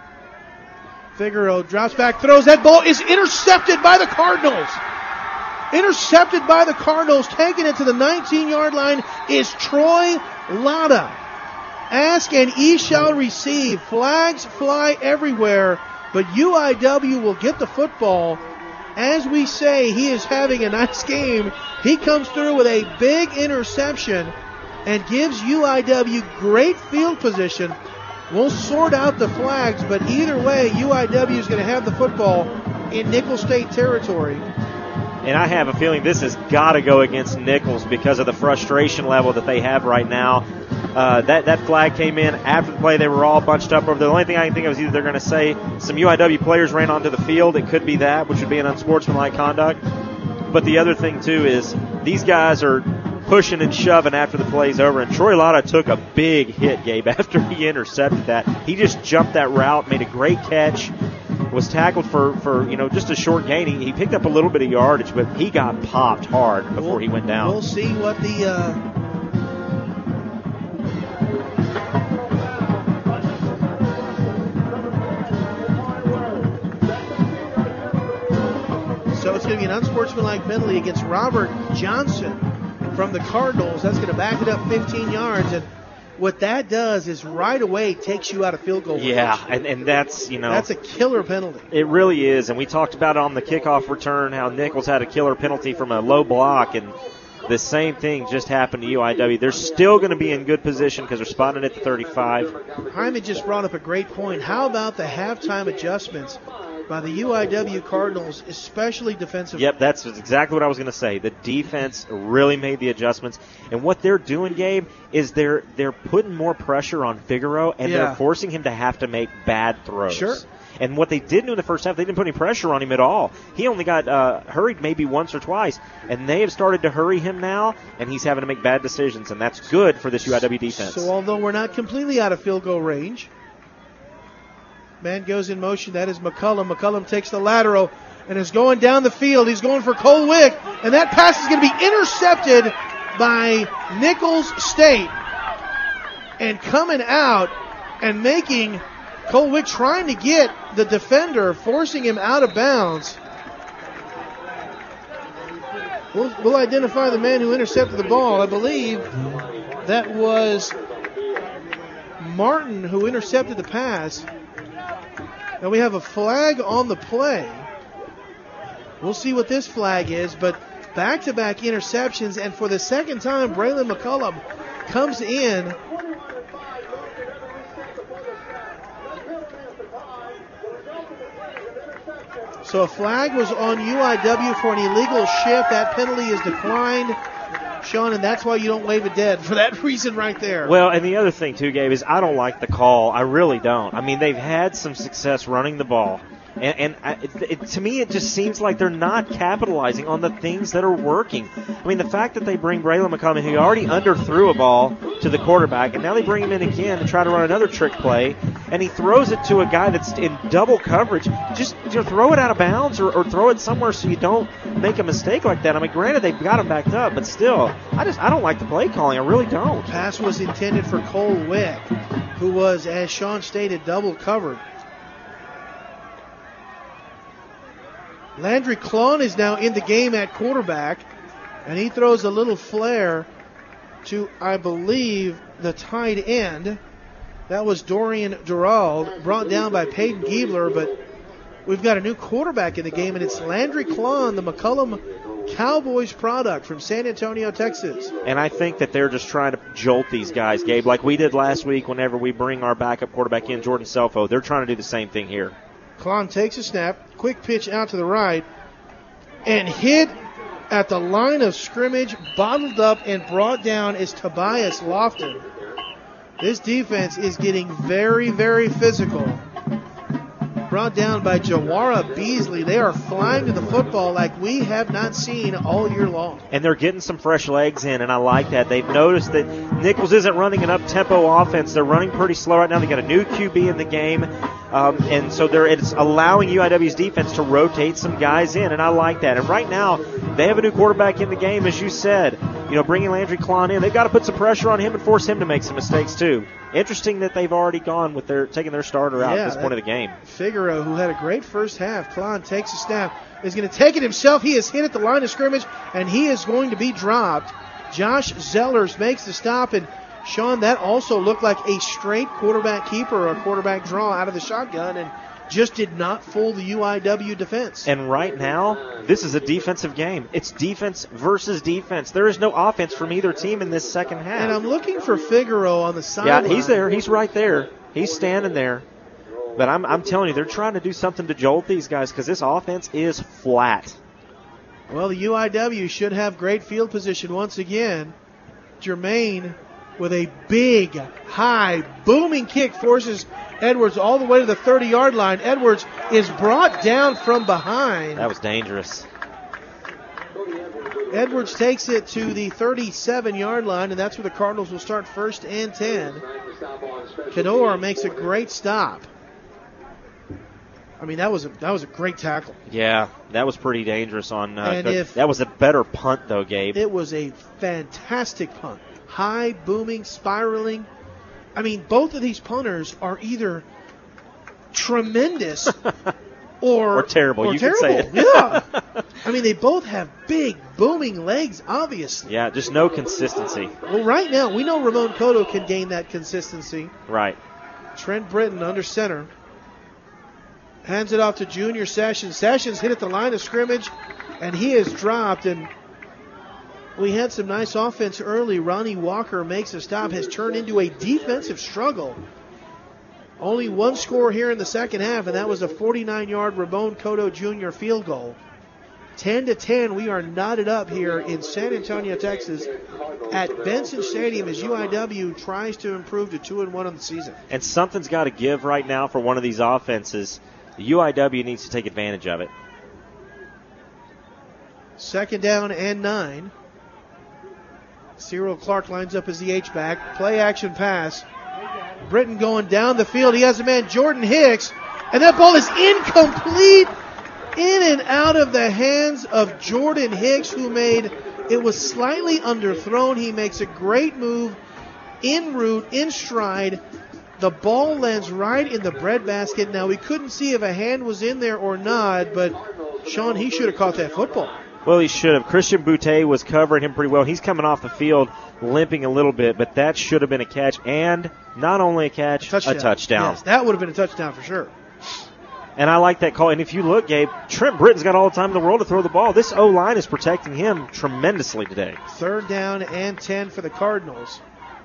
Figueroa drops back, throws. That ball is intercepted by the Cardinals. Intercepted by the Cardinals. Taking it to the nineteen-yard line is Troy Latta. Ask and ye shall receive. Flags fly everywhere, but U I W will get the football. As we say, he is having a nice game. He comes through with a big interception and gives U I W great field position. We'll sort out the flags, but either way, U I W is going to have the football in Nicholls State territory. And I have a feeling this has got to go against Nicholls because of the frustration level that they have right now. Uh, that, that flag came in after the play. They were all bunched up over there. The only thing I can think of is either they're going to say some U I W players ran onto the field. It could be that, which would be an unsportsmanlike conduct. But the other thing, too, is these guys are pushing and shoving after the play's over. And Troy Latta took a big hit, Gabe, after he intercepted that. He just jumped that route, made a great catch, was tackled for, for you know, just a short gain. He, he picked up a little bit of yardage, but he got popped hard before we'll, he went down. We'll see what the... Uh So it's going to be an unsportsmanlike penalty against Robert Johnson from the Cardinals. That's going to back it up fifteen yards. And what that does is right away takes you out of field goal range. Yeah, and, and that's, you know. That's a killer penalty. It really is. And we talked about it on the kickoff return, how Nicholls had a killer penalty from a low block. And the same thing just happened to U I W. They're still going to be in good position because they're spotted at the thirty-five. Hyman just brought up a great point. How about the halftime adjustments by the U I W Cardinals, especially defensively? Yep, that's exactly what I was going to say. The defense really made the adjustments. And what they're doing, Gabe, is they're they're putting more pressure on Figaro, and Yeah. they're forcing him to have to make bad throws. Sure. And what they didn't do in the first half, they didn't put any pressure on him at all. He only got uh, hurried maybe once or twice, and they have started to hurry him now, and he's having to make bad decisions, and that's good for this U I W defense. So although we're not completely out of field goal range, man goes in motion. That is McCullum. McCullum takes the lateral and is going down the field. He's going for Cole Wick, and that pass is going to be intercepted by Nicholls State. And coming out and making Cole Wick trying to get the defender, forcing him out of bounds. We'll, we'll identify the man who intercepted the ball. I believe that was Martin who intercepted the pass. Now we have a flag on the play. We'll see what this flag is, but back-to-back interceptions, and for the second time, Braylon McCullum comes in. So a flag was on U I W for an illegal shift. That penalty is declined, Sean, and that's why you don't wave it dead, for that reason right there. Well, and the other thing, too, Gabe, is I don't like the call. I really don't. I mean, they've had some success running the ball. And, and I, it, it, to me, it just seems like they're not capitalizing on the things that are working. I mean, the fact that they bring Braylon McCullum, who already underthrew a ball to the quarterback, and now they bring him in again to try to run another trick play, and he throws it to a guy that's in double coverage. Just you know, throw it out of bounds or, or throw it somewhere so you don't make a mistake like that. I mean, granted, they've got him backed up, but still, I just I don't like the play calling. I really don't. Pass was intended for Cole Wick, who was, as Sean stated, double covered. Landry Klon is now in the game at quarterback, and he throws a little flare to, I believe, the tight end. That was Dorian Durald, brought down by Peyton Giebler, but we've got a new quarterback in the game, and it's Landry Klon, the McCullum Cowboys product from San Antonio, Texas. And I think that they're just trying to jolt these guys, Gabe, like we did last week whenever we bring our backup quarterback in, Jordan Selfo. They're trying to do the same thing here. Klon takes a snap, quick pitch out to the right, and hit at the line of scrimmage, bottled up and brought down is Tobias Lofton. This defense is getting very, very physical. Brought down by Jawara Beasley. They are flying to the football like we have not seen all year long. And they're getting some fresh legs in, and I like that. They've noticed that Nicholls isn't running an up-tempo offense. They're running pretty slow right now. They got a new Q B in the game, um, and so they're it's allowing U I W's defense to rotate some guys in, and I like that. And right now, they have a new quarterback in the game, as you said. You know, bringing Landry Klon in, they've got to put some pressure on him and force him to make some mistakes too. interesting that they've already gone with their taking their starter out Yeah, at this point of the game. Figaro, who had a great first half. Klon takes a snap, is going to take it himself. He is hit at the line of scrimmage, and he is going to be dropped. Josh Zellers makes the stop, and Sean, that also looked like a straight quarterback keeper or a quarterback draw out of the shotgun, and just did not fool the U I W defense. And right now, this is a defensive game. It's defense versus defense. There is no offense from either team in this second half. And I'm looking for Figaro on the sideline. Yeah, he's there. He's right there. He's standing there. But I'm, I'm telling you, they're trying to do something to jolt these guys because this offense is flat. Well, the U I W should have great field position once again. Jermaine with a big, high, booming kick forces Edwards all the way to the thirty-yard line. Edwards is brought down from behind. That was dangerous. Edwards takes it to the thirty-seven-yard line, and that's where the Cardinals will start first and ten. Kador makes a great stop. I mean, that was a that was a great tackle. Yeah, that was pretty dangerous on. Uh, And if- that was a better punt, though, Gabe. It was a fantastic punt. High, booming, spiraling. I mean, both of these punters are either tremendous or, Or terrible. Or You terrible. could say it. Yeah. I mean, they both have big, booming legs, obviously. Yeah, just no consistency. Well, right now, we know Ramon Cotto can gain that consistency. Right. Trent Britton under center. Hands it off to Junior Sessions. Sessions hit at the line of scrimmage, and he is dropped. And we had some nice offense early. Ronnie Walker makes a stop, has turned into a defensive struggle. Only one score here in the second half, and that was a forty-nine-yard Ramon Cotto Junior field goal. ten to ten, we are knotted up here in San Antonio, Texas, at Benson Stadium as U I W tries to improve to two and one on the season. And something's got to give right now for one of these offenses. The U I W needs to take advantage of it. Second down and nine. Cyril Clark lines up as the H-back. Play action pass. Britton going down the field. He has a man, Jordan Hicks. And that ball is incomplete. In and out of the hands of Jordan Hicks, who made, it was slightly underthrown. He makes a great move en route, in stride. The ball lands right in the breadbasket. Now, we couldn't see if a hand was in there or not, but Sean, he should have caught that football. Well, he should have. Christian Boutte was covering him pretty well. He's coming off the field limping a little bit, but that should have been a catch. And not only a catch, Touchdown. a touchdown. Yes, that would have been a touchdown for sure. And I like that call. And if you look, Gabe, Trent Britton's got all the time in the world to throw the ball. This O-line is protecting him tremendously today. Third down and ten for the Cardinals.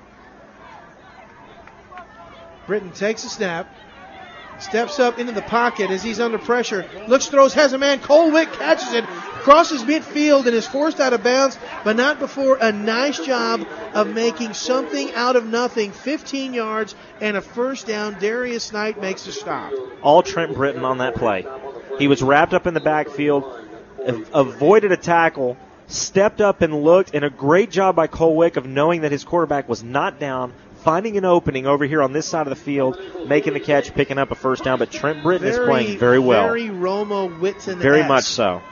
Britton takes a snap, steps up into the pocket as he's under pressure, looks, throws, has a man. Colwick catches it, crosses midfield, and is forced out of bounds, but not before a nice job of making something out of nothing. fifteen yards and a first down. Darius Knight makes a stop. All Trent Britton on that play. He was wrapped up in the backfield, avoided a tackle, stepped up and looked, and a great job by Colwick of knowing that his quarterback was not down, finding an opening over here on this side of the field, making the catch, picking up a first down. But Trent Britton Very, is playing very well. Very Romo Whitson. Very much so.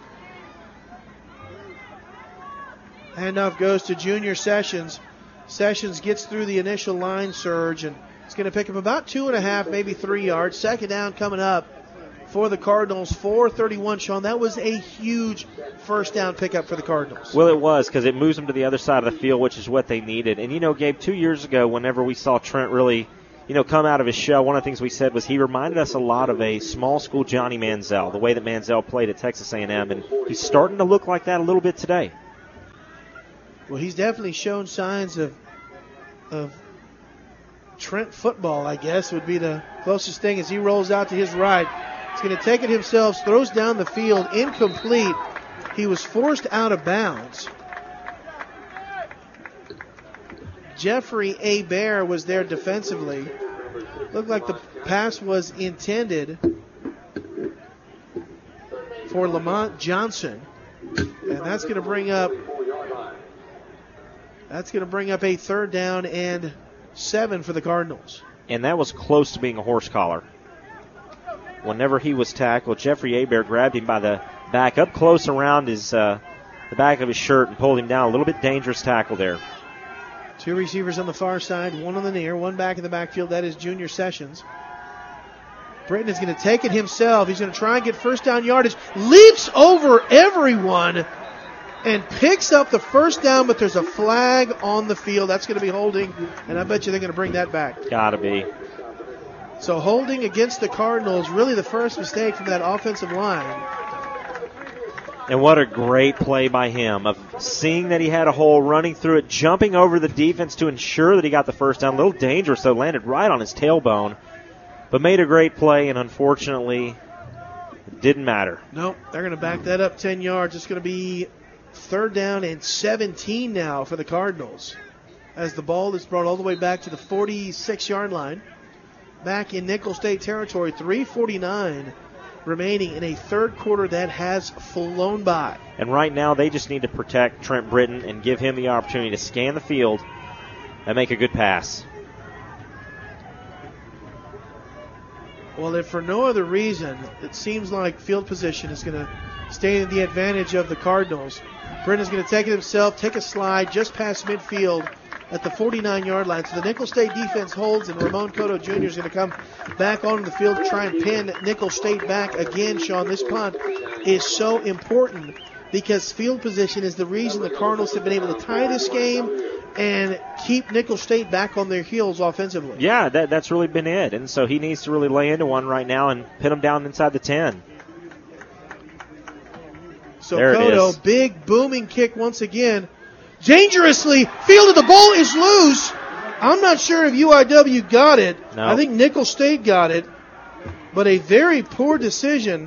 Handoff goes to Junior Sessions. Sessions gets through the initial line surge, and it's going to pick up about two and a half, maybe three yards. Second down coming up for the Cardinals. four thirty-one, Sean. That was a huge first down pickup for the Cardinals. Well, it was, because it moves them to the other side of the field, which is what they needed. And, you know, Gabe, two years ago, whenever we saw Trent really, you know, come out of his shell, one of the things we said was he reminded us a lot of a small school Johnny Manziel, the way that Manziel played at Texas A and M. And he's starting to look like that a little bit today. Well, he's definitely shown signs of of Trent football, I guess, would be the closest thing as he rolls out to his right. He's going to take it himself, throws down the field, incomplete. He was forced out of bounds. Jeffrey Hebert was there defensively. Looked like the pass was intended for Lamont Johnson. And that's going to bring up That's going to bring up a third down and seven for the Cardinals. And that was close to being a horse collar. Whenever he was tackled, Jeffrey Hebert grabbed him by the back, up close around his uh, the back of his shirt, and pulled him down. A little bit dangerous tackle there. Two receivers on the far side, one on the near, one back in the backfield. That is Junior Sessions. Britton is going to take it himself. He's going to try and get first down yardage. Leaps over everyone and picks up the first down, but there's a flag on the field. That's going to be holding, and I bet you they're going to bring that back. Gotta be. So holding against the Cardinals, really the first mistake from that offensive line. And what a great play by him of seeing that he had a hole, running through it, jumping over the defense to ensure that he got the first down. A little dangerous, though, landed right on his tailbone. But made a great play, and unfortunately, it didn't matter. Nope, they're going to back that up ten yards. It's going to be third down and seventeen now for the Cardinals as the ball is brought all the way back to the forty-six-yard line. Back in Nickel State territory, three forty-nine remaining in a third quarter that has flown by. And right now, they just need to protect Trent Britton and give him the opportunity to scan the field and make a good pass. Well, if for no other reason, it seems like field position is going to stay in the advantage of the Cardinals. Britton's going to take it himself, take a slide just past midfield at the forty-nine-yard line. So the Nickel State defense holds, and Ramon Cotto Junior is going to come back onto the field to try and pin Nickel State back again, Sean. This punt is so important because field position is the reason the Cardinals have been able to tie this game and keep Nickel State back on their heels offensively. Yeah, that, that's really been it. And so he needs to really lay into one right now and pin them down inside the ten. So there Cotto, big booming kick once again. Dangerously fielded. The ball is loose. I'm not sure if U I W got it. No. I think Nickel State got it. But a very poor decision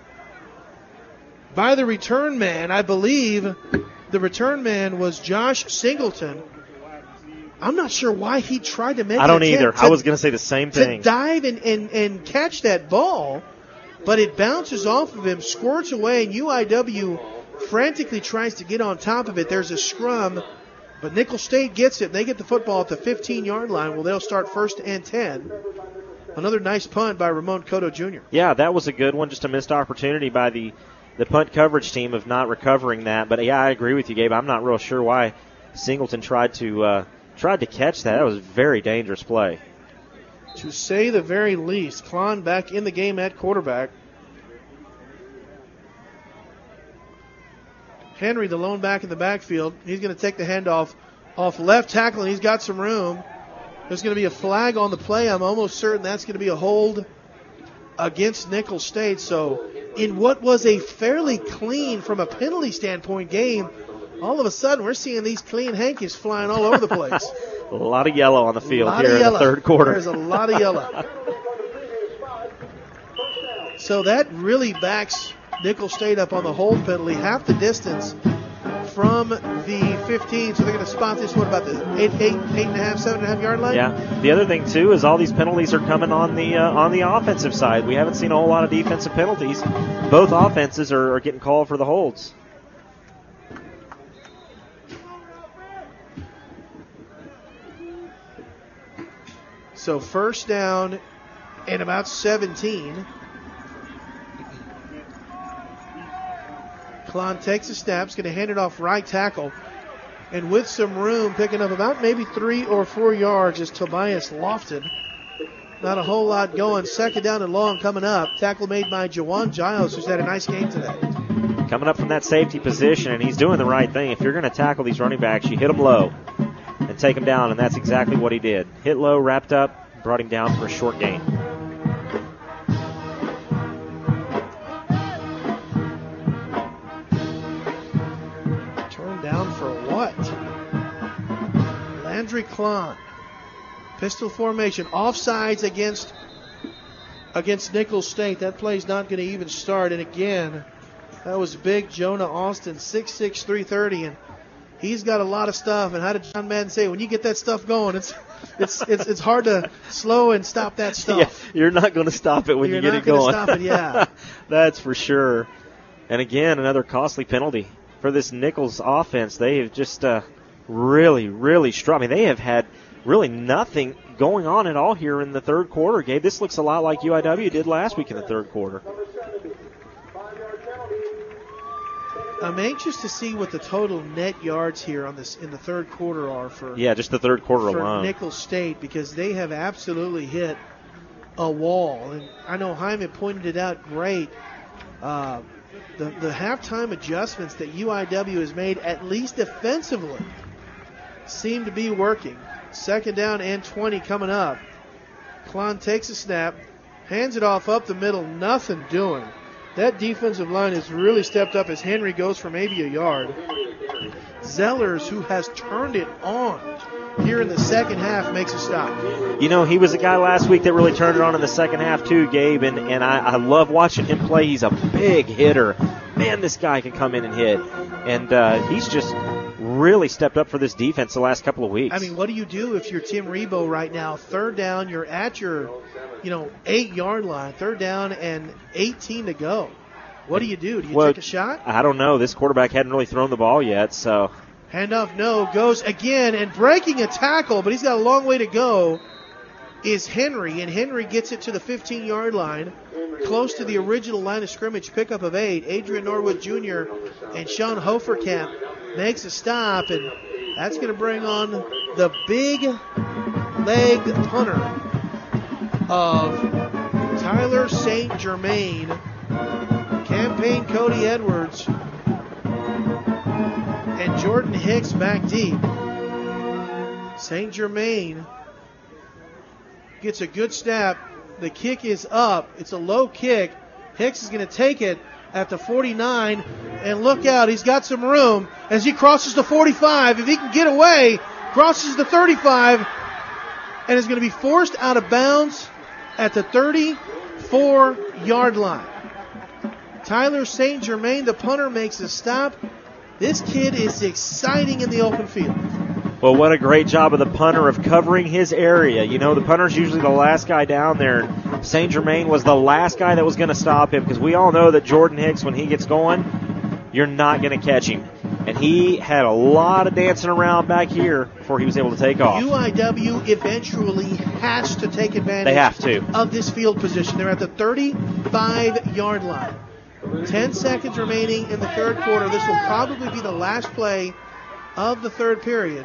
by the return man. I believe the return man was Josh Singleton. I'm not sure why he tried to make I don't an either. to, I was going to say the same thing. To dive and, and, and catch that ball, but it bounces off of him, squirts away, and U I W frantically tries to get on top of it. There's a scrum, but Nickel State gets it, and they get the football at the fifteen-yard line. Well, they'll start first and ten. Another nice punt by Ramon Cotto Junior Yeah, that was a good one. Just a missed opportunity by the, the punt coverage team of not recovering that. But, yeah, I agree with you, Gabe. I'm not real sure why Singleton tried to uh, tried to catch that. That was a very dangerous play. To say the very least. Klon back in the game at quarterback. Henry, the lone back in the backfield. He's going to take the handoff off left tackle, and he's got some room. There's going to be a flag on the play. I'm almost certain that's going to be a hold against Nickel State. So in what was a fairly clean, from a penalty standpoint, game, all of a sudden we're seeing these clean hankies flying all over the place. A lot of yellow on the field here in the third quarter. There's a lot of yellow. So that really backs Nickel State up on the hold penalty, half the distance from the fifteen. So they're going to spot this, what about the eight, eight, eight and a half, seven and a half yard line? Yeah. The other thing too is all these penalties are coming on the uh, on the offensive side. We haven't seen a whole lot of defensive penalties. Both offenses are, are getting called for the holds. So first down and about seventeen. Klon takes a snap, is going to hand it off right tackle. And with some room, picking up about maybe three or four yards is Tobias Lofton. Not a whole lot going. Second down and long coming up. Tackle made by Jawan Giles, who's had a nice game today. Coming up from that safety position, and he's doing the right thing. If you're going to tackle these running backs, you hit them low and take them down, and that's exactly what he did. Hit low, wrapped up, brought him down for a short gain. Landry Klon. Pistol formation. Offsides against against Nickel State. That play's not going to even start. And again, that was big Jonah Austin, six six, three thirty. And he's got a lot of stuff. And how did John Madden say, when you get that stuff going, it's it's it's, it's hard to slow and stop that stuff. Yeah, you're not going to stop it when you're you get not it going. Stop it, yeah. That's for sure. And again, another costly penalty for this Nichols offense. They have just uh, really, really strong. I mean, they have had really nothing going on at all here in the third quarter, Gabe. This looks a lot like U I W did last week in the third quarter. I'm anxious to see what the total net yards here on this in the third quarter are for. Yeah, just the third quarter for alone. Nicholls State, because they have absolutely hit a wall. And I know Jaime pointed it out great. Uh, the, the halftime adjustments that U I W has made, at least defensively, seem to be working. Second down and twenty coming up. Klon takes a snap, hands it off up the middle, nothing doing. That defensive line has really stepped up as Henry goes for maybe a yard. Zellers, who has turned it on here in the second half, makes a stop. You know, he was a guy last week that really turned it on in the second half too, Gabe, and, and I, I love watching him play. He's a big hitter. Man, this guy can come in and hit. And uh, he's just really stepped up for this defense the last couple of weeks. I mean, what do you do if you're Tim Rebo right now? Third down, you're at your, you know, eight-yard line. Third down and eighteen to go. What do you do? Do you well, take a shot? I don't know. This quarterback hadn't really thrown the ball yet, so. Handoff, no, goes again and breaking a tackle, but he's got a long way to go, is Henry, and Henry gets it to the fifteen-yard line, close to the original line of scrimmage, pickup of eight. Adrian Norwood Junior and Sean Hoferkamp makes a stop, and that's going to bring on the big leg punter of Tyler Saint Germain, campaign Cody Edwards, and Jordan Hicks back deep. Saint Germain gets a good snap. The kick is up. It's a low kick. Hicks is going to take it at the forty-nine, and look out, he's got some room as he crosses the forty-five. If he can get away, crosses the thirty-five, and is going to be forced out of bounds at the thirty-four-yard line. Tyler Saint Germain, the punter, makes a stop. This kid is exciting in the open field. Well, what a great job of the punter of covering his area. You know, the punter's usually the last guy down there. Saint Germain was the last guy that was going to stop him, because we all know that Jordan Hicks, when he gets going, you're not going to catch him. And he had a lot of dancing around back here before he was able to take off. U I W eventually has to take advantage they have to. of this field position. They're at the thirty-five-yard line. Ten seconds remaining in the third quarter. This will probably be the last play of the third period.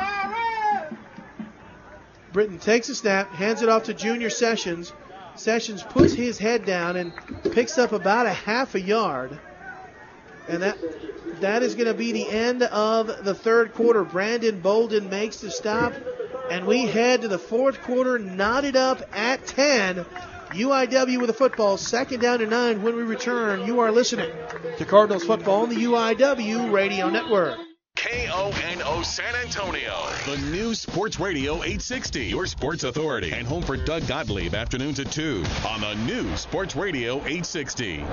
Britton takes a snap, hands it off to Junior Sessions. Sessions puts his head down and picks up about a half a yard. And that that is going to be the end of the third quarter. Brandon Bolden makes the stop, and we head to the fourth quarter, knotted up at ten. U I W with a football, second down to nine. When we return, you are listening to Cardinals football on the U I W Radio Network. K O N O San Antonio, the new Sports Radio eight sixty, your sports authority, and home for Doug Gottlieb afternoons at two on the new Sports Radio eight sixty.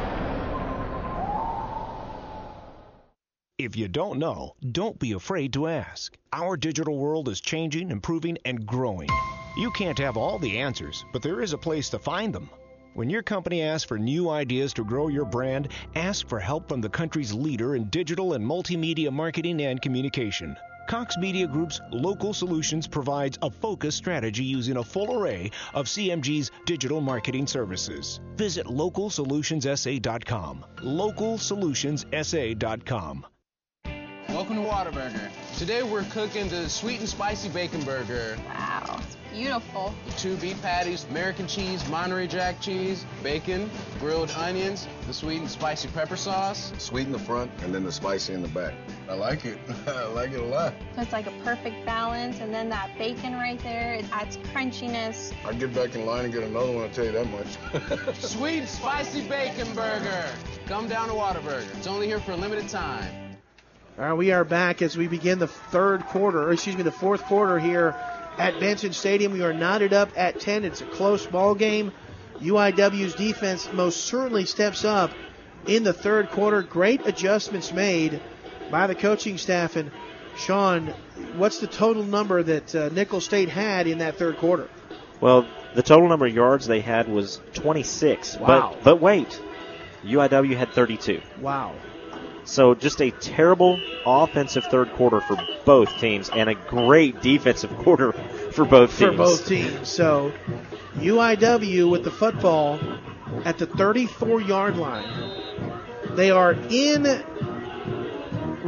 If you don't know, don't be afraid to ask. Our digital world is changing, improving, and growing. You can't have all the answers, but there is a place to find them. When your company asks for new ideas to grow your brand, ask for help from the country's leader in digital and multimedia marketing and communication. Cox Media Group's Local Solutions provides a focused strategy using a full array of C M G's digital marketing services. Visit local solutions s a dot com. local solutions s a dot com. Welcome to Whataburger. Today we're cooking the sweet and spicy bacon burger. Wow, it's beautiful. Two beef patties, American cheese, Monterey Jack cheese, bacon, grilled onions, the sweet and spicy pepper sauce. Sweet in the front and then the spicy in the back. I like it. I like it a lot. So it's like a perfect balance, and then that bacon right there, it adds crunchiness. I'd get back in line and get another one, I'll tell you that much. Sweet spicy bacon burger. Come down to Whataburger. It's only here for a limited time. All right, we are back as we begin the third quarter, or excuse me, the fourth quarter here at Benson Stadium. We are knotted up at ten. It's a close ball game. U I W's defense most certainly steps up in the third quarter. Great adjustments made by the coaching staff. And Sean, what's the total number that uh, Nicholls State had in that third quarter? Well, the total number of yards they had was twenty-six. Wow. But, but wait, U I W had thirty-two. Wow. So just a terrible offensive third quarter for both teams and a great defensive quarter for both teams. For both teams. So U I W with the football at the thirty-four-yard line. They are in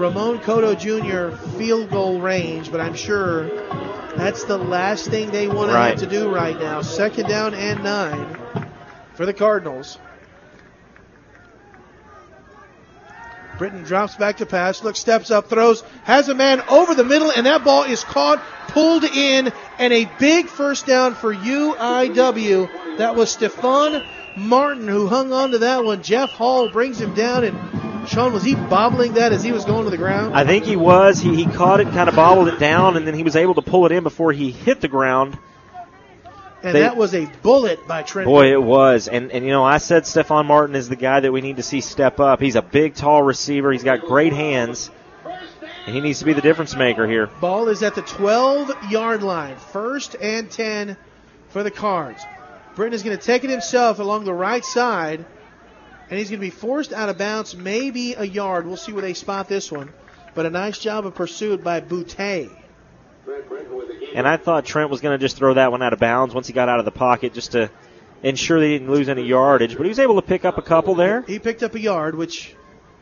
Ramon Cotto Junior field goal range, but I'm sure that's the last thing they want Right. to have to do right now. Second down and nine for the Cardinals. Britton drops back to pass, looks, steps up, throws, has a man over the middle, and that ball is caught, pulled in, and a big first down for U I W. That was Stephon Martin who hung on to that one. Jeff Hall brings him down, and Sean, was he bobbling that as he was going to the ground? I think he was. He, he caught it, kind of bobbled it down, and then he was able to pull it in before he hit the ground. And They- that was a bullet by Trent. Boy, it was. And, and, you know, I said Stephon Martin is the guy that we need to see step up. He's a big, tall receiver. He's got great hands. And he needs to be the difference maker here. Ball is at the twelve-yard line. First and ten for the Cards. Britton is going to take it himself along the right side, and he's going to be forced out of bounds, maybe a yard. We'll see where they spot this one. But a nice job of pursuit by Boutte. And I thought Trent was going to just throw that one out of bounds once he got out of the pocket just to ensure they didn't lose any yardage. But he was able to pick up a couple there. He picked up a yard, which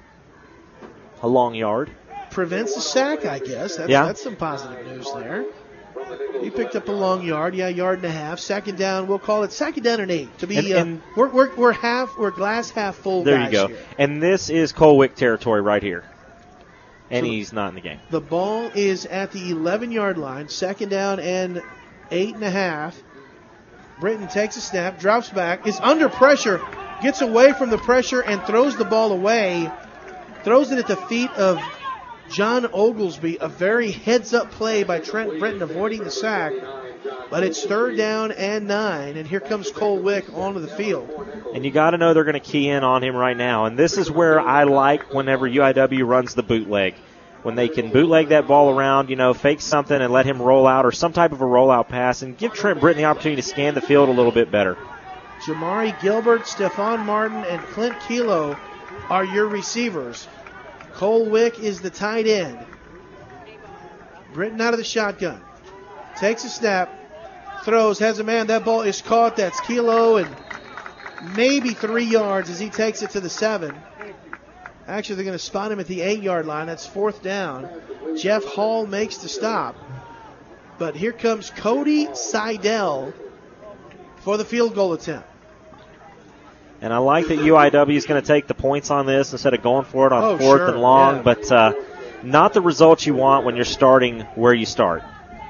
A long yard. prevents a sack, I guess. That's, Yeah. that's some positive news there. He picked up a long yard, yeah, yard and a half. Second down, we'll call it second down and eight. To be, And- uh, and- we're, we're we're half, we're glass half full. There guys you go. Here. And this is Colwick territory right here. And So- he's not in the game. The ball is at the eleven-yard line. Second down and eight and a half. Britton takes a snap, drops back, is under pressure, gets away from the pressure, and throws the ball away. Throws it at the feet of John Oglesby. A very heads-up play by Trent Britton, avoiding the sack. But it's third down and nine, and here comes Cole Wick onto the field. And you got to know they're going to key in on him right now. And this is where I like whenever U I W runs the bootleg. When they can bootleg that ball around, you know, fake something and let him roll out or some type of a rollout pass and give Trent Britton the opportunity to scan the field a little bit better. Jamari Gilbert, Stephon Martin, and Clint Kilo are your receivers. Cole Wick is the tight end. Britton out of the shotgun. Takes a snap. Throws, has a man. That ball is caught. That's Kilo, and maybe three yards as he takes it to the seven. Actually, they're going to spot him at the eight-yard line. That's fourth down. Jeff Hall makes the stop. But here comes Cody Seidel for the field goal attempt. And I like that U I W is going to take the points on this instead of going for it on Oh, fourth sure, and long. yeah. But uh, not the results you want when you're starting where you start.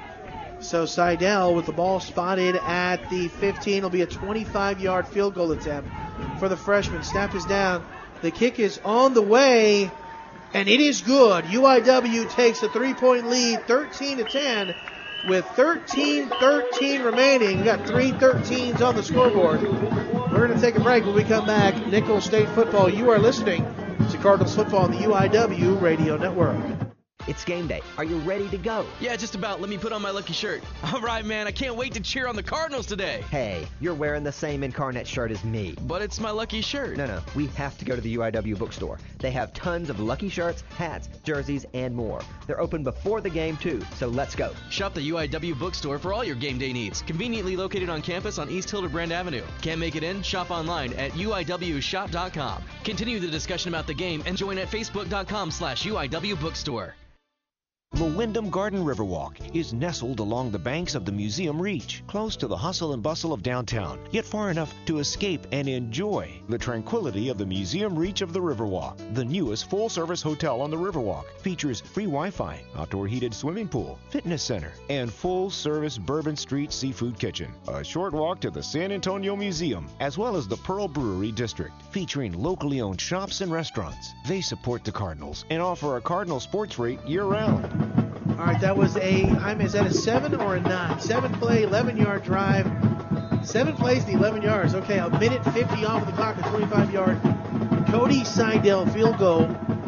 So Seidel with the ball spotted at the fifteen will be a twenty-five-yard field goal attempt for the freshman. Snap is down. The kick is on the way, and it is good. U I W takes a three-point lead, thirteen to ten, with thirteen thirteen remaining. We got three thirteens on the scoreboard. We're going to take a break. When we come back, Nicholls State football. You are listening to Cardinals football on the U I W Radio Network. It's game day. Are you ready to go? Yeah, just about. Let me put on my lucky shirt. All right, man. I can't wait to cheer on the Cardinals today. Hey, you're wearing the same Incarnate shirt as me. But it's my lucky shirt. No, no. We have to go to the U I W bookstore. They have tons of lucky shirts, hats, jerseys, and more. They're open before the game, too, so let's go. Shop the U I W bookstore for all your game day needs. Conveniently located on campus on East Hildebrand Avenue. Can't make it in? Shop online at U I W shop dot com. Continue the discussion about the game and join at facebook dot com slash U I W bookstore. The Wyndham Garden Riverwalk is nestled along the banks of the Museum Reach, close to the hustle and bustle of downtown, yet far enough to escape and enjoy the tranquility of the Museum Reach of the Riverwalk. The newest full-service hotel on the Riverwalk features free Wi-Fi, outdoor heated swimming pool, fitness center, and full-service Bourbon Street Seafood Kitchen. A short walk to the San Antonio Museum, as well as the Pearl Brewery District, featuring locally owned shops and restaurants. They support the Cardinals and offer a Cardinal sports rate year-round. All right, that was a, I'm, is that a seven or a nine? Seven play, eleven-yard drive. Seven plays to eleven yards. Okay, a minute fifty off the clock, a twenty-five-yard Cody Seidel field goal.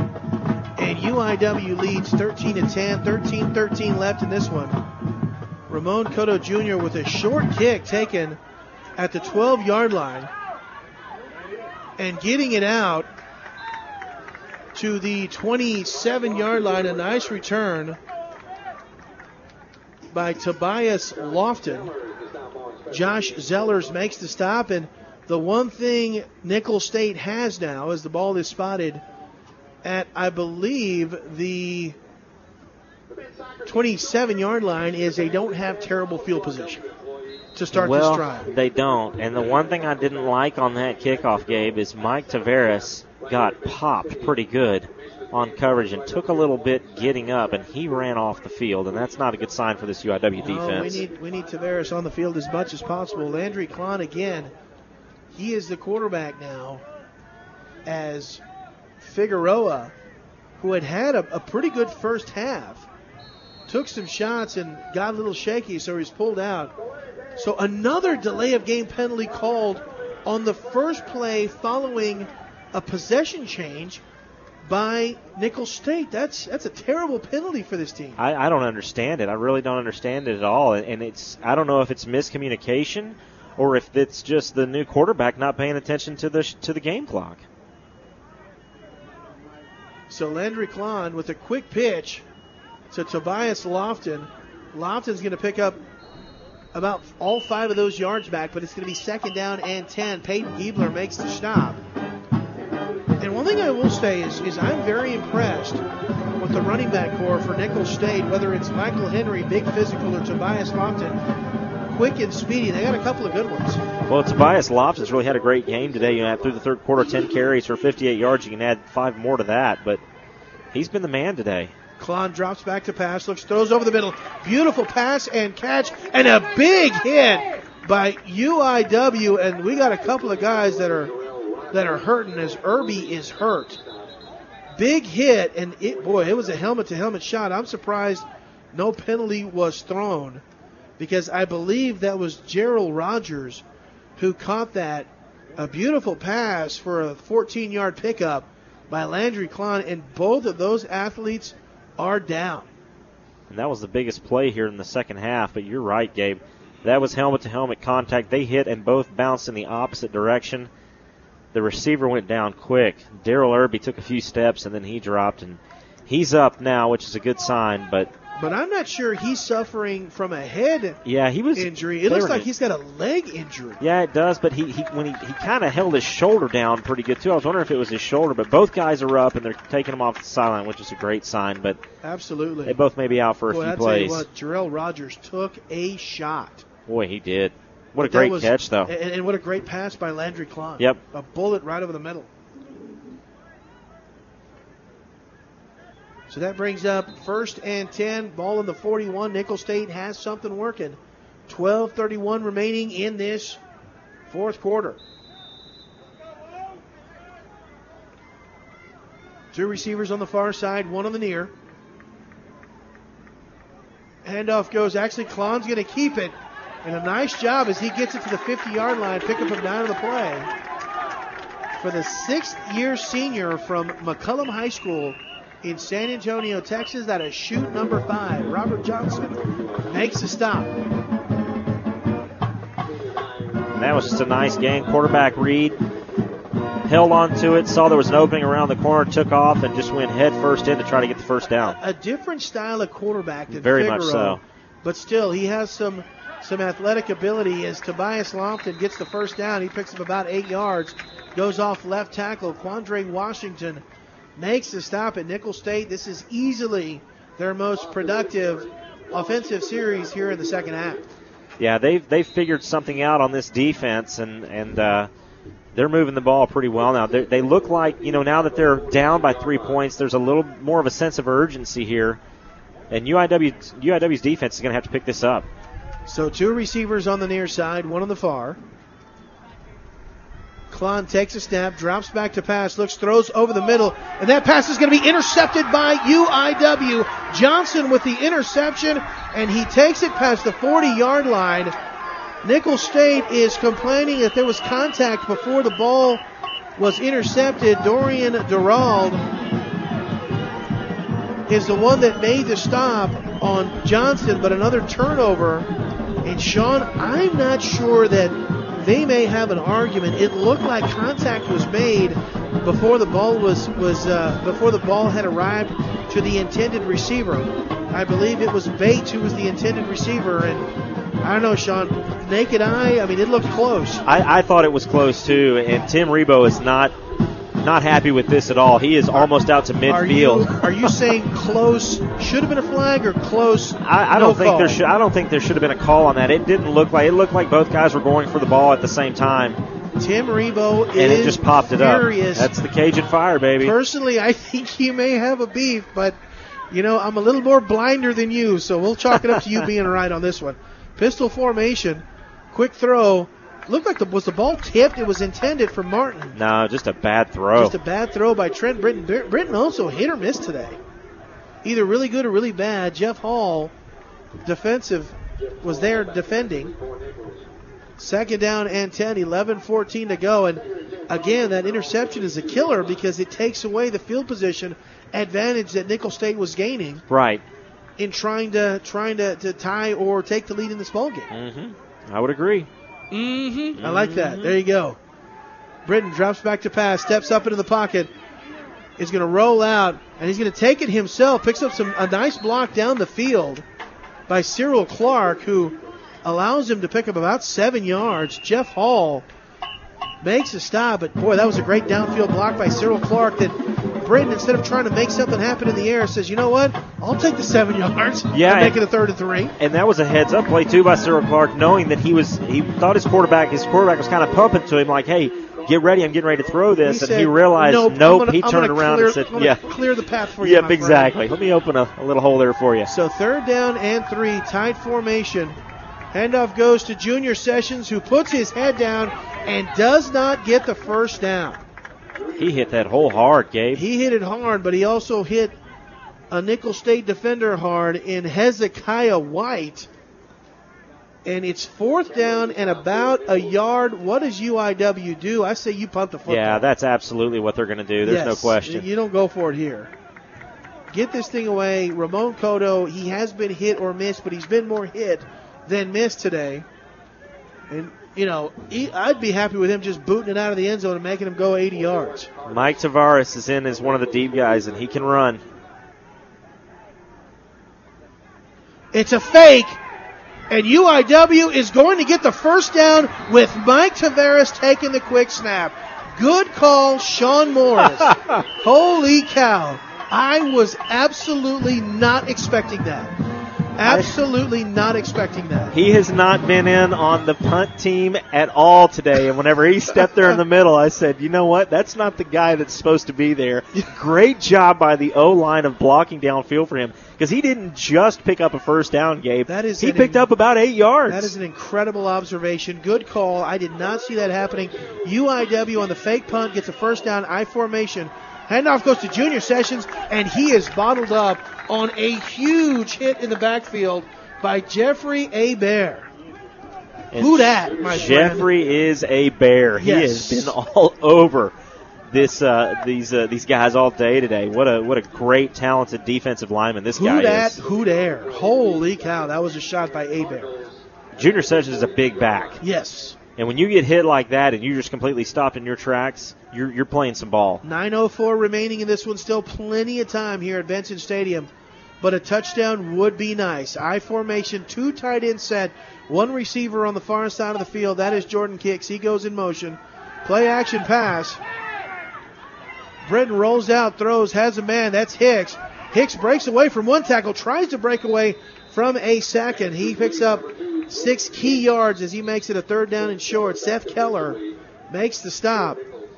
And U I W leads thirteen to ten, thirteen thirteen left in this one. Ramon Cotto Junior with a short kick taken at the twelve-yard line. And getting it out to the twenty-seven-yard line. A nice return by Tobias Lofton. Josh Zellers makes the stop, and the one thing Nicholls State has now as the ball is spotted at, I believe, the twenty-seven-yard line is they don't have terrible field position to start well, this drive. They don't. And the one thing I didn't like on that kickoff, Gabe, is Mike Taveras got popped pretty good on coverage and took a little bit getting up, and he ran off the field, and that's not a good sign for this U I W defense. No, we need we need Taveras on the field as much as possible. Landry Klon again, he is the quarterback now, as Figueroa, who had had a, a pretty good first half, took some shots and got a little shaky, so he's pulled out. So another delay of game penalty called on the first play following a possession change by Nicholls State. That's that's a terrible penalty for this team. I, I don't understand it. I really don't understand it at all. And it's I don't know if it's miscommunication or if it's just the new quarterback not paying attention to the to the game clock. So Landry Klon with a quick pitch to Tobias Lofton. Lofton's going to pick up about all five of those yards back, but it's going to be second down and ten. Peyton Giebler makes the stop. And one thing I will say is, is I'm very impressed with the running back core for Nicholls State, whether it's Michael Henry, big physical, or Tobias Lofton, quick and speedy. They got a couple of good ones. Well, Tobias Lofton's really had a great game today. You know, through the third quarter, ten carries for fifty-eight yards. You can add five more to that, but he's been the man today. Klon drops back to pass, looks, throws over the middle. Beautiful pass and catch, and a big hit by U I W. And we got a couple of guys that are that are hurting as Irby is hurt. Big hit, and it boy, it was a helmet-to-helmet shot. I'm surprised no penalty was thrown because I believe that was Gerald Rogers who caught that. A beautiful pass for a fourteen-yard pickup by Landry Klon, and both of those athletes are down. And that was the biggest play here in the second half, but you're right, Gabe. That was helmet-to-helmet contact. They hit and both bounced in the opposite direction. The receiver went down quick. Daryl Irby took a few steps, and then he dropped, and he's up now, which is a good sign. But but I'm not sure he's suffering from a head yeah, he was, injury. It looks like he's got a leg injury. Yeah, it does, but he, he when he, he kind of held his shoulder down pretty good, too. I was wondering if it was his shoulder, but both guys are up, and they're taking him off the sideline, which is a great sign. But absolutely, they both may be out for a Boy, few I'll plays. Tell you what, Jarrell Rogers took a shot. Boy, he did. What a But that great was, catch, though. And, and what a great pass by Landry Klon. Yep. A bullet right over the middle. So that brings up first and ten. Ball in the forty-one. Nicholls State has something working. twelve thirty-one remaining in this fourth quarter. Two receivers on the far side, one on the near. Handoff goes. Actually, Klon's going to keep it. And a nice job as he gets it to the fifty-yard line. Pick up of nine on the play. For the sixth-year senior from McCullum High School in San Antonio, Texas, that is shoot number five. Robert Johnson makes a stop. That was just a nice game. Quarterback Reed held on to it, saw there was an opening around the corner, took off, and just went head first in to try to get the first down. A different style of quarterback than Very Figueroa, much so. But still, he has some some athletic ability as Tobias Lofton gets the first down. He picks up about eight yards, goes off left tackle. Quandre Washington makes the stop at Nicholls State. This is easily their most productive offensive series here in the second half. Yeah, they've they've figured something out on this defense, and and uh, they're moving the ball pretty well now. They're, they look like, you know, now that they're down by three points, there's a little more of a sense of urgency here, and U I W U I W's defense is going to have to pick this up. So two receivers on the near side, one on the far. Klon takes a snap, drops back to pass, looks, throws over the middle, and that pass is going to be intercepted by U I W. Johnson with the interception, and he takes it past the forty-yard line. Nicholls State is complaining that there was contact before the ball was intercepted. Dorian Durald is the one that made the stop on Johnson, but another turnover. And Sean, I'm not sure that they may have an argument. It looked like contact was made before the ball was was uh, before the ball had arrived to the intended receiver. I believe it was Bates who was the intended receiver, and I don't know, Sean. Naked eye, I mean, it looked close. I, I thought it was close too, and Tim Rebo is not not happy with this at all. He is almost out to midfield. Are you, are you saying close should have been a flag or close? I, I no don't think call? there should. I don't think there should have been a call on that. It didn't look like it looked like both guys were going for the ball at the same time. Tim Rebo and is it just popped it furious. up. That's the Cajun Fire, baby. Personally, I think he may have a beef, but you know I'm a little more blinder than you, so we'll chalk it up to you being right on this one. Pistol formation, quick throw. Looked like the was the ball tipped. It was intended for Martin. No, just a bad throw. Just a bad throw by Trent Britton. Britton also hit or miss today. Either really good or really bad. Jeff Hall, defensive, was there defending. Second down and ten, eleven fourteen to go. And again, that interception is a killer because it takes away the field position advantage that Nicholls State was gaining. Right. In trying to trying to, to tie or take the lead in this ball game. Mm-hmm. I would agree. Mm-hmm. I like that. There you go. Britton drops back to pass, steps up into the pocket, is going to roll out, and he's going to take it himself. Picks up some a nice block down the field by Cyril Clark, who allows him to pick up about seven yards. Jeff Hall makes a stop, but boy, that was a great downfield block by Cyril Clark that Britton, instead of trying to make something happen in the air, says, you know what, I'll take the seven yards yeah, and make it a third and three. And that was a heads-up play, too, by Cyril Clark, knowing that he was he thought his quarterback, his quarterback was kind of pumping to him like, hey, get ready, I'm getting ready to throw this. He and said, he realized, nope, nope, gonna, he I'm turned around clear, and said, I'm yeah. clear the path for you, Yep, my exactly. friend. Let me open a, a little hole there for you. So third down and three, tight formation. Handoff goes to Junior Sessions, who puts his head down and does not get the first down. He hit that hole hard, Gabe. He hit it hard, but he also hit a Nicholls State defender hard in Hezekiah White. And it's fourth down and about a yard. What does U I W do? I say you punt the football. Yeah, that's absolutely what they're going to do. There's yes, no question. You don't go for it here. Get this thing away. Ramon Cotto, he has been hit or missed, but he's been more hit than missed today. And, you know, he, I'd be happy with him just booting it out of the end zone and making him go eighty yards. Mike Tavares is in as one of the deep guys, and he can run. It's a fake, and U I W is going to get the first down with Mike Tavares taking the quick snap. Good call, Sean Morris. Holy cow. I was absolutely not expecting that. Absolutely not expecting that. He has not been in on the punt team at all today. And whenever he stepped there in the middle, I said, you know what? That's not the guy that's supposed to be there. Great job by the O-line of blocking downfield for him. Because he didn't just pick up a first down, Gabe. That is he picked up about eight yards. That is an incredible observation. Good call. I did not see that happening. U I W on the fake punt gets a first down, I formation. Handoff goes to Junior Sessions, and he is bottled up on a huge hit in the backfield by Jeffrey A. Bear. And Who that, my Jeffrey friend? is a bear. He Yes. has been all over this uh, these uh, these guys all day today. What a what a great, talented defensive lineman this Who guy that, is. who there? Holy cow, that was a shot by A. Bear. Junior Sessions is a big back. Yes. And when you get hit like that and you just completely stopped in your tracks, you're you're playing some ball. nine oh four remaining in this one. Still plenty of time here at Benson Stadium. But a touchdown would be nice. I formation, two tight end set, one receiver on the far side of the field. That is Jordan Kicks. He goes in motion. Play action pass. Britton rolls out, throws, has a man. That's Hicks. Hicks breaks away from one tackle, tries to break away from a second. He picks up six key yards as he makes it a third down and short. Seth Keller makes the stop.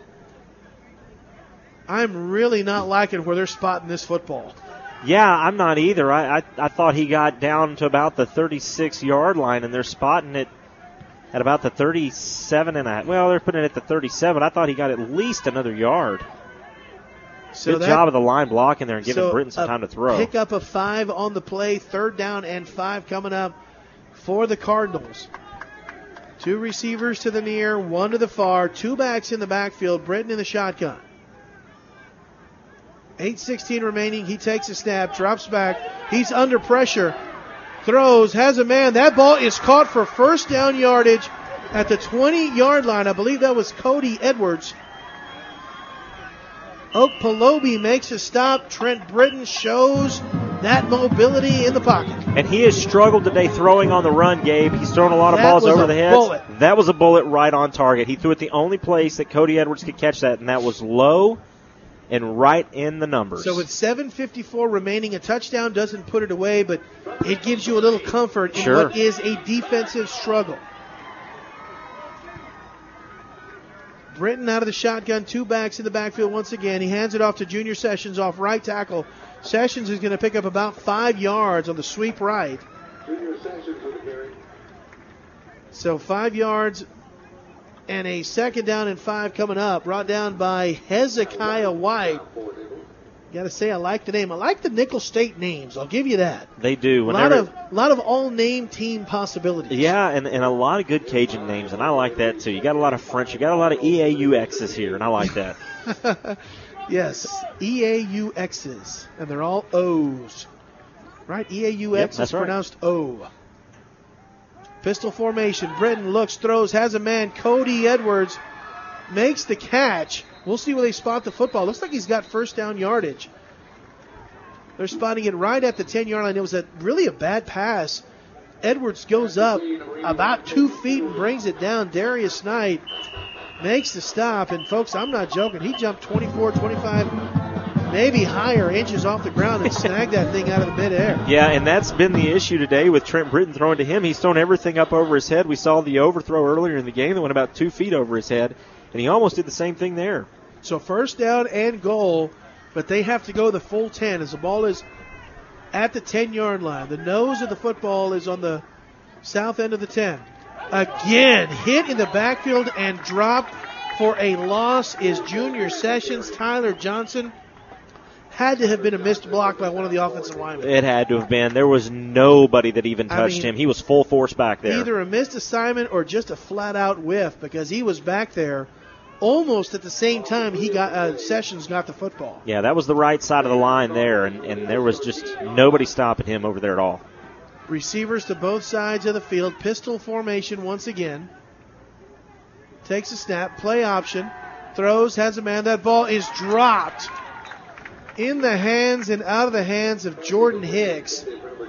I'm really not liking where they're spotting this football. Yeah, I'm not either. I, I I thought he got down to about the thirty-six-yard line, and they're spotting it at about the thirty-seven and a half. Well, they're putting it at the thirty-seven. I thought he got at least another yard. So Good that, job of the line blocking there and giving so Britton some time to throw. Pick up a five on the play, third down and five coming up for the Cardinals. Two receivers to the near, one to the far, two backs in the backfield, Britton in the shotgun. eight sixteen remaining, he takes a snap, drops back, he's under pressure, throws, has a man. That ball is caught for first down yardage at the twenty-yard line. I believe that was Cody Edwards. Oak Palobi makes a stop. Trent Britton shows that mobility in the pocket. And he has struggled today throwing on the run, Gabe. He's thrown a lot of That balls was over a the heads. bullet. That was a bullet right on target. He threw it the only place that Cody Edwards could catch that, and that was low and right in the numbers. So with seven fifty-four remaining, a touchdown doesn't put it away, but it gives you a little comfort in Sure. what is a defensive struggle. Britton out of the shotgun, two backs in the backfield once again. He hands it off to Junior Sessions off right tackle. Sessions is going to pick up about five yards on the sweep right. So five yards and a second down and five coming up, brought down by Hezekiah White. Got to say, I like the name. I like the Nickel State names. I'll give you that. They do. A lot Whenever, of lot of all-name team possibilities. yeah, and, and a lot of good Cajun names, and I like that too. You got a lot of French. You got a lot of E A U X's here, and I like that. Yes, E A U X's, and they're all O's. Right? E A U X Yep, is that's right. pronounced O. Pistol formation. Britton looks, throws, has a man. Cody Edwards makes the catch. We'll see where they spot the football. Looks like he's got first down yardage. They're spotting it right at the ten-yard line. It was a really a bad pass. Edwards goes up about two feet and brings it down. Darius Knight makes the stop. And, folks, I'm not joking. He jumped twenty-four, twenty-five, maybe higher inches off the ground and snagged that thing out of the midair. Yeah, and that's been the issue today with Trent Britton throwing to him. He's thrown everything up over his head. We saw the overthrow earlier in the game that went about two feet over his head, and he almost did the same thing there. So first down and goal, but they have to go the full ten as the ball is at the ten-yard line. The nose of the football is on the south end of the ten. Again, hit in the backfield and dropped for a loss is Junior Sessions. Tyler Johnson had to have been a missed block by one of the offensive linemen. It had to have been. There was nobody that even I touched mean, him. He was full force back there. Either a missed assignment or just a flat-out whiff because he was back there almost at the same time he got uh, Sessions got the football. Yeah, that was the right side of the line there, and, and there was just nobody stopping him over there at all. Receivers to both sides of the field. Pistol formation once again. Takes a snap. Play option. Throws. Has a man. That ball is dropped in the hands and out of the hands of Jordan Hicks.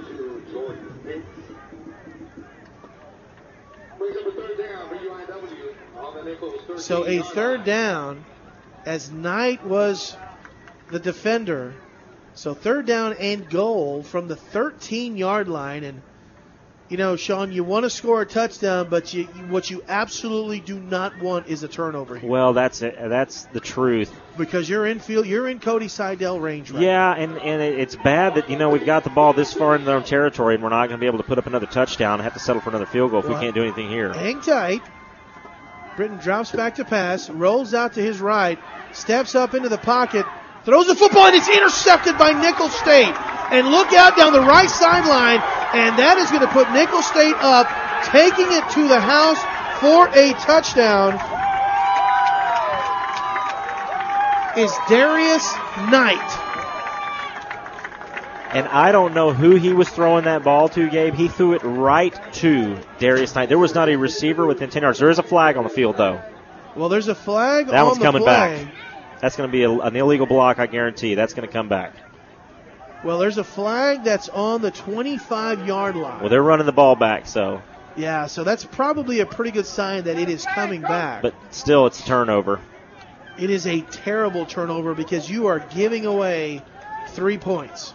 So a third down as Knight was the defender. So third down and goal from the thirteen-yard line. And, you know, Sean, you want to score a touchdown, but you, what you absolutely do not want is a turnover here. Well, that's it. That's the truth. Because you're in field, you're in Cody Seidel range right Yeah, and, and it's bad that, you know, we've got the ball this far in their own territory and we're not going to be able to put up another touchdown and have to settle for another field goal if Well, we can't do anything here. Hang tight. Britton drops back to pass, rolls out to his right, steps up into the pocket, throws the football, and it's intercepted by Nickel State. And look out down the right sideline, and that is going to put Nickel State up, taking it to the house for a touchdown. Is Darius Knight. And I don't know who he was throwing that ball to, Gabe. He threw it right to Darius Knight. There was not a receiver within ten yards. There is a flag on the field, though. Well, there's a flag that on one's the coming play. back. That's going to be a, an illegal block, I guarantee. That's going to come back. Well, there's a flag that's on the twenty-five-yard line. Well, they're running the ball back, so. Yeah, so that's probably a pretty good sign that it is coming back. But still, it's a turnover. It is a terrible turnover because you are giving away three points.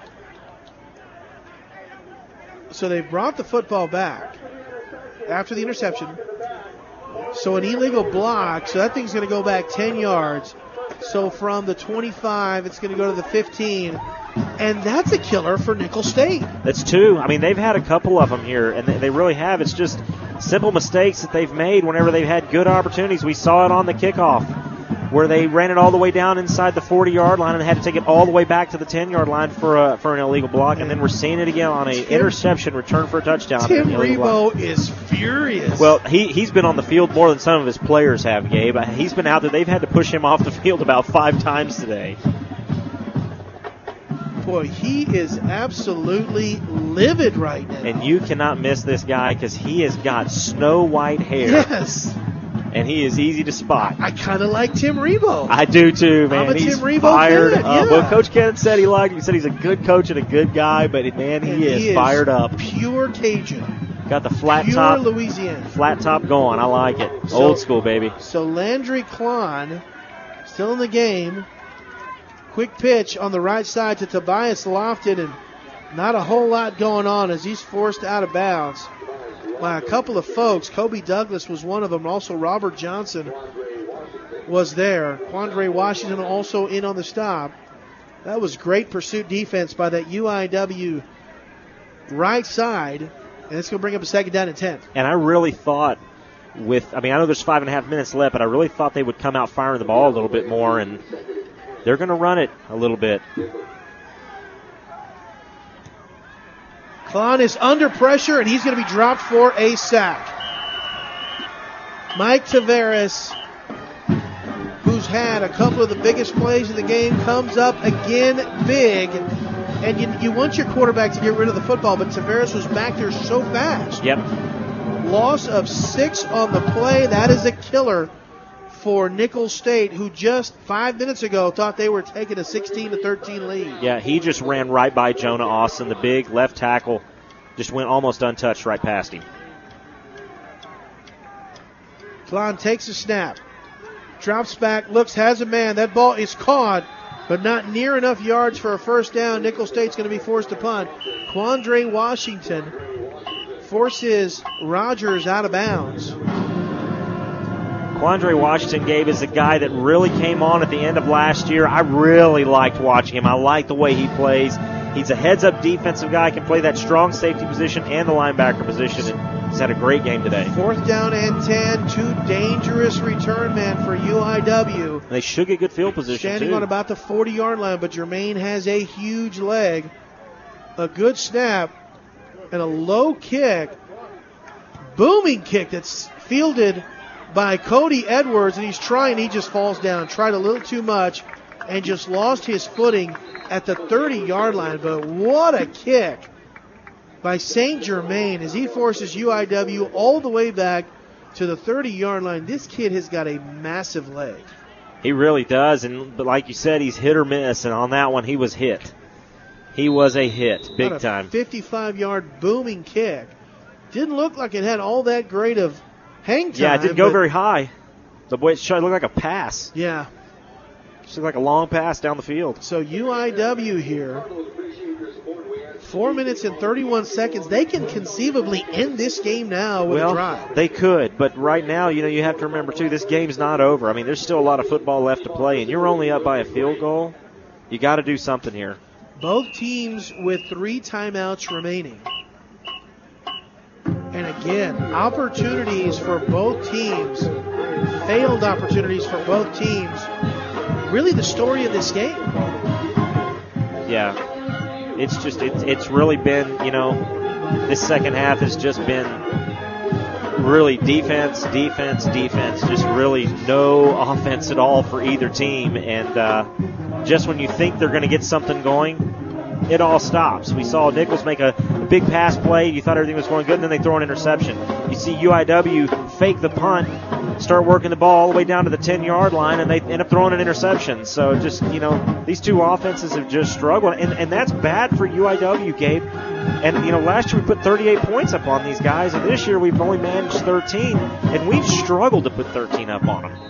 So they brought the football back after the interception. So an illegal block. So that thing's going to go back ten yards. So from the twenty-five, it's going to go to the fifteen. And that's a killer for Nickel State. That's two. I mean, they've had a couple of them here, and they really have. It's just simple mistakes that they've made whenever they've had good opportunities. We saw it on the kickoff where they ran it all the way down inside the forty-yard line and had to take it all the way back to the ten-yard line for a, for an illegal block. And then we're seeing it again on an interception return for a touchdown. Tim Rebo is furious. Well, he, he's been on the field more than some of his players have, Gabe. He's been out there. They've had to push him off the field about five times today. Boy, he is absolutely livid right now. And you cannot miss this guy because he has got snow white hair. Yes. and he is easy to spot. I kind of like Tim Rebo. I do too, man. I'm a he's Tim Rebo fired fan, up. yeah. Well, Coach Kenneth said he liked him. He said he's a good coach and a good guy, but man, he, And is, he is fired up. Pure Cajun. Got the flat Pure top. Louisiana. Flat top going. I like it. So- Old school, baby. So Landry Klon still in the game. Quick pitch on the right side to Tobias Lofton, and not a whole lot going on as he's forced out of bounds by a couple of folks. Kobe Douglas was one of them. Also Robert Johnson was there. Quandre Washington also in on the stop. That was great pursuit defense by that U I W right side. And it's going to bring up a second down and ten. And I really thought with, I mean, I know there's five and a half minutes left, but I really thought they would come out firing the ball a little bit more, and they're going to run it a little bit. Klon is under pressure, and he's going to be dropped for a sack. Mike Tavares, who's had a couple of the biggest plays in the game, comes up again big. And you, you want your quarterback to get rid of the football, but Tavares was back there so fast. Yep. Loss of six on the play. That is a killer for Nicholls State, who just five minutes ago thought they were taking a sixteen to thirteen lead. Yeah, he just ran right by Jonah Austin. The big left tackle just went almost untouched right past him. Klon takes a snap. Drops back, looks, has a man. That ball is caught, but not near enough yards for a first down. Nicholls State's going to be forced to punt. Quandre Washington forces Rogers out of bounds. Quandre Washington, Gabe, is a guy that really came on at the end of last year. I really liked watching him. I like the way he plays. He's a heads-up defensive guy, can play that strong safety position and the linebacker position, and he's had a great game today. Fourth down and ten, two dangerous return men for U I W. They should get good field position, Standing too. on about the forty-yard line, but Jermaine has a huge leg. A good snap and a low kick. Booming kick that's fielded by Cody Edwards, and he's trying. He just falls down. Tried a little too much and just lost his footing at the thirty-yard line. But what a kick by Saint Germain as he forces U I W all the way back to the thirty-yard line. This kid has got a massive leg. He really does, and but like you said, he's hit or miss, and on that one, he was hit. He was a hit, big About a time. fifty-five-yard booming kick. Didn't look like it had all that great of hang time. Yeah, it didn't go very high. The boy, it tried to look like a pass. Yeah. Just looked like a long pass down the field. So U I W here, four minutes and thirty-one seconds. They can conceivably end this game now with well, a drive. They could, but right now, you know, you have to remember, too, this game's not over. I mean, there's still a lot of football left to play, and you're only up by a field goal. You got to do something here. Both teams with three timeouts remaining. And again, opportunities for both teams, failed opportunities for both teams. Really the story of this game. Yeah. It's just, it's, it's really been, you know, this second half has just been really defense, defense, defense. Just really no offense at all for either team. And uh, just when you think they're going to get something going, it all stops. We saw Nicholls make a, a big pass play. You thought everything was going good, and then they throw an interception. You see U I W fake the punt, start working the ball all the way down to the ten-yard line, and they end up throwing an interception. So just, you know, these two offenses have just struggled, and, and that's bad for U I W, Gabe. And, you know, last year we put thirty-eight points up on these guys, and this year we've only managed thirteen, and we've struggled to put thirteen up on them.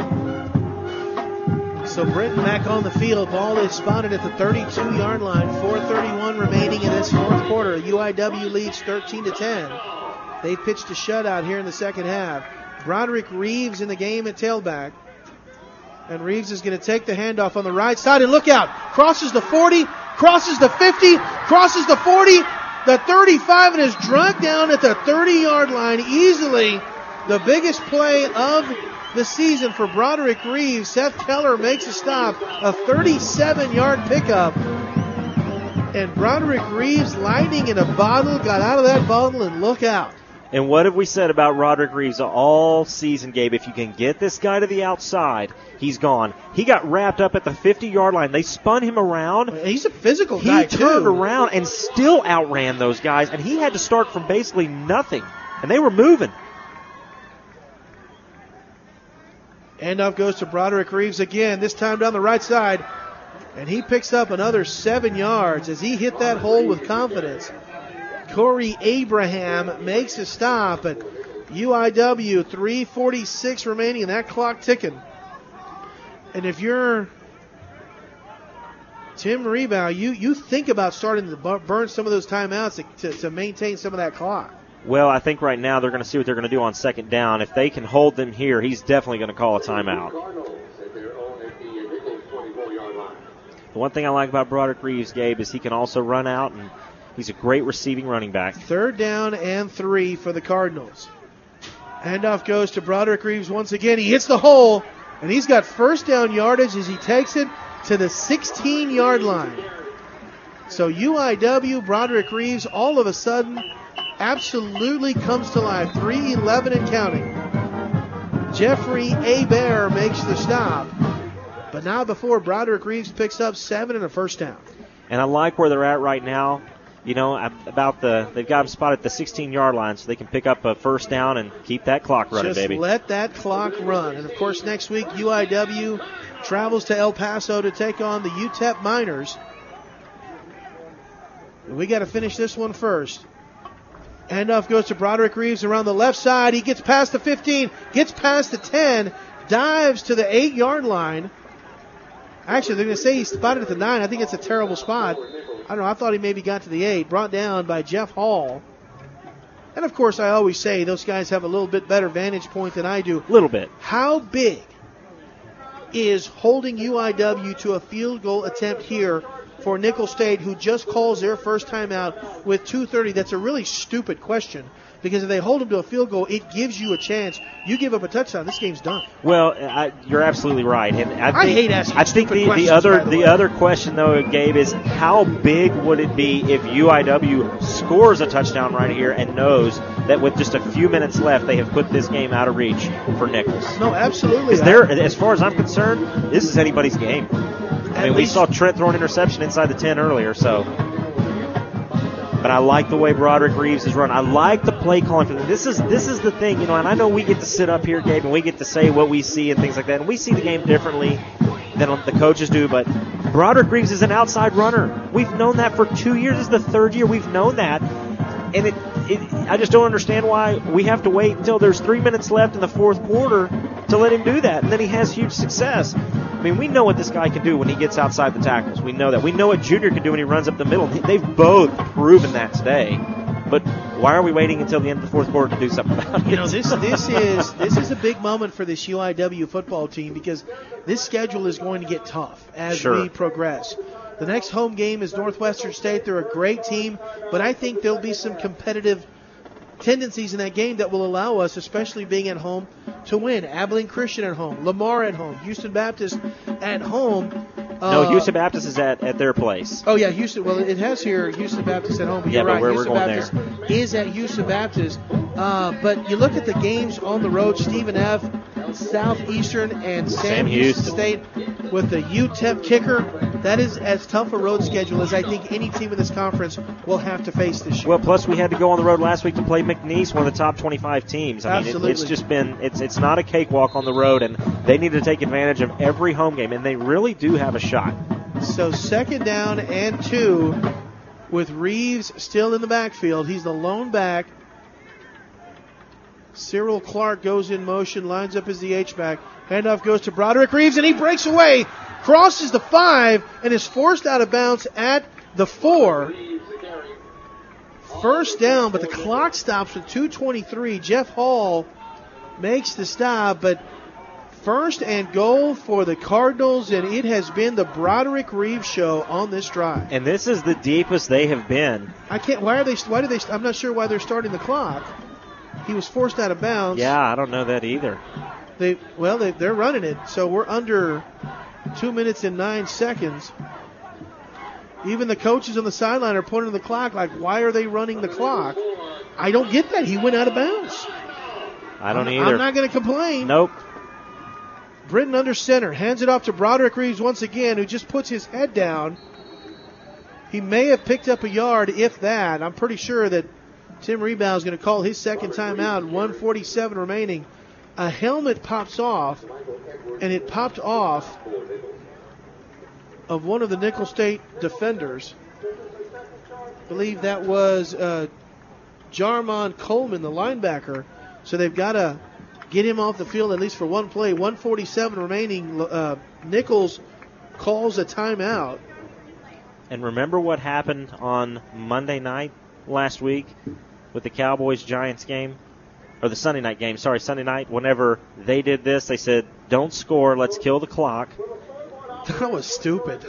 So Britton back on the field. Ball is spotted at the thirty-two-yard line. four thirty-one remaining in this fourth quarter. U I W leads thirteen to ten. They pitched a shutout here in the second half. Broderick Reeves in the game at tailback. And Reeves is going to take the handoff on the right side. And look out. Crosses the forty. Crosses the fifty. Crosses the forty. The thirty-five and is dragged down at the thirty-yard line easily. The biggest play of the season for Broderick Reeves. Seth Keller makes a stop. A thirty-seven-yard pickup. And Broderick Reeves, lightning in a bottle, got out of that bottle, and look out. And what have we said about Broderick Reeves all season, Gabe? If you can get this guy to the outside, he's gone. He got wrapped up at the fifty-yard line. They spun him around. He's a physical he guy, He turned too. around and still outran those guys, and he had to start from basically nothing. And they were moving. Handoff goes to Broderick Reeves again, this time down the right side. And he picks up another seven yards as he hit that hole with confidence. Corey Abraham makes a stop at U I W, three forty-six remaining, and that clock ticking. And if you're Tim Rebow, you, you think about starting to burn some of those timeouts to, to, to maintain some of that clock. Well, I think right now they're going to see what they're going to do on second down. If they can hold them here, he's definitely going to call a timeout. The one thing I like about Broderick Reeves, Gabe, is he can also run out, and he's a great receiving running back. Third down and three for the Cardinals. Handoff goes to Broderick Reeves once again. He hits the hole, and he's got first down yardage as he takes it to the sixteen-yard line. So U I W, Broderick Reeves, all of a sudden, absolutely comes to life. three eleven and counting. Jeffrey Abear makes the stop. But now before Broderick Reeves picks up seven and a first down. And I like where they're at right now. You know, about the they've got them spotted at the sixteen-yard line, so they can pick up a first down and keep that clock running, Just baby. Just let that clock run. And, of course, next week U I W travels to El Paso to take on the U T E P Miners. And we got to finish this one first. Handoff goes to Broderick Reeves around the left side. He gets past the fifteen, gets past the ten, dives to the eight-yard line. Actually, they're going to say he spotted at the nine. I think it's a terrible spot. I don't know. I thought he maybe got to the eight. Brought down by Jeff Hall. And, of course, I always say those guys have a little bit better vantage point than I do. A little bit. How big is holding U I W to a field goal attempt here for Nicholls State, who just calls their first timeout with two thirty? That's a really stupid question, because if they hold them to a field goal, it gives you a chance. You give up a touchdown, this game's done. Well, I, you're absolutely right. And I, think, I hate asking I think stupid the, questions, the other the the way. other question, though, Gabe, is how big would it be if U I W scores a touchdown right here and knows that with just a few minutes left, they have put this game out of reach for Nicholls? No, absolutely. Is there, as far as I'm concerned, this is anybody's game. I mean, we saw Trent throw an interception inside the ten earlier, so. But I like the way Broderick Reeves is run. I like the play calling for them. This is this is the thing, you know, and I know we get to sit up here, Gabe, and we get to say what we see and things like that, and we see the game differently than the coaches do, but Broderick Reeves is an outside runner. We've known that for two years. This is the third year we've known that, and it, it I just don't understand why we have to wait until there's three minutes left in the fourth quarter to let him do that, and then he has huge success. I mean, we know what this guy can do when he gets outside the tackles. We know that. We know what Junior can do when he runs up the middle. They've both proven that today. But why are we waiting until the end of the fourth quarter to do something about it? You know, this this is this is a big moment for this U I W football team, because this schedule is going to get tough as Sure. we progress. The next home game is Northwestern State. They're a great team, but I think there'll be some competitive tendencies in that game that will allow us, especially being at home, to win. Abilene Christian at home, Lamar at home, Houston Baptist at home. No, Uh, Houston Baptist is at, at their place. Oh, yeah, Houston. Well, it has here Houston Baptist at home, but Yeah, you're but right. we're- we're Houston going Baptist is at Houston Baptist. Uh, but you look at the games on the road, Stephen F., Southeastern, and Sam, Sam Houston, Houston. State with the U T E P kicker. That is as tough a road schedule as I think any team in this conference will have to face this year. Well, plus we had to go on the road last week to play McNeese, one of the top twenty-five teams. I mean, it, it's Absolutely. just been it's it's not a cakewalk on the road, and they need to take advantage of every home game, and they really do have a shot. So second down and two with Reeves still in the backfield. He's the lone back. Cyril Clark goes in motion, lines up as the H-back. Handoff goes to Broderick Reeves, and he breaks away, crosses the five, and is forced out of bounds at the four. First down, but the clock stops with two twenty-three. Jeff Hall makes the stop, but first and goal for the Cardinals, and it has been the Broderick Reeves show on this drive. And this is the deepest they have been. I can't. Why are they? Why do they? I'm not sure why they're starting the clock. He was forced out of bounds. Yeah, I don't know that either. They well, they, they're running it, so we're under two minutes and nine seconds. Even the coaches on the sideline are pointing to the clock, like, why are they running the clock? I don't get that. He went out of bounds. I don't I'm, either. I'm not going to complain. Nope. Britton under center, hands it off to Broderick Reeves once again, who just puts his head down. He may have picked up a yard, if that. I'm pretty sure that Tim Rebound is going to call his second timeout. one forty-seven remaining a helmet pops off, and it popped off of one of the Nicholls State defenders. I believe that was uh, Jarmon Coleman, the linebacker. So they've got to get him off the field at least for one play. one forty-seven remaining. Uh, Nicholls calls a timeout. And remember what happened on Monday night last week with the Cowboys-Giants game? Or the Sunday night game, sorry, Sunday night. Whenever they did this, they said, don't score, let's kill the clock. That was stupid.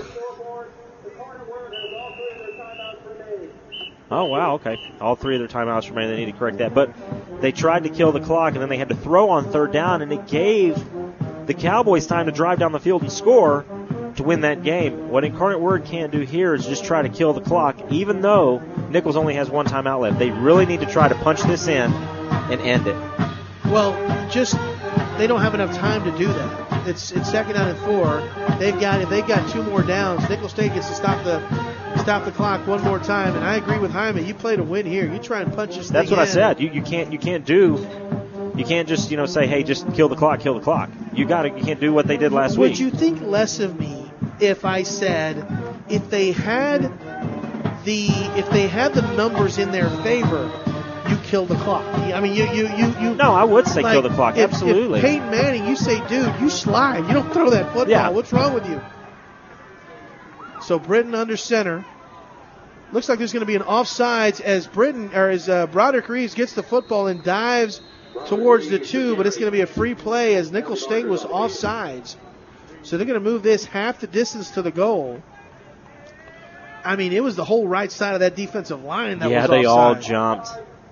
Oh, wow, okay. All three of their timeouts remain. They need to correct that. But they tried to kill the clock, and then they had to throw on third down, and it gave the Cowboys time to drive down the field and score to win that game. What Incarnate Word can't do here is just try to kill the clock, even though Nicholls only has one timeout left. They really need to try to punch this in and end it. Well, just they don't have enough time to do that. It's it's second down and four. They've got if they've got two more downs, Nicholls State gets to stop the stop the clock one more time. And I agree with Jaime. You play to win here. You try and punch this That's thing what in. I said. You you can't you can't do you can't just you know say hey just kill the clock kill the clock. You got to you can't do what they did last Would week. Would you think less of me if I said if they had the if they had the numbers in their favor? You kill the clock. I mean, you, you, you, you. No, I would say like, kill the clock. If, Absolutely. If Peyton Manning, you say, dude, you slide. You don't throw that football. Yeah. What's wrong with you? So Britton under center. Looks like there's going to be an offsides as Britton or as uh, Broderick Reeves gets the football and dives towards the two, but it's going to be a free play as Nicholls State was offsides. So they're going to move this half the distance to the goal. I mean, it was the whole right side of that defensive line that yeah, was they offside. all jumped.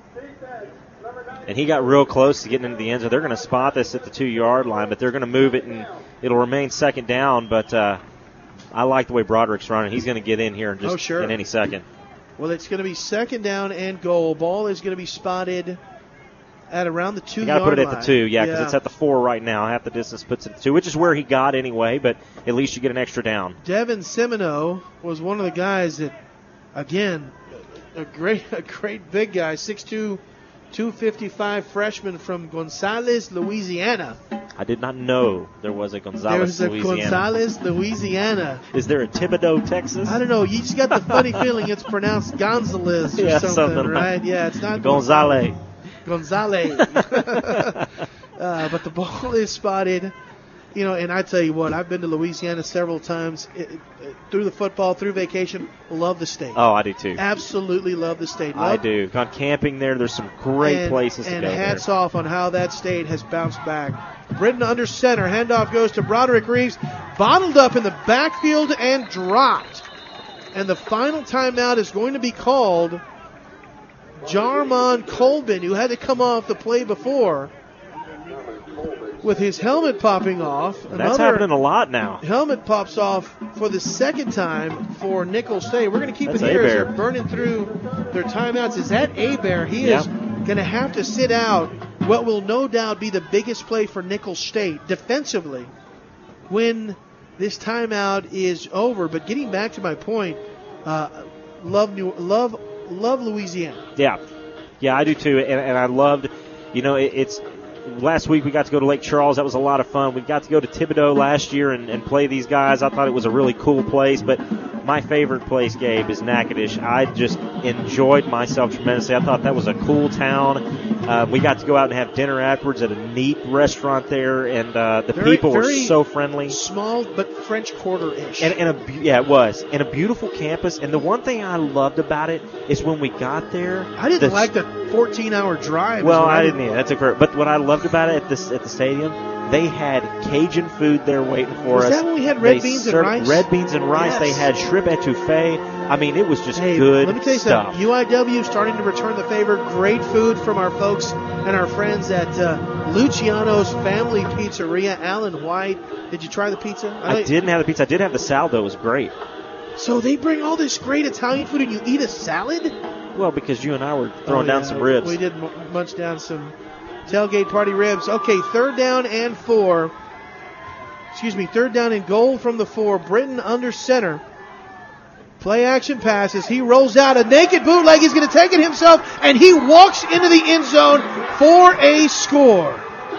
And he got real close to getting into the end zone. They're going to spot this at the two-yard line, but they're going to move it, and it'll remain second down. But uh, I like the way Broderick's running. He's going to get in here in just oh, sure. in any second. Well, it's going to be second down and goal. Ball is going to be spotted at around the two-yard line. You got to put it at the two, yeah, because yeah. it's at the four right now. Half the distance puts it at the two, which is where he got anyway, but at least you get an extra down. Devin Semino was one of the guys that, again, a great, a great big guy, six two, two fifty-five freshman from Gonzales, Louisiana. I did not know there was a Gonzales, There's a Louisiana. Gonzales, Louisiana. Is there a Thibodaux, Texas? I don't know. You just got the funny feeling it's pronounced Gonzales or yeah, something, something right? like Yeah, it's not Gonzales. Gonzales. uh, but the ball is spotted. You know, and I tell you what, I've been to Louisiana several times it, it, through the football, through vacation. Love the state. Oh, I do too. Absolutely love the state. Love I do. Gone camping there. There's some great and, places to and go And hats there. off on how that state has bounced back. Britton under center. Handoff goes to Broderick Reeves. Bottled up in the backfield and dropped. And the final timeout is going to be called. Jarmon Colbin, who had to come off the play before, with his helmet popping off. That's Another happening a lot now. Helmet pops off for the second time for Nicholls State. We're going to keep That's it here as Hebert. they're burning through their timeouts. Is that Hebert? He Yeah. is going to have to sit out what will no doubt be the biggest play for Nicholls State defensively when this timeout is over. But getting back to my point, uh, love New, love love Louisiana. Yeah, yeah, I do too, and, and I loved, you know, it, it's. Last week we got to go to Lake Charles. That was a lot of fun. We got to go to Thibodaux last year and, and play these guys. I thought it was a really cool place, but my favorite place, Gabe, is Natchitoches. I just enjoyed myself tremendously. I thought that was a cool town. Uh, we got to go out and have dinner afterwards at a neat restaurant there, and uh, the Very, people were very so friendly. Small but French Quarter-ish. And, and a, bu- yeah, it was. And a beautiful campus. And the one thing I loved about it is when we got there. I didn't the, like the fourteen-hour drive. Well, is what I didn't either. That's a great. But what I loved about it at the at the stadium, they had Cajun food there waiting for Was us. that when we had red They beans and served rice? Red beans and rice. Yes. They had shrimp etouffee. I mean, it was just Hey, good let me tell you stuff. something. U I W starting to return the favor. Great food from our folks and our friends at uh, Luciano's Family Pizzeria. Alan White. Did you try the pizza? I didn't have the pizza. I did have the salad, though. It was great. So they bring all this great Italian food and you eat a salad? Well, because you and I were throwing Oh, down yeah. some ribs. We did m- munch down some tailgate party ribs. Okay, third down and four. Excuse me, third down and goal from the four. Britton under center. Play action passes. He rolls out a naked bootleg. He's going to take it himself, and he walks into the end zone for a score.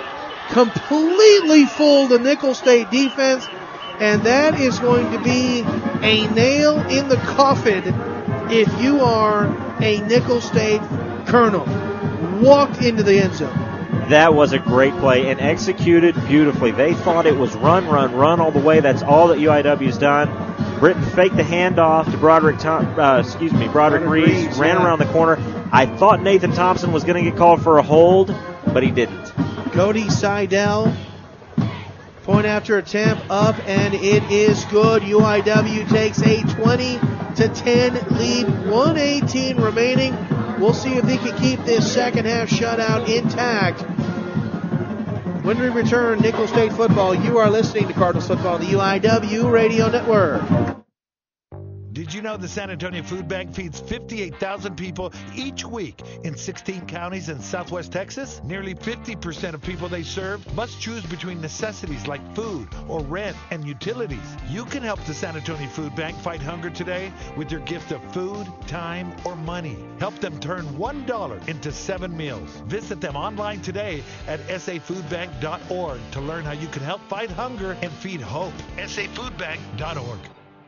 completely fooled the Nicholls State defense, and that is going to be a nail in the coffin if you are a Nicholls State Colonel. Walked into the end zone. That was a great play and executed beautifully. They thought it was run, run, run all the way. That's all that U I W's done. Britton faked the handoff to Broderick, Tom, uh, excuse me, Broderick, Broderick Reeves, Reeves, ran yeah. around the corner. I thought Nathan Thompson was going to get called for a hold, but he didn't. Cody Seidel, point after attempt up, and it is good. U I W takes a twenty to ten lead, one eighteen remaining. We'll see if they can keep this second half shutout intact. When we return, Nicholls State football, you are listening to Cardinals football on the U I W Radio Network. Did you know the San Antonio Food Bank feeds fifty-eight thousand people each week in sixteen counties in southwest Texas? Nearly fifty percent of people they serve must choose between necessities like food or rent and utilities. You can help the San Antonio Food Bank fight hunger today with your gift of food, time, or money. Help them turn one dollar into seven meals. Visit them online today at s a food bank dot org to learn how you can help fight hunger and feed hope. s a food bank dot org.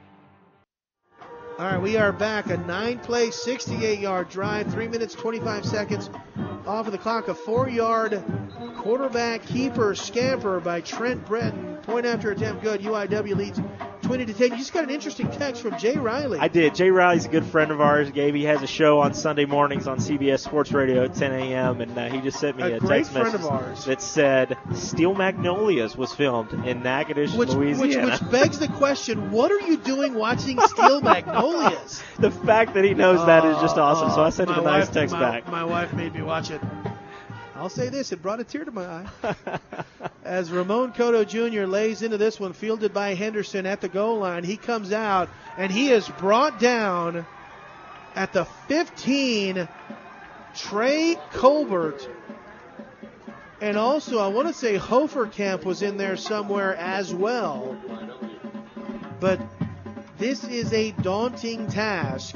All right, we are back. A nine-play, sixty-eight-yard drive, three minutes, twenty-five seconds off of the clock. A four-yard quarterback keeper scamper by Trent Britton. Point after attempt good. U I W leads twenty to ten. You just got an interesting text from Jay Riley. I did. Jay Riley's a good friend of ours, Gabe. He has a show on Sunday mornings on C B S Sports Radio at ten a.m., and uh, he just sent me a, a text great friend message of ours. that said Steel Magnolias was filmed in Natchitoches, which, Louisiana. Which, which begs the question, what are you doing watching Steel Magnolias? The fact that he knows uh, that is just awesome, uh, so I sent him a nice wife, text my, back. My wife made me watch it. I'll say this, it brought a tear to my eye. As Ramon Cotto Junior lays into this one, fielded by Henderson at the goal line, he comes out, and he is brought down at the fifteen, Trey Colbert. And also, I want to say Hoferkamp was in there somewhere as well. But this is a daunting task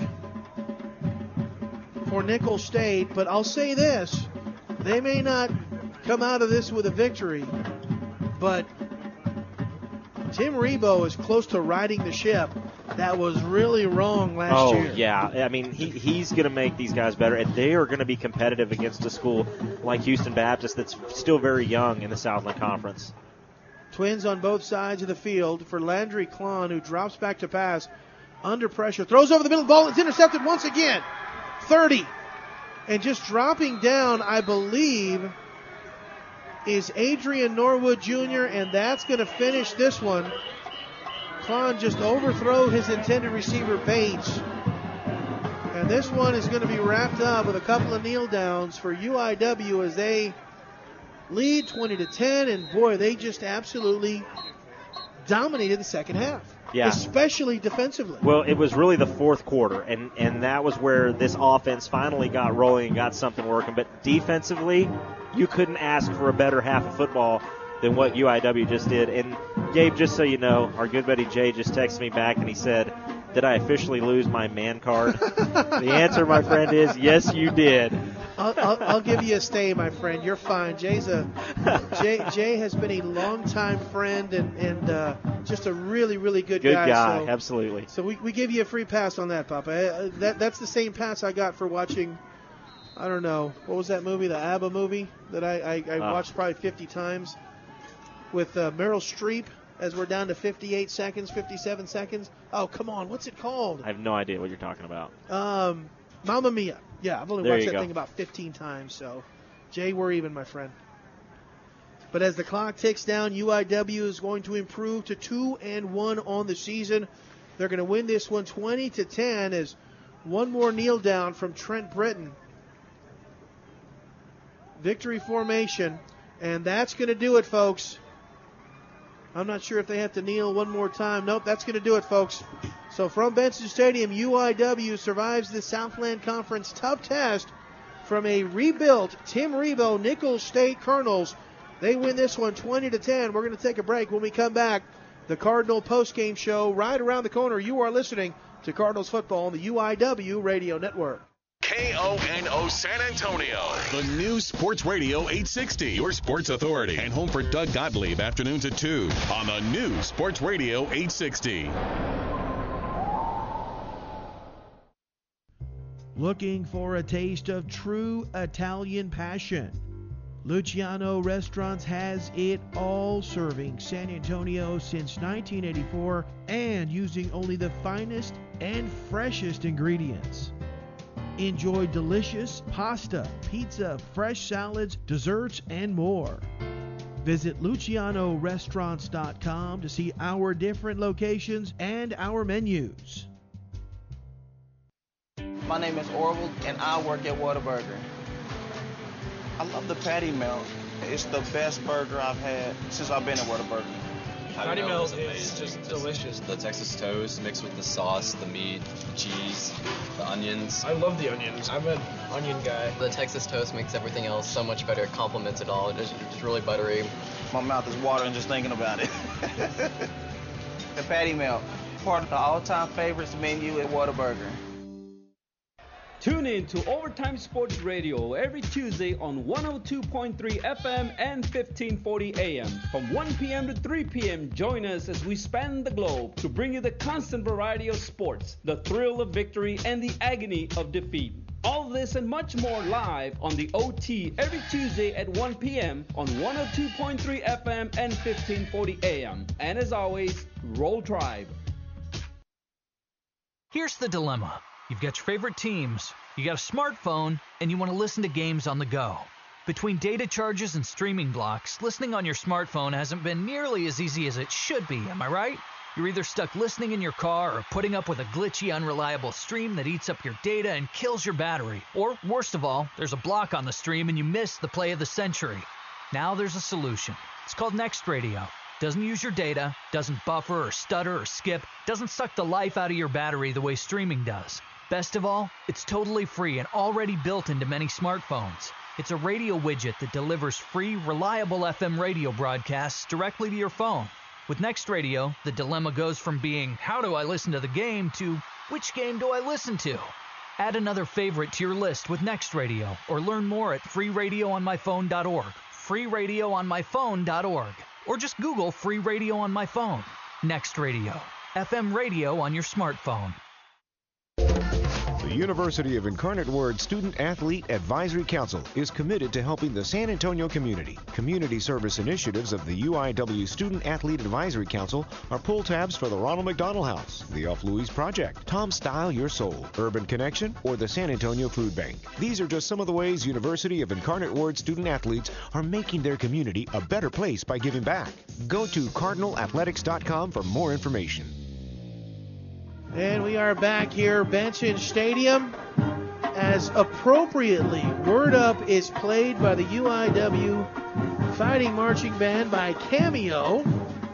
for Nicholls State, but I'll say this. They may not come out of this with a victory, but Tim Rebo is close to riding the ship. That was really wrong last oh, year. Oh, yeah. I mean, he, he's going to make these guys better, and they are going to be competitive against a school like Houston Baptist that's still very young in the Southland Conference. Twins on both sides of the field for Landry Klon, who drops back to pass under pressure. Throws over the middle. Ball is intercepted once again. thirty. And just dropping down, I believe, is Adrian Norwood Junior, and that's going to finish this one. Klon just overthrew his intended receiver, Bates. And this one is going to be wrapped up with a couple of kneel downs for U I W as they lead twenty to ten, and boy, they just absolutely dominated the second half. Yeah. Especially defensively. Well, it was really the fourth quarter, and, and that was where this offense finally got rolling and got something working. But defensively, you couldn't ask for a better half of football than what U I W just did. And, Gabe, just so you know, our good buddy Jay just texted me back, and he said, did I officially lose my man card? The answer, my friend, is yes, you did. I'll, I'll, I'll give you a stay, my friend. You're fine. Jay's a Jay. Jay has been a longtime friend and and uh, just a really really good, good guy. Good guy, so, absolutely. So we we give you a free pass on that, Papa. Uh, that that's the same pass I got for watching. I don't know what was that movie, the ABBA movie that I I, I uh. watched probably fifty times with uh, Meryl Streep. As we're down to fifty-eight seconds, fifty-seven seconds. Oh, come on. What's it called? I have no idea what you're talking about. Um, Mamma Mia. Yeah, I've only there watched that go. thing about fifteen times. So, Jay, we're even, my friend. But as the clock ticks down, U I W is going to improve to two and one on the season. They're going to win this one twenty to ten as one more kneel down from Trent Britton. Victory formation. And that's going to do it, folks. I'm not sure if they have to kneel one more time. Nope, that's going to do it, folks. So from Benson Stadium, U I W survives the Southland Conference tough test from a rebuilt Tim Rebo Nicholls State Colonels. They win this one twenty to ten. We're going to take a break. When we come back, the Cardinal postgame show right around the corner. You are listening to Cardinals football on the U I W Radio Network. K O N O San Antonio, the new Sports Radio eight sixty, your sports authority, and home for Doug Gottlieb afternoons at two on the new Sports Radio eight sixty. Looking for a taste of true Italian passion? Luciano Restaurants has it all, serving San Antonio since nineteen eighty-four and using only the finest and freshest ingredients. Enjoy delicious pasta, pizza, fresh salads, desserts, and more. Visit Luciano Restaurants dot com to see our different locations and our menus. My name is Orville, and I work at Whataburger. I love the patty melt. It's the best burger I've had since I've been at Whataburger. Patty melt is just delicious. The Texas toast mixed with the sauce, the meat, the cheese, the onions. I love the onions. I'm an onion guy. The Texas toast makes everything else so much better. It complements it all. It's just really buttery. My mouth is watering just thinking about it. The patty melt, part of the all-time favorites menu at Whataburger. Tune in to Overtime Sports Radio every Tuesday on one oh two point three F M and fifteen forty A M. From one p.m. to three p.m., join us as we span the globe to bring you the constant variety of sports, the thrill of victory, and the agony of defeat. All this and much more live on the O T every Tuesday at one p.m. on one oh two point three F M and fifteen forty A M. And as always, Roll Tribe. Here's the dilemma. You've got your favorite teams, you got a smartphone, and you want to listen to games on the go. Between data charges and streaming blocks, listening on your smartphone hasn't been nearly as easy as it should be, am I right? You're either stuck listening in your car or putting up with a glitchy, unreliable stream that eats up your data and kills your battery. Or, worst of all, there's a block on the stream and you miss the play of the century. Now there's a solution. It's called Next Radio. Doesn't use your data, doesn't buffer or stutter or skip, doesn't suck the life out of your battery the way streaming does. Best of all, it's totally free and already built into many smartphones. It's a radio widget that delivers free, reliable F M radio broadcasts directly to your phone. With Next Radio, the dilemma goes from being, how do I listen to the game, to which game do I listen to? Add another favorite to your list with Next Radio, or learn more at free radio on my phone dot org, free radio on my phone dot org, or just Google Free Radio on My Phone. Next Radio, F M radio on your smartphone. The University of Incarnate Word Student Athlete Advisory Council is committed to helping the San Antonio community. Community service initiatives of the U I W Student Athlete Advisory Council are pull tabs for the Ronald McDonald House, the Off Louis Project, Tom Style Your Soul, Urban Connection, or the San Antonio Food Bank. These are just some of the ways University of Incarnate Word student athletes are making their community a better place by giving back. Go to cardinal athletics dot com for more information. And we are back here, Benson Stadium, as appropriately Word Up is played by the U I W Fighting Marching Band by Cameo,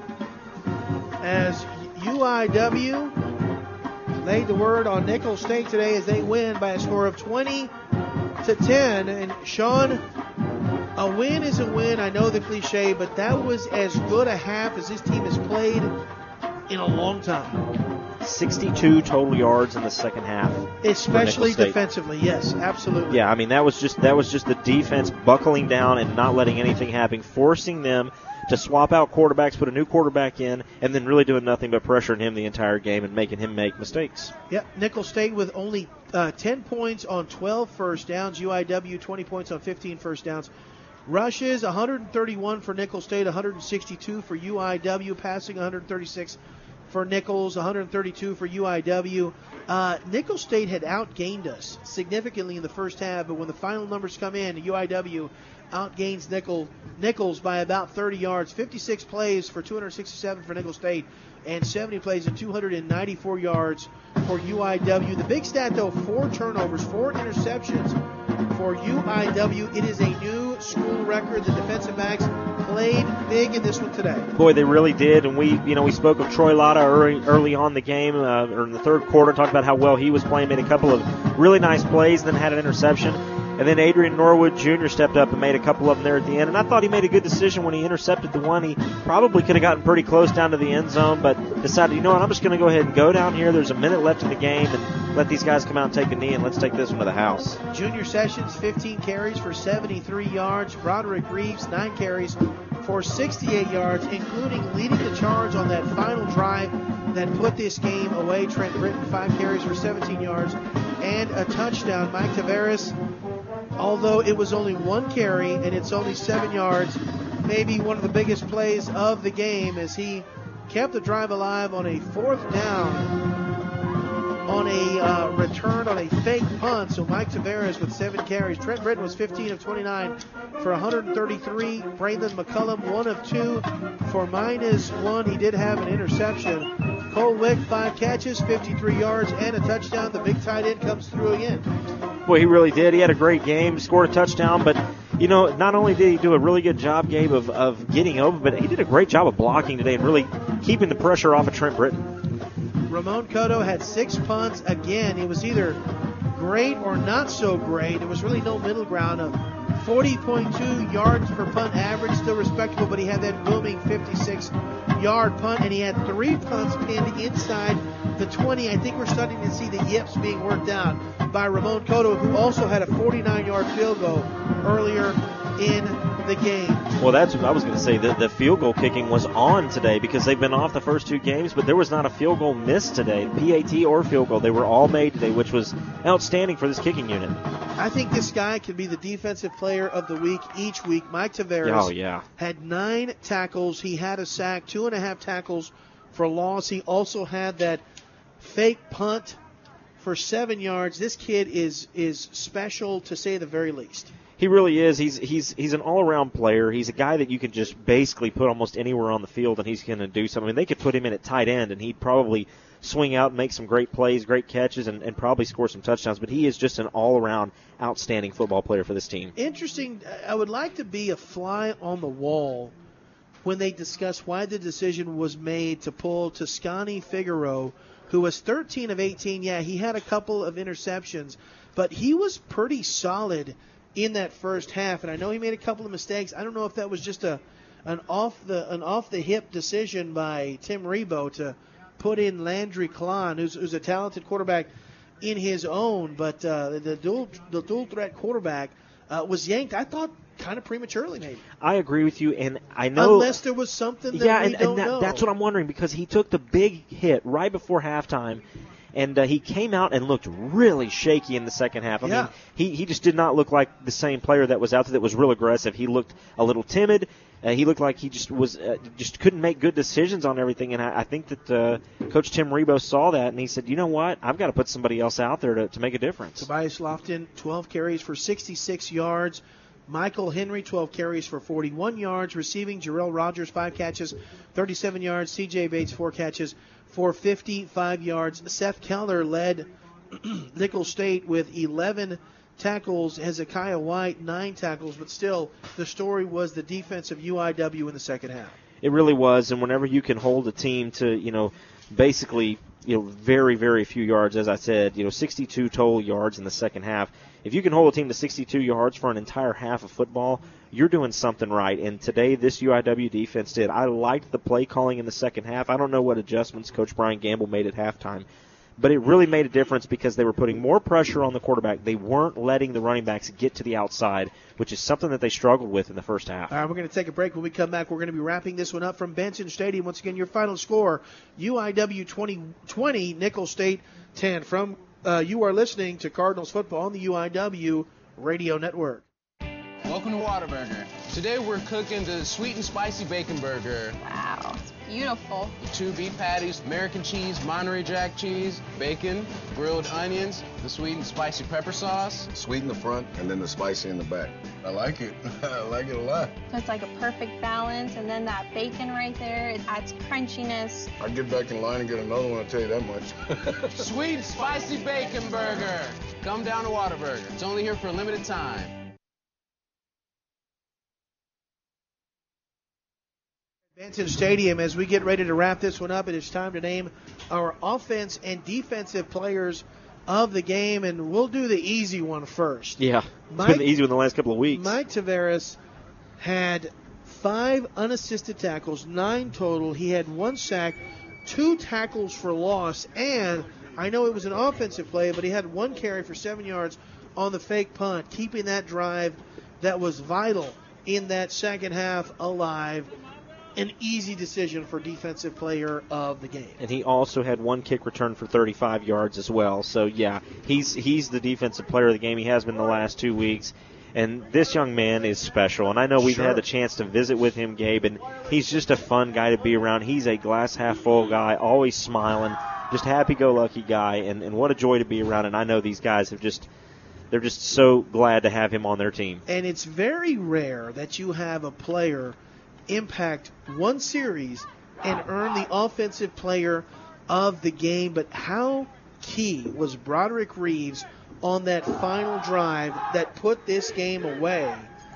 as U I W laid the word on Nicholls State today as they win by a score of twenty to ten. And Sean, a win is a win. I know the cliche, but that was as good a half as this team has played in a long time. sixty-two total yards in the second half. Especially defensively, yes, absolutely. Yeah, I mean that was just that was just the defense buckling down and not letting anything happen, forcing them to swap out quarterbacks, put a new quarterback in, and then really doing nothing but pressuring him the entire game and making him make mistakes. Yep, Nicholls State with only uh, ten points on twelve first downs. U I W twenty points on fifteen first downs. Rushes one hundred thirty-one for Nicholls State, one hundred sixty-two for U I W, passing one hundred thirty-six for Nicholls, one hundred thirty-two for U I W. Uh, Nicholls State had outgained us significantly in the first half, but when the final numbers come in, U I W outgains Nicholls, Nicholls by about thirty yards. fifty-six plays for two hundred sixty-seven for Nicholls State, and seventy plays and two hundred ninety-four yards for U I W. The big stat, though, four turnovers, four interceptions for U I W. It is a new school record. The defensive backs played big in this one today. Boy, they really did, and we, you know, we spoke of Troy Lotta early, early on the game, uh, or in the third quarter, talked about how well he was playing, made a couple of really nice plays, then had an interception. And then Adrian Norwood Junior stepped up and made a couple of them there at the end. And I thought he made a good decision when he intercepted the one. He probably could have gotten pretty close down to the end zone, but decided, you know what, I'm just going to go ahead and go down here. There's a minute left in the game, and let these guys come out and take a knee, and let's take this one to the house. Junior Sessions, fifteen carries for seventy-three yards. Broderick Reeves, nine carries for sixty-eight yards, including leading the charge on that final drive that put this game away. Trent Britton, five carries for seventeen yards and a touchdown. Mike Taveras, although it was only one carry and it's only seven yards, maybe one of the biggest plays of the game as he kept the drive alive on a fourth down on a uh, return on a fake punt. So Mike Taveras with seven carries. Trent Britton was fifteen of twenty-nine for one hundred thirty-three. Braylon McCullum, one of two for minus one. He did have an interception. Cole Wick, five catches, fifty-three yards, and a touchdown. The big tight end comes through again. Boy, he really did. He had a great game, scored a touchdown, but, you know, not only did he do a really good job, Gabe, of, of getting over, but he did a great job of blocking today and really keeping the pressure off of Trent Britton. Ramon Cotto had six punts. Again, it was either great or not so great. There was really no middle ground. Of forty point two yards per punt average, still respectable, but he had that booming fifty-six yard punt, and he had three punts pinned inside the twenty. I think we're starting to see the yips being worked out by Ramon Cotto, who also had a forty-nine yard field goal earlier in the game. Well, that's what I was going to say. The, the field goal kicking was on today because they've been off the first two games, but there was not a field goal missed today, P A T or field goal. They were all made today, which was outstanding for this kicking unit. I think this guy can be the defensive player of the week each week. Mike Taveras oh, yeah. had nine tackles. He had a sack, two and a half tackles for loss. He also had that fake punt for seven yards. This kid is is special, to say the very least. He really is. He's he's he's an all-around player. He's a guy that you can just basically put almost anywhere on the field, and he's going to do something. I mean, they could put him in at tight end, and he'd probably swing out and make some great plays, great catches, and, and probably score some touchdowns. But he is just an all-around outstanding football player for this team. Interesting. I would like to be a fly on the wall when they discuss why the decision was made to pull Toscani Figueroa, who was thirteen of eighteen. Yeah, he had a couple of interceptions, but he was pretty solid in that first half, and I know he made a couple of mistakes. I don't know if that was just a an off the an off the hip decision by Tim Rebowe to put in Landry Klon, who's, who's a talented quarterback in his own, but uh, the dual the dual threat quarterback uh, was yanked, I thought, kind of prematurely, maybe. I agree with you, and I know unless there was something that yeah, we and, don't and that, know. that's what I'm wondering, because he took the big hit right before halftime. And uh, he came out and looked really shaky in the second half. I yeah. mean, he, he just did not look like the same player that was out there that was real aggressive. He looked a little timid. Uh, he looked like he just was uh, just couldn't make good decisions on everything. And I, I think that uh, Coach Tim Rebowe saw that, and he said, you know what, I've got to put somebody else out there to, to make a difference. Tobias Lofton, twelve carries for sixty-six yards. Michael Henry, twelve carries for forty-one yards. Receiving, Jarrell Rogers, five catches, thirty-seven yards. C J Bates, four catches for fifty-five yards. Seth Keller led Nicholls State with eleven tackles. Hezekiah White, nine tackles. But still, the story was the defense of U I W in the second half. It really was, and whenever you can hold a team to, you know, basically, you know, very, very few yards, as I said, you know, sixty-two total yards in the second half. If you can hold a team to sixty-two yards for an entire half of football, you're doing something right. And today, this U I W defense did. I liked the play calling in the second half. I don't know what adjustments Coach Brian Gamble made at halftime, but it really made a difference because they were putting more pressure on the quarterback. They weren't letting the running backs get to the outside, which is something that they struggled with in the first half. All right, we're going to take a break. When we come back, we're going to be wrapping this one up from Benson Stadium. Once again, your final score, U I W twenty twenty, Nicholls State ten. From uh, you are listening to Cardinals football on the U I W Radio Network. Welcome to Whataburger. Today we're cooking the sweet and spicy bacon burger. Wow, it's beautiful. Two beef patties, American cheese, Monterey Jack cheese, bacon, grilled onions, the sweet and spicy pepper sauce. Sweet in the front and then the spicy in the back. I like it. I like it a lot. So it's like a perfect balance, and then that bacon right there, it adds crunchiness. I'd get back in line and get another one, I'll tell you that much. Sweet spicy bacon burger. Come down to Whataburger. It's only here for a limited time. Benson Stadium, as we get ready to wrap this one up, it is time to name our offense and defensive players of the game, and we'll do the easy one first. Yeah, it's Mike, been the easy one the last couple of weeks. Mike Tavares had five unassisted tackles, nine total. He had one sack, two tackles for loss, and I know it was an offensive play, but he had one carry for seven yards on the fake punt, keeping that drive that was vital in that second half alive. An easy decision for defensive player of the game. And he also had one kick return for thirty-five yards as well. So, yeah, he's he's the defensive player of the game. He has been the last two weeks. And this young man is special. And I know we've Sure. had the chance to visit with him, Gabe, and he's just a fun guy to be around. He's a glass-half-full guy, always smiling, just happy-go-lucky guy. And, and what a joy to be around. And I know these guys have just – they're just so glad to have him on their team. And it's very rare that you have a player impact one series and earn the offensive player of the game. But how key was Broderick Reeves on that final drive that put this game away?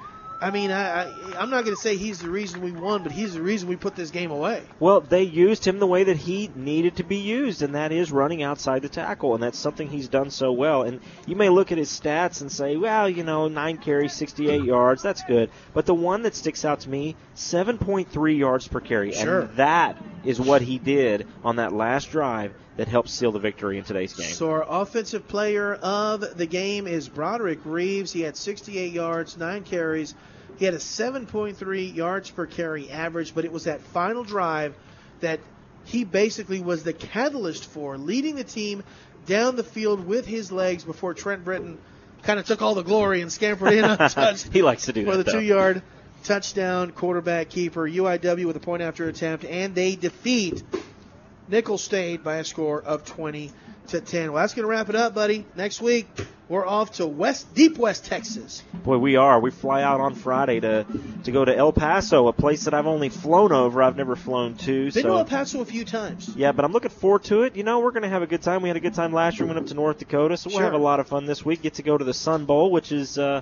I mean, I, I, I'm not going to say he's the reason we won, but he's the reason we put this game away. Well, they used him the way that he needed to be used, and that is running outside the tackle, and that's something he's done so well. And you may look at his stats and say, well, you know, nine carries, sixty-eight yards, that's good. But the one that sticks out to me, seven point three yards per carry, Sure. and that is what he did on that last drive that helped seal the victory in today's game. So our offensive player of the game is Broderick Reeves. He had sixty-eight yards, nine carries. He had a seven point three yards per carry average, but it was that final drive that he basically was the catalyst for, leading the team down the field with his legs before Trent Britton kind of took all the glory and scampered in untouched. He likes to do for that, the though. two-yard touchdown quarterback keeper. U I W with a point after attempt, and they defeat Nicholls State by a score of twenty to ten. Well, that's going to wrap it up, buddy. Next week, we're off to West, Deep West Texas. Boy, we are. We fly out on Friday to, to go to El Paso, a place that I've only flown over. I've never flown to. Been so. to El Paso a few times. Yeah, but I'm looking forward to it. You know, we're going to have a good time. We had a good time last year. We went up to North Dakota, so we'll Sure. have a lot of fun this week. Get to go to the Sun Bowl, which is uh,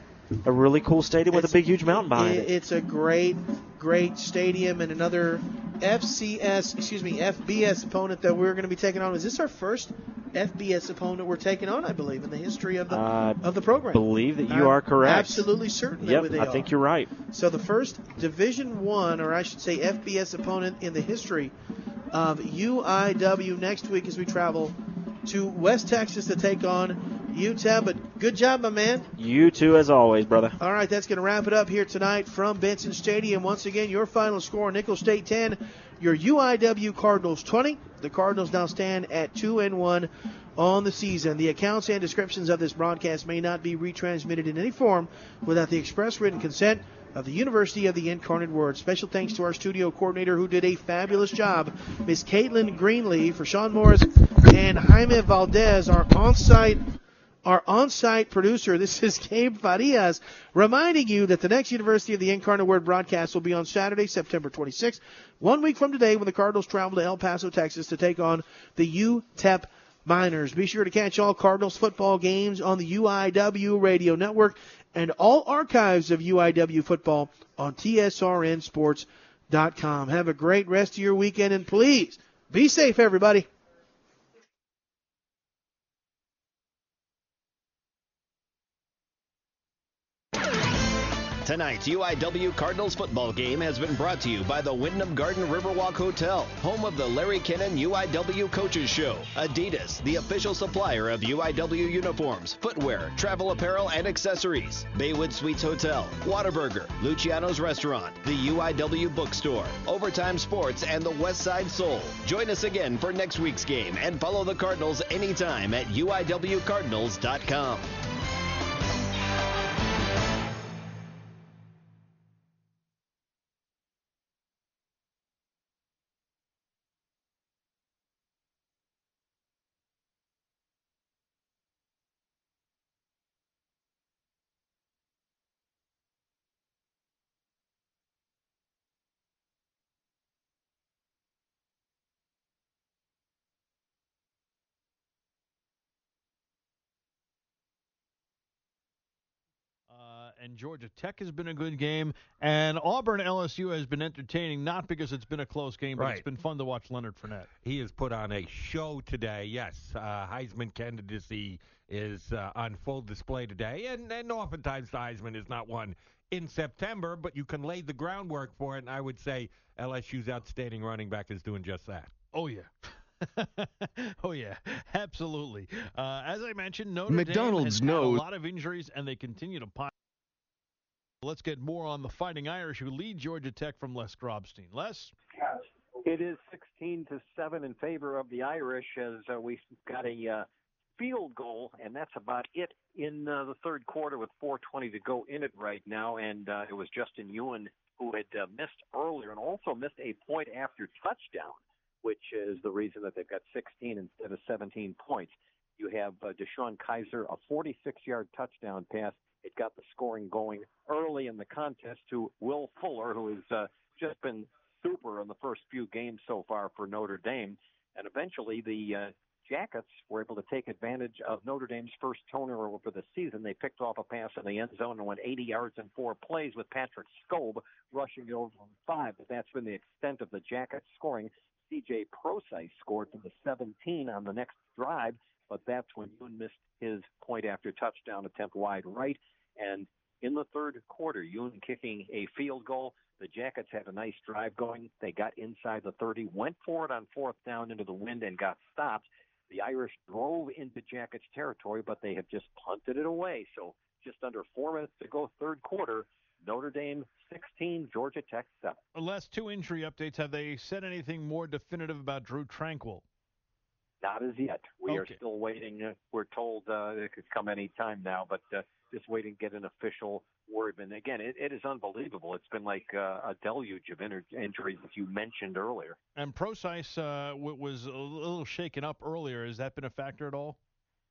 a really cool stadium with It's- a big, huge mountain behind it. It- It's a great, great stadium, and another F C S, excuse me, F B S opponent that we're going to be taking on. Is this our first F B S opponent we're taking on, I believe, in the history of the Uh, of the program? believe that you I'm are correct. Absolutely certain Yep, that they I are. think you're right. So the first Division One, or I should say F B S opponent in the history of U I W next week as we travel to West Texas to take on U T E P. But good job, my man. You too, as always, brother. All right, that's going to wrap it up here tonight from Benson Stadium. Once again, your final score, Nicholls State ten, your U I W Cardinals twenty. The Cardinals now stand at two and one on the season. The accounts and descriptions of this broadcast may not be retransmitted in any form without the express written consent of the University of the Incarnate Word. Special thanks to our studio coordinator who did a fabulous job, Miss Caitlin Greenlee. For Sean Morris and Jaime Valdez, our on-site Our on-site producer, this is Gabe Farias, reminding you that the next University of the Incarnate Word broadcast will be on Saturday, September twenty-sixth, one week from today, when the Cardinals travel to El Paso, Texas, to take on the U T E P Miners. Be sure to catch all Cardinals football games on the U I W Radio Network and all archives of U I W football on T S R N sports dot com. Have a great rest of your weekend, and please be safe, everybody. Tonight's U I W Cardinals football game has been brought to you by the Wyndham Garden Riverwalk Hotel, home of the Larry Kennan U I W Coaches Show, Adidas, the official supplier of U I W uniforms, footwear, travel apparel, and accessories, Baywood Suites Hotel, Whataburger, Luciano's Restaurant, the U I W Bookstore, Overtime Sports, and the West Side Soul. Join us again for next week's game and follow the Cardinals anytime at U I W Cardinals dot com. and Georgia Tech has been a good game, and Auburn L S U has been entertaining, not because it's been a close game, but Right. it's been fun to watch Leonard Fournette. He has put on a show today. Yes, uh, Heisman candidacy is uh, on full display today, and, and oftentimes the Heisman is not won in September, but you can lay the groundwork for it, and I would say L S U's outstanding running back is doing just that. Oh, yeah. oh, yeah, absolutely. Uh, as I mentioned, Notre McDonald's Dame has knows- had a lot of injuries, and they continue to pile. Let's get more on the Fighting Irish, who lead Georgia Tech from Les Grobstein. Les? It is sixteen to seven in favor of the Irish as uh, we've got a uh, field goal, and that's about it in uh, the third quarter with four twenty to go in it right now. And uh, it was Justin Ewan who had uh, missed earlier and also missed a point after touchdown, which is the reason that they've got sixteen instead of seventeen points. You have uh, Deshaun Kaiser, a forty-six-yard touchdown pass. It got the scoring going early in the contest to Will Fuller, who has uh, just been super in the first few games so far for Notre Dame. And eventually the uh, Jackets were able to take advantage of Notre Dame's first turnover for the season. They picked off a pass in the end zone and went eighty yards in four plays with Patrick Scobe rushing it over from five. But that's been the extent of the Jackets scoring. C J Prosise scored from the seventeen on the next drive, but that's when Ewan missed his point after touchdown attempt wide right. And in the third quarter, Ewan kicking a field goal. The Jackets had a nice drive going. They got inside the thirty, went for it on fourth down into the wind and got stopped. The Irish drove into Jackets territory, but they have just punted it away. So just under four minutes to go, third quarter, Notre Dame sixteen, Georgia Tech seven. Last two injury updates. Have they said anything more definitive about Drew Tranquil? Not as yet. We Okay. are still waiting. Uh, we're told uh, it could come any time now, but uh, just waiting to get an official word. And again, it, it is unbelievable. It's been like uh, a deluge of inter- injuries that you mentioned earlier. And Prosise uh, w- was a little shaken up earlier. Has that been a factor at all?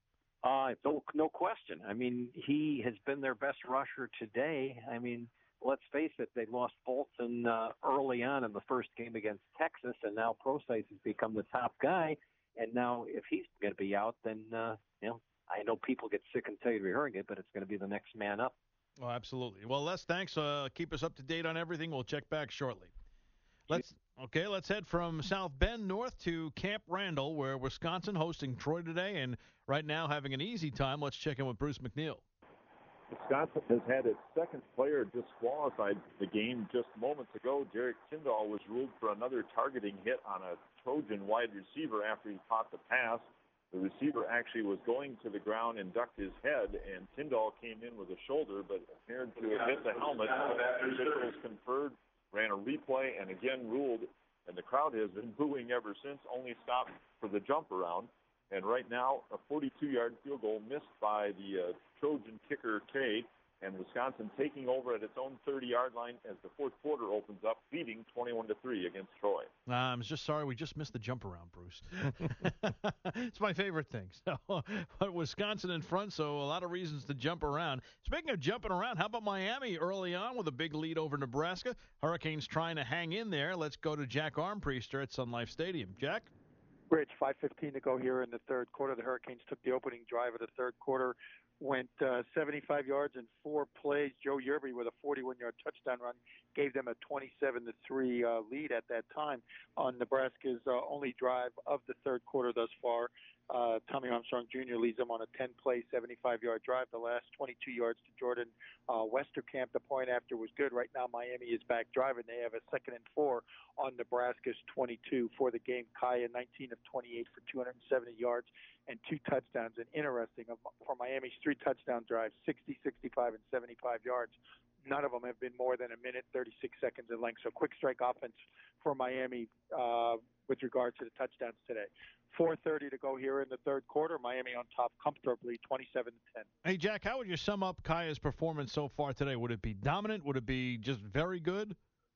Uh, no, no question. I mean, he has been their best rusher today. I mean, let's face it, they lost Bolton uh, early on in the first game against Texas, and now Prosise has become the top guy. And now if he's going to be out, then, uh, you know, I know people get sick and tired of hearing it, but it's going to be the next man up. Oh, absolutely. Well, Les, thanks. Uh, keep us up to date on everything. We'll check back shortly. Let's okay. Let's head from South Bend north to Camp Randall, where Wisconsin hosting Troy today, and right now having an easy time. Let's check in with Bruce McNeil. Wisconsin has had its second player disqualified the game just moments ago. Jarek Tyndall was ruled for another targeting hit on a Trojan wide receiver after he caught the pass. The receiver actually was going to the ground and ducked his head, and Tyndall came in with a shoulder, but appeared to have hit the helmet. Officials conferred, ran a replay, and again ruled, and the crowd has been booing ever since, only stopped for the jump around. And right now, a forty-two-yard field goal missed by the uh, Trojan kicker, Kay, and Wisconsin taking over at its own thirty-yard line as the fourth quarter opens up, leading twenty-one to three against Troy. Uh, I'm just sorry we just missed the jump around, Bruce. It's my favorite thing. So, but Wisconsin in front, so a lot of reasons to jump around. Speaking of jumping around, how about Miami early on with a big lead over Nebraska? Hurricanes trying to hang in there. Let's go to Jack Armpriester at Sun Life Stadium. Jack? Rich, five fifteen to go here in the third quarter. The Hurricanes took the opening drive of the third quarter, went uh, seventy-five yards in four plays. Joe Yerby with a forty-one-yard touchdown run gave them a twenty-seven to three uh, lead at that time on Nebraska's uh, only drive of the third quarter thus far. Uh, Tommy Armstrong Junior leads them on a ten-play, seventy-five-yard drive. The last twenty-two yards to Jordan uh, Westerkamp. The point after was good. Right now, Miami is back driving. They have a second and four on Nebraska's twenty-two for the game. Kaya, nineteen of twenty-eight for two hundred seventy yards and two touchdowns. And interesting, for Miami's three touchdown drives, sixty, sixty-five, and seventy-five yards. None of them have been more than a minute, thirty-six seconds in length. So quick strike offense for Miami uh, with regard to the touchdowns today. four thirty to go here in the third quarter. Miami on top comfortably, twenty-seven to ten. Hey, Jack, how would you sum up Kaya's performance so far today? Would it be dominant? Would it be just very good?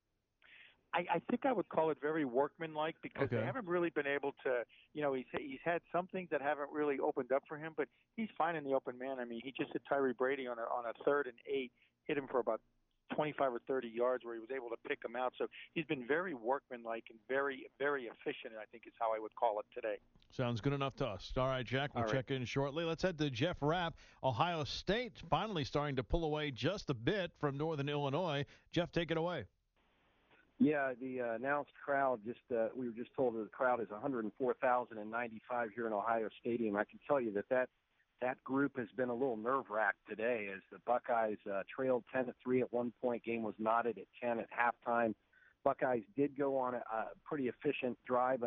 I, I think I would call it very workmanlike because Okay. they haven't really been able to, you know, he's he's had some things that haven't really opened up for him, but he's fine in the open man. I mean, he just hit Tyree Brady on a on a third and eight, hit him for about twenty-five or thirty yards where he was able to pick them out. So he's been very workmanlike and very, very efficient, I think is how I would call it today. Sounds good enough to us. All right, Jack, we'll All check right. in shortly. Let's head to Jeff Rapp. Ohio State finally starting to pull away just a bit from Northern Illinois. Jeff, take it away. Yeah, the uh, announced crowd, just uh, we were just told that the crowd is one hundred four thousand ninety-five here in Ohio Stadium. I can tell you that that, that group has been a little nerve-wracked today as the Buckeyes uh, trailed ten to three at one point. Game was knotted at ten at halftime. Buckeyes did go on a, a pretty efficient drive